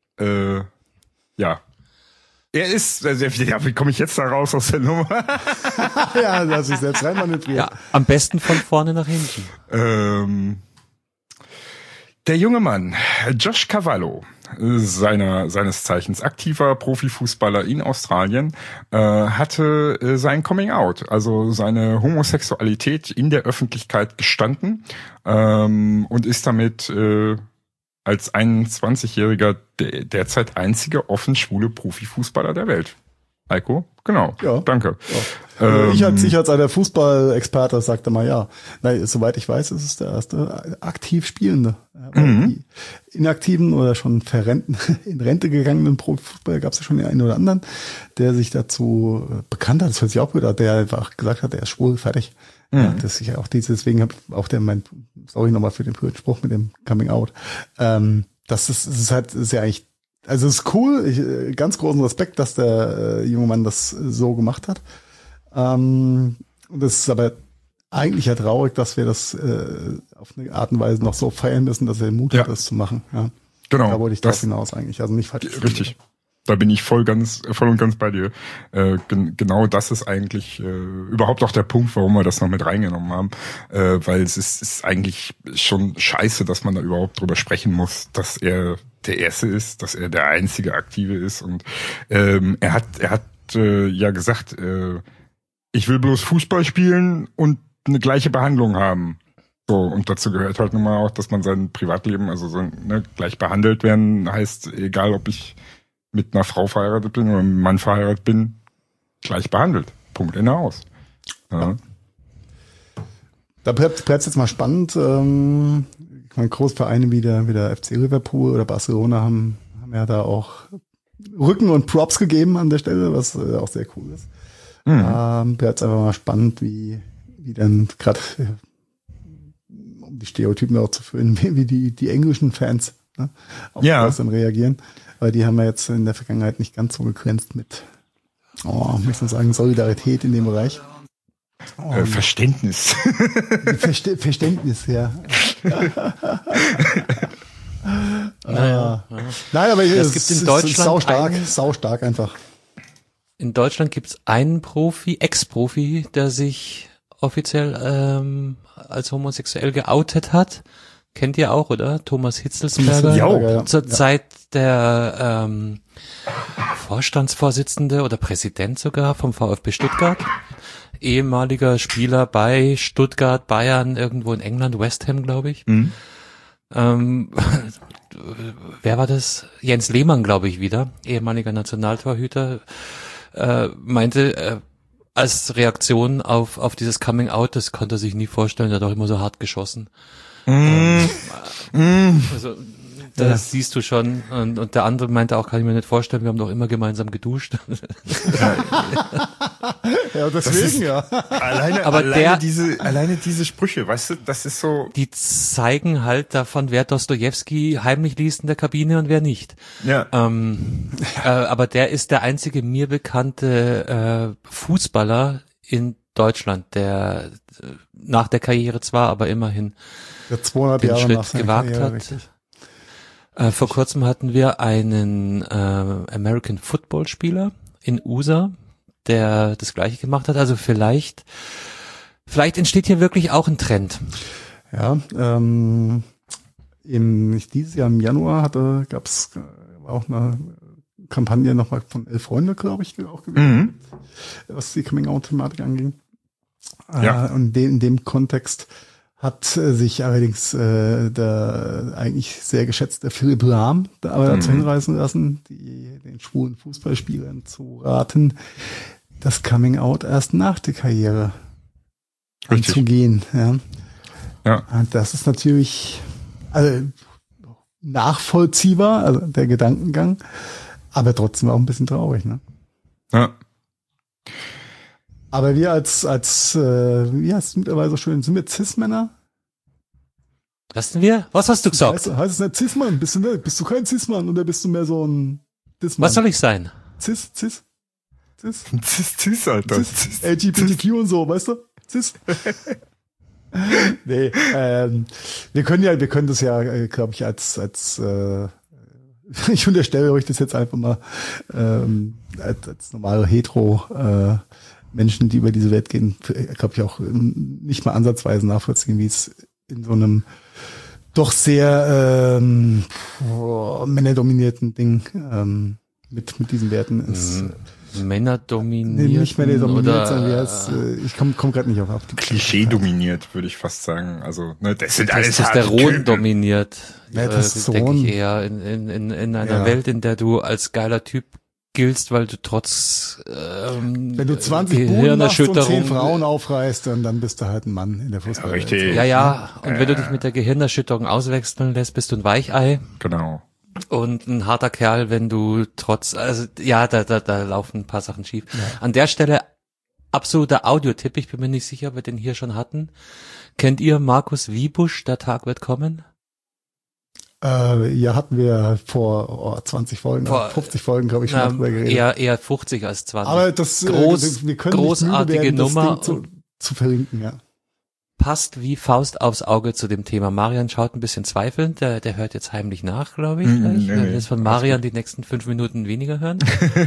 S4: ja. Er ist, wie komme ich jetzt da raus aus der Nummer?
S3: Ja, lass ich selbst reinmanövrieren.
S2: Ja, am besten von vorne nach hinten.
S4: Der junge Mann, Josh Cavallo, seines Zeichens aktiver Profifußballer in Australien, hatte sein Coming Out, also seine Homosexualität in der Öffentlichkeit gestanden und ist damit als 21-jähriger derzeit einzige offen schwule Profifußballer der Welt. Heiko? Genau. Ja. Danke.
S3: Ja. Also ich als einer Fußballexperte sagte mal ja. Nein, soweit ich weiß, ist es der erste aktiv Spielende. Die inaktiven oder schon in Rente gegangenen Profifußballer gab es ja schon den einen oder anderen, der sich dazu bekannt hat. Das hört sich auch gut an, der einfach gesagt hat, er ist schwul, fertig. Ja, das ist ja auch deswegen habe auch sorry nochmal für den Spruch mit dem Coming Out. ist ja eigentlich, also es ist cool, ganz großen Respekt, dass der junge Mann das so gemacht hat. Und es ist aber eigentlich ja traurig, dass wir das auf eine Art und Weise noch so feiern müssen, dass er Mut hat, das zu machen. Ja.
S4: Genau.
S3: Da wollte ich drauf hinaus eigentlich, also nicht falsch.
S4: Richtig. Da bin ich voll und ganz bei dir. Genau das ist eigentlich überhaupt auch der Punkt, warum wir das noch mit reingenommen haben. Weil es ist eigentlich schon scheiße, dass man da überhaupt drüber sprechen muss, dass er der Erste ist, dass er der einzige Aktive ist. Und er hat ja gesagt, ich will bloß Fußball spielen und eine gleiche Behandlung haben. So, und dazu gehört halt nun mal auch, dass man sein Privatleben, also so, ne, gleich behandelt werden, heißt, egal ob ich mit einer Frau verheiratet bin oder mit einem Mann verheiratet bin, gleich behandelt. Punkt, Ende aus. Ja.
S3: Da bleibt jetzt mal spannend. Großvereine wie der FC Liverpool oder Barcelona haben ja da auch Rücken und Props gegeben an der Stelle, was auch sehr cool ist. Bleibt einfach mal spannend, wie dann gerade, um die Stereotypen auch zu führen, wie die englischen Fans auf das dann reagieren. Aber die haben wir jetzt in der Vergangenheit nicht ganz so begrenzt mit, möchte man sagen, Solidarität in dem Bereich.
S4: Verständnis.
S3: Verständnis, ja.
S2: Naja.
S3: Nein, aber
S2: es gibt in Deutschland
S3: saustark einfach.
S2: In Deutschland gibt's einen Ex-Profi, der sich offiziell als homosexuell geoutet hat. Kennt ihr auch, oder? Thomas Hitzelsberger.
S3: Ja.
S2: Zur Zeit der Vorstandsvorsitzende oder Präsident sogar vom VfB Stuttgart. Ehemaliger Spieler bei Stuttgart, Bayern, irgendwo in England, West Ham, glaube ich.
S4: Mhm.
S2: Wer war das? Jens Lehmann, glaube ich, wieder. Ehemaliger Nationaltorhüter. Meinte, als Reaktion auf dieses Coming Out, das konnte er sich nie vorstellen, er hat auch immer so hart geschossen. Also, das siehst du schon. Und der andere meinte auch, kann ich mir nicht vorstellen, wir haben doch immer gemeinsam geduscht.
S3: Ja, deswegen,
S4: Alleine diese Sprüche, weißt du, das ist so.
S2: Die zeigen halt davon, wer Dostojewski heimlich liest in der Kabine und wer nicht.
S4: Ja.
S2: Aber der ist der einzige mir bekannte Fußballer in Deutschland, der nach der Karriere zwar, aber immerhin
S3: der 200
S2: den
S3: Jahre
S2: Schritt
S3: nach
S2: gewagt
S3: Karriere,
S2: hat.
S3: richtig.
S2: Vor kurzem hatten wir einen American Football Spieler in USA, der das Gleiche gemacht hat. Also vielleicht entsteht hier wirklich auch ein Trend.
S3: Ja, dieses Jahr im Januar gab's auch eine Kampagne nochmal von 11 Freunde, glaube ich, auch gewesen, was die Coming-out-Thematik anging.
S4: Ja.
S3: Und in dem Kontext hat sich allerdings der eigentlich sehr geschätzte Philipp Lahm aber dazu hinreißen lassen, den schwulen Fußballspielern zu raten, das Coming-out erst nach der Karriere anzugehen. Ja. Und das ist natürlich nachvollziehbar, also der Gedankengang, aber trotzdem auch ein bisschen traurig, ne?
S4: Ja.
S3: Aber wir als wie heißt es mittlerweile so schön, sind wir Cis-Männer?
S2: Was sind wir? Was hast du gesagt?
S3: Heißt es nicht Cis-Mann? Bist du kein Cis-Mann oder bist du mehr so ein Dis-Mann?
S2: Was soll ich sein?
S3: Cis,
S4: Alter.
S3: LGBTQ und so, weißt du? Cis. Nee, wir können das ja, glaube ich, als ich unterstelle euch das jetzt einfach mal als normale Hetero Menschen, die über diese Welt gehen, glaube ich auch nicht mal ansatzweise nachvollziehen, wie es in so einem doch sehr männerdominierten Ding mit diesen Werten ist.
S2: Männerdominiert.
S3: Nicht männerdominiert, sondern ich komme gerade nicht auf die
S4: Klischee dominiert, würde ich fast sagen. Also, ne, das sind alles
S2: Testosteron dominiert.
S3: Ja, Testosteron.
S2: Denke ich eher in einer Welt, in der du als geiler Typ giltst, weil du trotz
S3: wenn du 20 Buden machst und 10 Frauen aufreißt, dann bist du halt ein Mann in der Fußballwelt.
S4: Ja, richtig.
S2: Ja. Und wenn du dich mit der Gehirnerschütterung auswechseln lässt, bist du ein Weichei.
S4: Genau.
S2: Und ein harter Kerl, wenn du da laufen ein paar Sachen schief. Ja. An der Stelle absoluter Audiotipp, ich bin mir nicht sicher, ob wir den hier schon hatten. Kennt ihr Markus Wiebusch, Der Tag wird kommen?
S3: Ja, hatten wir vor 20 Folgen, 50 Folgen, glaube ich, schon drüber geredet.
S2: Eher 50 als 20.
S3: Aber das wir können
S2: großartige
S3: nicht müde werden,
S2: Nummer
S3: das Ding zu verlinken, ja.
S2: Passt wie Faust aufs Auge zu dem Thema. Marian schaut ein bisschen zweifelnd, der hört jetzt heimlich nach, glaube ich. Wir werden jetzt von Marian die nächsten 5 Minuten weniger hören.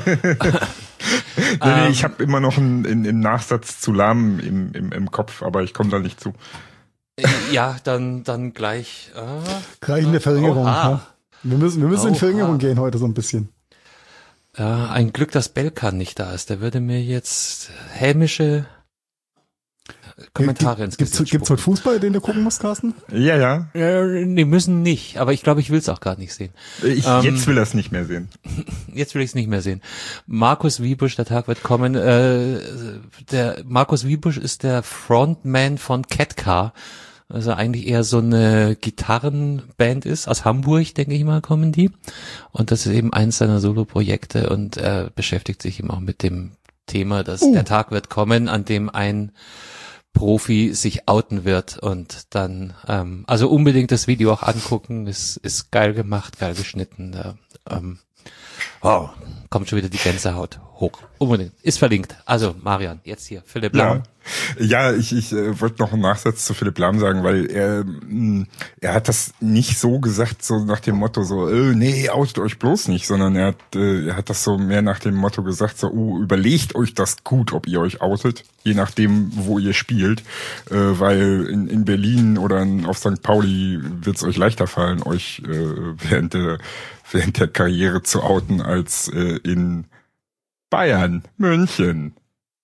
S4: Nee, ich habe immer noch einen Nachsatz zu Lahm im Kopf, aber ich komme da nicht zu.
S2: Ja, dann gleich.
S3: Gleich in der Verringerung. Ja. Wir müssen in Verringerung gehen heute so ein bisschen.
S2: Ja, ein Glück, dass Belkan nicht da ist. Der würde mir jetzt hämische Kommentare ins Gesicht
S3: Gibt's heute Fußball, den du gucken musst, Carsten?
S4: Ja.
S2: Nee, müssen nicht. Aber ich glaube, ich will es auch gar nicht sehen.
S4: Jetzt will er es nicht mehr sehen.
S2: Jetzt will ich es nicht mehr sehen. Markus Wiebusch, der Tag wird kommen. Der Markus Wiebusch ist der Frontman von Catcar. Also eigentlich eher so eine Gitarrenband ist. Aus Hamburg, denke ich mal, kommen die. Und das ist eben eins seiner Solo-Projekte und er beschäftigt sich eben auch mit dem Thema, dass der Tag wird kommen, an dem ein Profi sich outen wird und dann, also unbedingt das Video auch angucken, es ist geil gemacht, geil geschnitten, wow, kommt schon wieder die Gänsehaut hoch, unbedingt, ist verlinkt, also Marian, jetzt hier, Philipp Lahm.
S4: Ja, ich wollte noch einen Nachsatz zu Philipp Lahm sagen, weil er hat das nicht so gesagt, so nach dem Motto so, nee, outet euch bloß nicht, sondern er hat das so mehr nach dem Motto gesagt, so, überlegt euch das gut, ob ihr euch outet, je nachdem, wo ihr spielt, weil in Berlin oder auf St. Pauli wird es euch leichter fallen, euch während der Karriere zu outen, als in Bayern, München.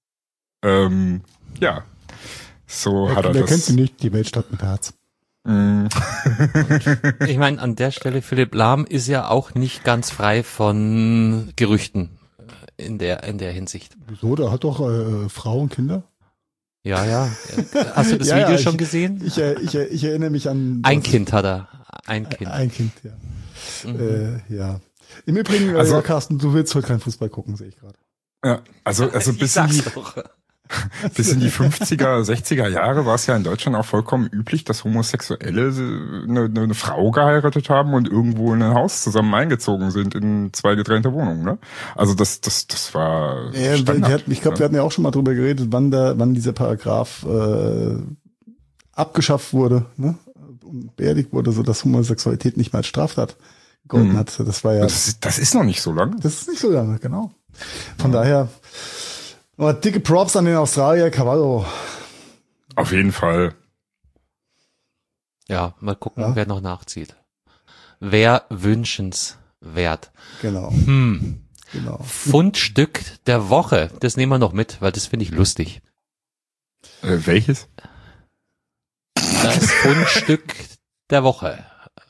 S4: Ja, so hat er das.
S3: Wer kennt sie nicht, die Weltstadt mit Herz.
S2: Ich meine, an der Stelle, Philipp Lahm ist ja auch nicht ganz frei von Gerüchten in der Hinsicht.
S3: Wieso, der hat doch Frau und Kinder?
S2: Ja. Hast du das Video schon gesehen?
S3: Ich erinnere mich an...
S2: Ein Kind hat er. Ein Kind.
S3: Ein Kind, ja. Ja. Im Übrigen, Carsten, du willst heute keinen Fußball gucken, sehe ich gerade.
S4: Ja, also bis in die 50er, 60er Jahre war es ja in Deutschland auch vollkommen üblich, dass Homosexuelle eine Frau geheiratet haben und irgendwo in ein Haus zusammen eingezogen sind in 2 getrennte Wohnungen, ne? Also das war Standard,
S3: ich glaube, wir hatten ja auch schon mal drüber geredet, wann dieser Paragraph abgeschafft wurde, ne? Und beerdigt wurde, so dass Homosexualität nicht mehr als Straftat gegolten hat. Das war ja.
S4: Das ist noch nicht so lange.
S3: Das ist nicht so lange, genau. Von daher, dicke Props an den Australier Cavallo.
S4: Auf jeden Fall.
S2: Ja, mal gucken, wer noch nachzieht. Wer wünschenswert.
S3: Genau.
S2: Genau. Fundstück der Woche. Das nehmen wir noch mit, weil das finde ich lustig.
S4: Welches?
S2: Das Fundstück der Woche.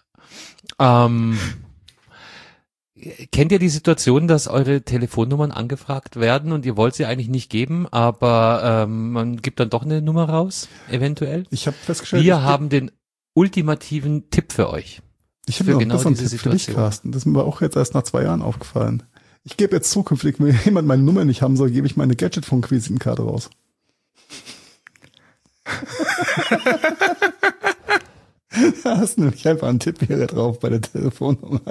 S2: Kennt ihr die Situation, dass eure Telefonnummern angefragt werden und ihr wollt sie eigentlich nicht geben, aber man gibt dann doch eine Nummer raus, eventuell?
S3: Ich habe festgestellt,
S2: wir haben den ultimativen Tipp für euch.
S3: Ich habe noch genau einen Tipp für dich, Carsten. Das ist mir auch jetzt erst nach 2 Jahren aufgefallen. Ich gebe jetzt zukünftig, wenn jemand meine Nummer nicht haben soll, gebe ich meine Gadgetfunk-Visitenkarte raus. Da hast du nämlich einfach einen Tipp hier drauf bei der Telefonnummer.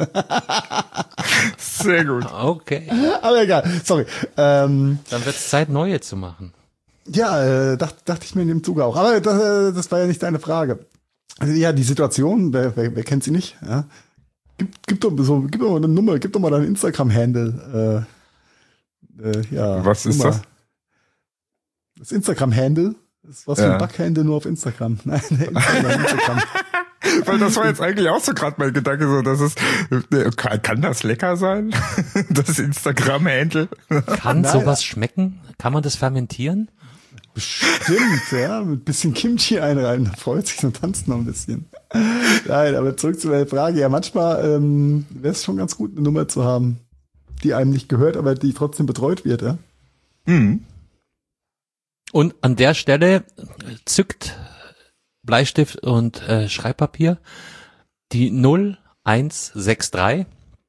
S4: Sehr gut.
S2: Okay.
S3: Aber egal, sorry.
S2: Dann wird es Zeit, neue zu machen.
S3: Ja, dachte ich mir in dem Zuge auch. Aber das war ja nicht deine Frage. Also, ja, die Situation, wer kennt sie nicht? Ja? Gib doch mal eine Nummer, gib doch mal deinen Instagram-Handle. Ja.
S4: Was ist das?
S3: Das Instagram-Handle. Das ist was für ein Bug-Handle nur auf Instagram. Nein, Instagram.
S4: Weil das war jetzt eigentlich auch so gerade mein Gedanke, so, dass es, kann das lecker sein? Das Instagram-Handle?
S2: Kann sowas schmecken? Kann man das fermentieren?
S3: Bestimmt, ja, mit ein bisschen Kimchi einreiben, da freut sich und tanzt noch ein bisschen. Nein, aber zurück zu der Frage. Ja, manchmal wäre es schon ganz gut, eine Nummer zu haben, die einem nicht gehört, aber die trotzdem betreut wird, ja.
S4: Mhm.
S2: Und an der Stelle zückt Bleistift und Schreibpapier die 0163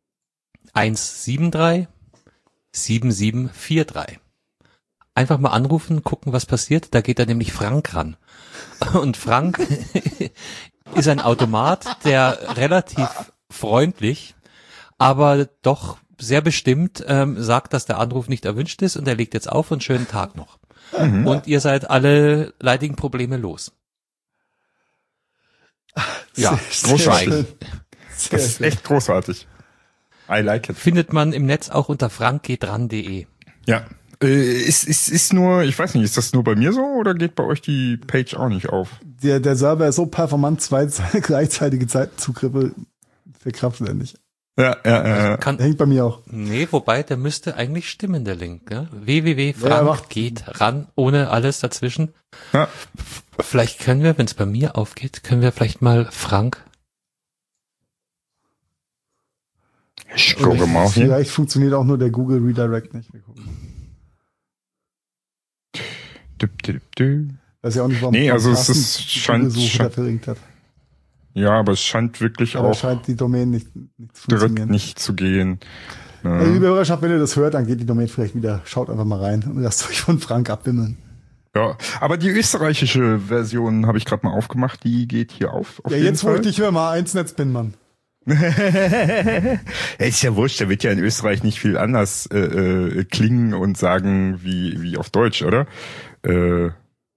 S2: 173 7743. Einfach mal anrufen, gucken, was passiert. Da geht da nämlich Frank ran. Und Frank ist ein Automat, der relativ freundlich, aber doch sehr bestimmt sagt, dass der Anruf nicht erwünscht ist und er legt jetzt auf und schönen Tag noch. Und ihr seid alle leidigen Probleme los. Ja,
S4: großartig. Das ist echt großartig. I like it.
S2: Findet man im Netz auch unter frankgehtran.de.
S4: Ja. Ist nur, ich weiß nicht, ist das nur bei mir so oder geht bei euch die Page auch nicht auf?
S3: Der Server ist so performant, zwei gleichzeitige Zeitenzugriffe verkraftet er nicht.
S4: Ja.
S3: Hängt bei mir auch.
S2: Nee, wobei, der müsste eigentlich stimmen, der Link. Ne? www.frank.gehtran, ohne alles dazwischen.
S4: Ja.
S2: Vielleicht können wir, wenn es bei mir aufgeht, können wir vielleicht mal Frank.
S4: Ich gucke mal hier.
S3: Vielleicht funktioniert auch nur der Google Redirect nicht. Wir gucken. Weiß ja auch nicht, warum
S4: also es ist scheint
S3: verringt hat.
S4: Ja, aber es scheint wirklich
S3: aber
S4: auch
S3: scheint die Domain nicht zu
S4: direkt
S3: funktionieren.
S4: nicht zu gehen. Ja.
S3: Also, liebe Hörerschaft, wenn ihr das hört, dann geht die Domain vielleicht wieder. Schaut einfach mal rein und lasst euch von Frank abwimmeln.
S4: Ja, aber die österreichische Version habe ich gerade mal aufgemacht, die geht hier auf
S3: Ja, jetzt wo ich dich höre, mal 1 bin, Mann.
S4: Ist ja wurscht, da wird ja in Österreich nicht viel anders klingen und sagen wie auf Deutsch, oder? So.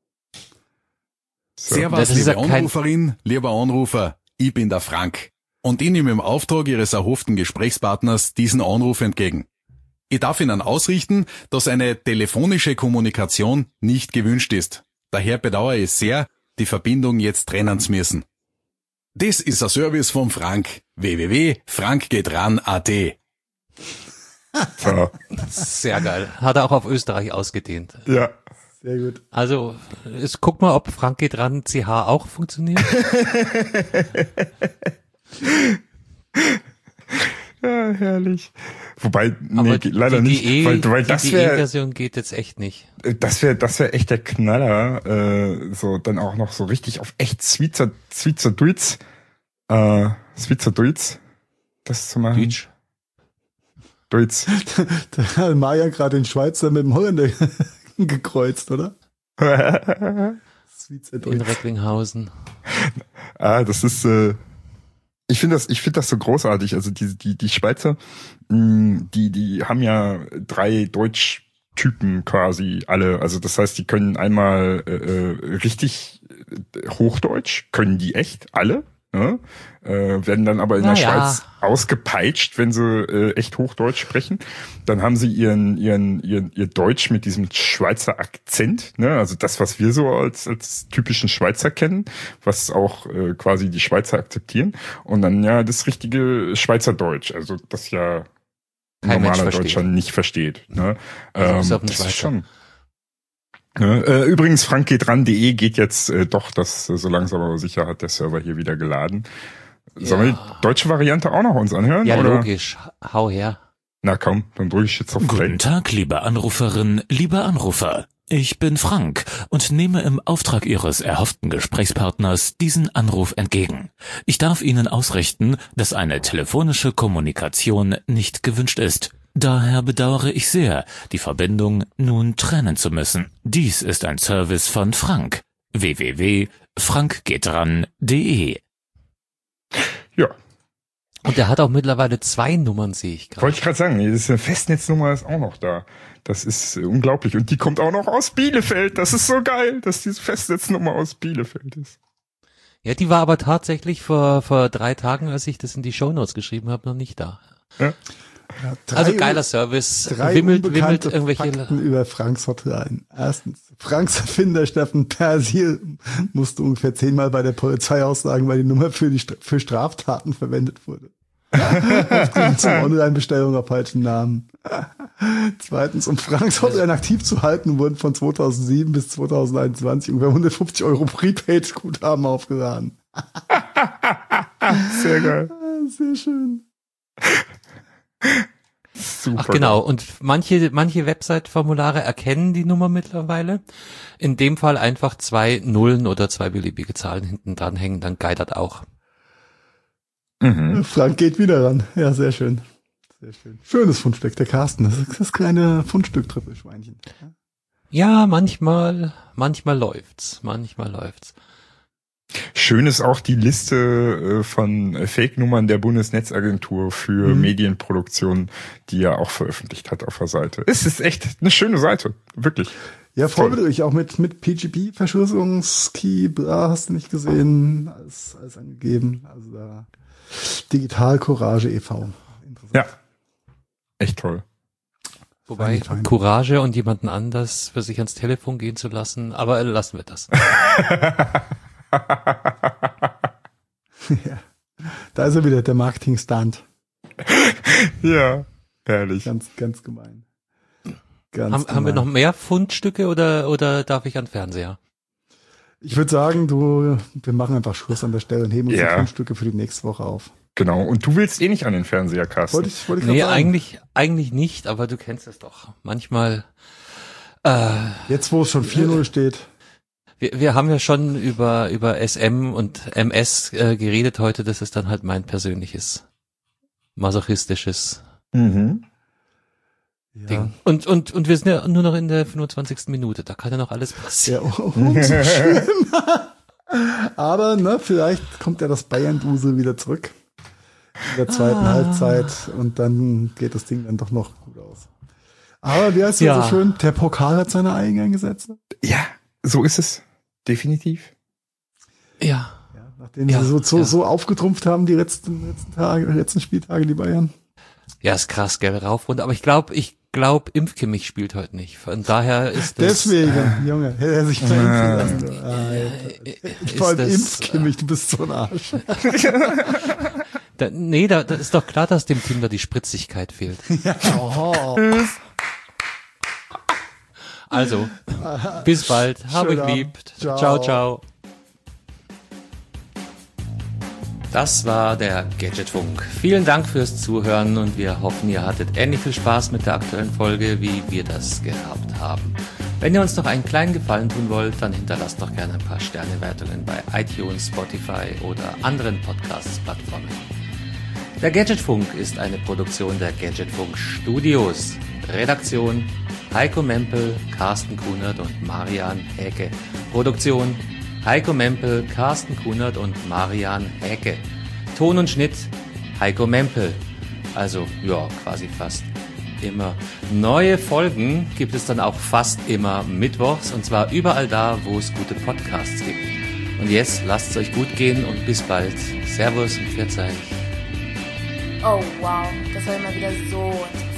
S5: Servus, liebe Anruferin, lieber Anrufer, ich bin der Frank und ich nehme im Auftrag Ihres erhofften Gesprächspartners diesen Anruf entgegen. Ich darf Ihnen ausrichten, dass eine telefonische Kommunikation nicht gewünscht ist. Daher bedauere ich sehr, die Verbindung jetzt trennen zu müssen. Das ist ein Service von Frank. www.frankgehtran.at.
S4: So.
S2: Sehr geil. Hat er auch auf Österreich ausgedehnt.
S4: Ja.
S3: Sehr gut.
S2: Also, guck mal, ob Frank geht ran CH auch funktioniert.
S4: Ja, herrlich. Wobei, nee, leider nicht, weil das wäre,
S2: E-Version geht jetzt echt nicht.
S4: Das wäre echt der Knaller, so dann auch noch so richtig auf echt Schweizerdeutsch, das zu machen. Deutsch.
S3: Da hat Maja gerade den Schweizer mit dem Holländer gekreuzt, oder?
S2: In Recklinghausen.
S4: Das ist, ich finde das so großartig. Also die Schweizer, die haben ja 3 Deutschtypen quasi alle. Also das heißt, die können einmal richtig Hochdeutsch, können die echt alle. Ja, werden dann aber in der Schweiz ausgepeitscht, wenn sie echt Hochdeutsch sprechen. Dann haben sie ihr Deutsch mit diesem Schweizer Akzent, ne? Also das, was wir so als typischen Schweizer kennen, was auch quasi die Schweizer akzeptieren. Und dann ja das richtige Schweizerdeutsch, also das ja ein normaler Deutscher nicht versteht. Ne?
S2: Also
S4: das ist schon. Übrigens, frankgehtran.de geht jetzt doch, das so langsam aber sicher hat der Server hier wieder geladen. Sollen wir die deutsche Variante auch noch uns anhören?
S2: Ja,
S4: oder?
S2: Logisch. Hau her.
S4: Na komm, dann drücke ich jetzt auf Play.
S6: Guten Tag, liebe Anruferin, lieber Anrufer. Ich bin Frank und nehme im Auftrag Ihres erhofften Gesprächspartners diesen Anruf entgegen. Ich darf Ihnen ausrichten, dass eine telefonische Kommunikation nicht gewünscht ist. Daher bedauere ich sehr, die Verbindung nun trennen zu müssen. Dies ist ein Service von Frank. www.frankgehtran.de.
S4: Ja.
S2: Und der hat auch mittlerweile 2 Nummern, sehe ich gerade.
S4: Wollte ich gerade sagen, das ist eine Festnetznummer ist auch noch da. Das ist unglaublich. Und die kommt auch noch aus Bielefeld. Das ist so geil, dass diese Festnetznummer aus Bielefeld ist.
S2: Ja, die war aber tatsächlich vor 3 Tagen, als ich das in die Shownotes geschrieben habe, noch nicht da.
S4: Ja.
S3: Ja,
S2: also geiler Service.
S3: 3
S2: wimmelt
S3: irgendwelche Fakten über Franks Hotline. Erstens, Franks Erfinder Steffen Persil musste ungefähr 10-mal bei der Polizei aussagen, weil die Nummer für Straftaten verwendet wurde. Zum Online-Bestellung auf falschen Namen. Zweitens, um Franks Hotline aktiv zu halten, wurden von 2007 bis 2021 ungefähr 150 € Prepaid-Guthaben aufgeladen.
S4: Sehr geil.
S3: Sehr schön.
S2: Super. Ach genau, und manche Website-Formulare erkennen die Nummer mittlerweile. In dem Fall einfach 2 Nullen oder 2 beliebige Zahlen hinten dran hängen, dann geitert auch.
S3: Mhm. Frank geht wieder ran. Ja, sehr schön. Sehr schön. Schönes Fundstück, der Carsten. Das ist das kleine
S4: Schön ist auch die Liste von Fake-Nummern der Bundesnetzagentur für Medienproduktion, die er auch veröffentlicht hat auf der Seite. Es ist echt eine schöne Seite, wirklich.
S3: Ja, vorbildlich, auch mit PGP, Verschlüsselungskey, hast du nicht gesehen, alles angegeben. Also da Digital Courage e.V. Interessant.
S4: Ja, echt toll.
S2: Wobei Courage und jemanden anders für sich ans Telefon gehen zu lassen, aber lassen wir das.
S3: Ja, da ist er wieder, der Marketing-Stunt.
S4: Ja, herrlich.
S3: Ganz gemein.
S2: Haben wir noch mehr Fundstücke oder darf ich an Fernseher?
S3: Ich würde sagen, wir machen einfach Schluss an der Stelle und heben uns die Fundstücke für die nächste Woche auf.
S4: Genau, und du willst nicht an den Fernseher, Carsten.
S3: Wollte ich
S2: nee,
S3: sagen.
S2: eigentlich nicht, aber du kennst es doch. Manchmal
S3: jetzt, wo es schon 4-0 steht.
S2: Wir haben ja schon über SM und MS geredet heute, das ist dann halt mein persönliches masochistisches Ding. Und wir sind ja nur noch in der 25. Minute, da kann ja noch alles passieren.
S3: Ja, umso schlimmer. Aber vielleicht kommt ja das Bayern-Dusel wieder zurück in der zweiten Halbzeit und dann geht das Ding dann doch noch gut aus. Aber wie heißt es so schön, der Pokal hat seine eigenen Gesetze.
S4: Ja, so ist es. Definitiv.
S2: Ja.
S3: Nachdem sie so aufgetrumpft haben, die letzten Spieltage, die Bayern.
S2: Ja, ist krass, gell, rauf runter. Aber ich glaube, Impfkimmich spielt heute nicht. Von daher ist das...
S3: Deswegen, Junge, hätte er sich mal impfen lassen. Vor allem Impfkimmich, du bist so ein Arsch.
S2: Da ist doch klar, dass dem Team da die Spritzigkeit fehlt.
S3: Ja. Oh.
S2: Also, bis bald. Hab euch lieb. Ciao. Das war der Gadgetfunk. Vielen Dank fürs Zuhören und wir hoffen, ihr hattet ähnlich viel Spaß mit der aktuellen Folge, wie wir das gehabt haben. Wenn ihr uns noch einen kleinen Gefallen tun wollt, dann hinterlasst doch gerne ein paar Sternewertungen bei iTunes, Spotify oder anderen Podcast-Plattformen. Der Gadgetfunk ist eine Produktion der Gadgetfunk Studios. Redaktion Heiko Mempel, Carsten Kunert und Marian Häke. Produktion Heiko Mempel, Carsten Kunert und Marian Häke. Ton und Schnitt Heiko Mempel. Also, ja, quasi fast immer. Neue Folgen gibt es dann auch fast immer mittwochs und zwar überall da, wo es gute Podcasts gibt. Und jetzt lasst es euch gut gehen und bis bald. Servus und Pfiat euch.
S7: Oh wow, das war immer wieder so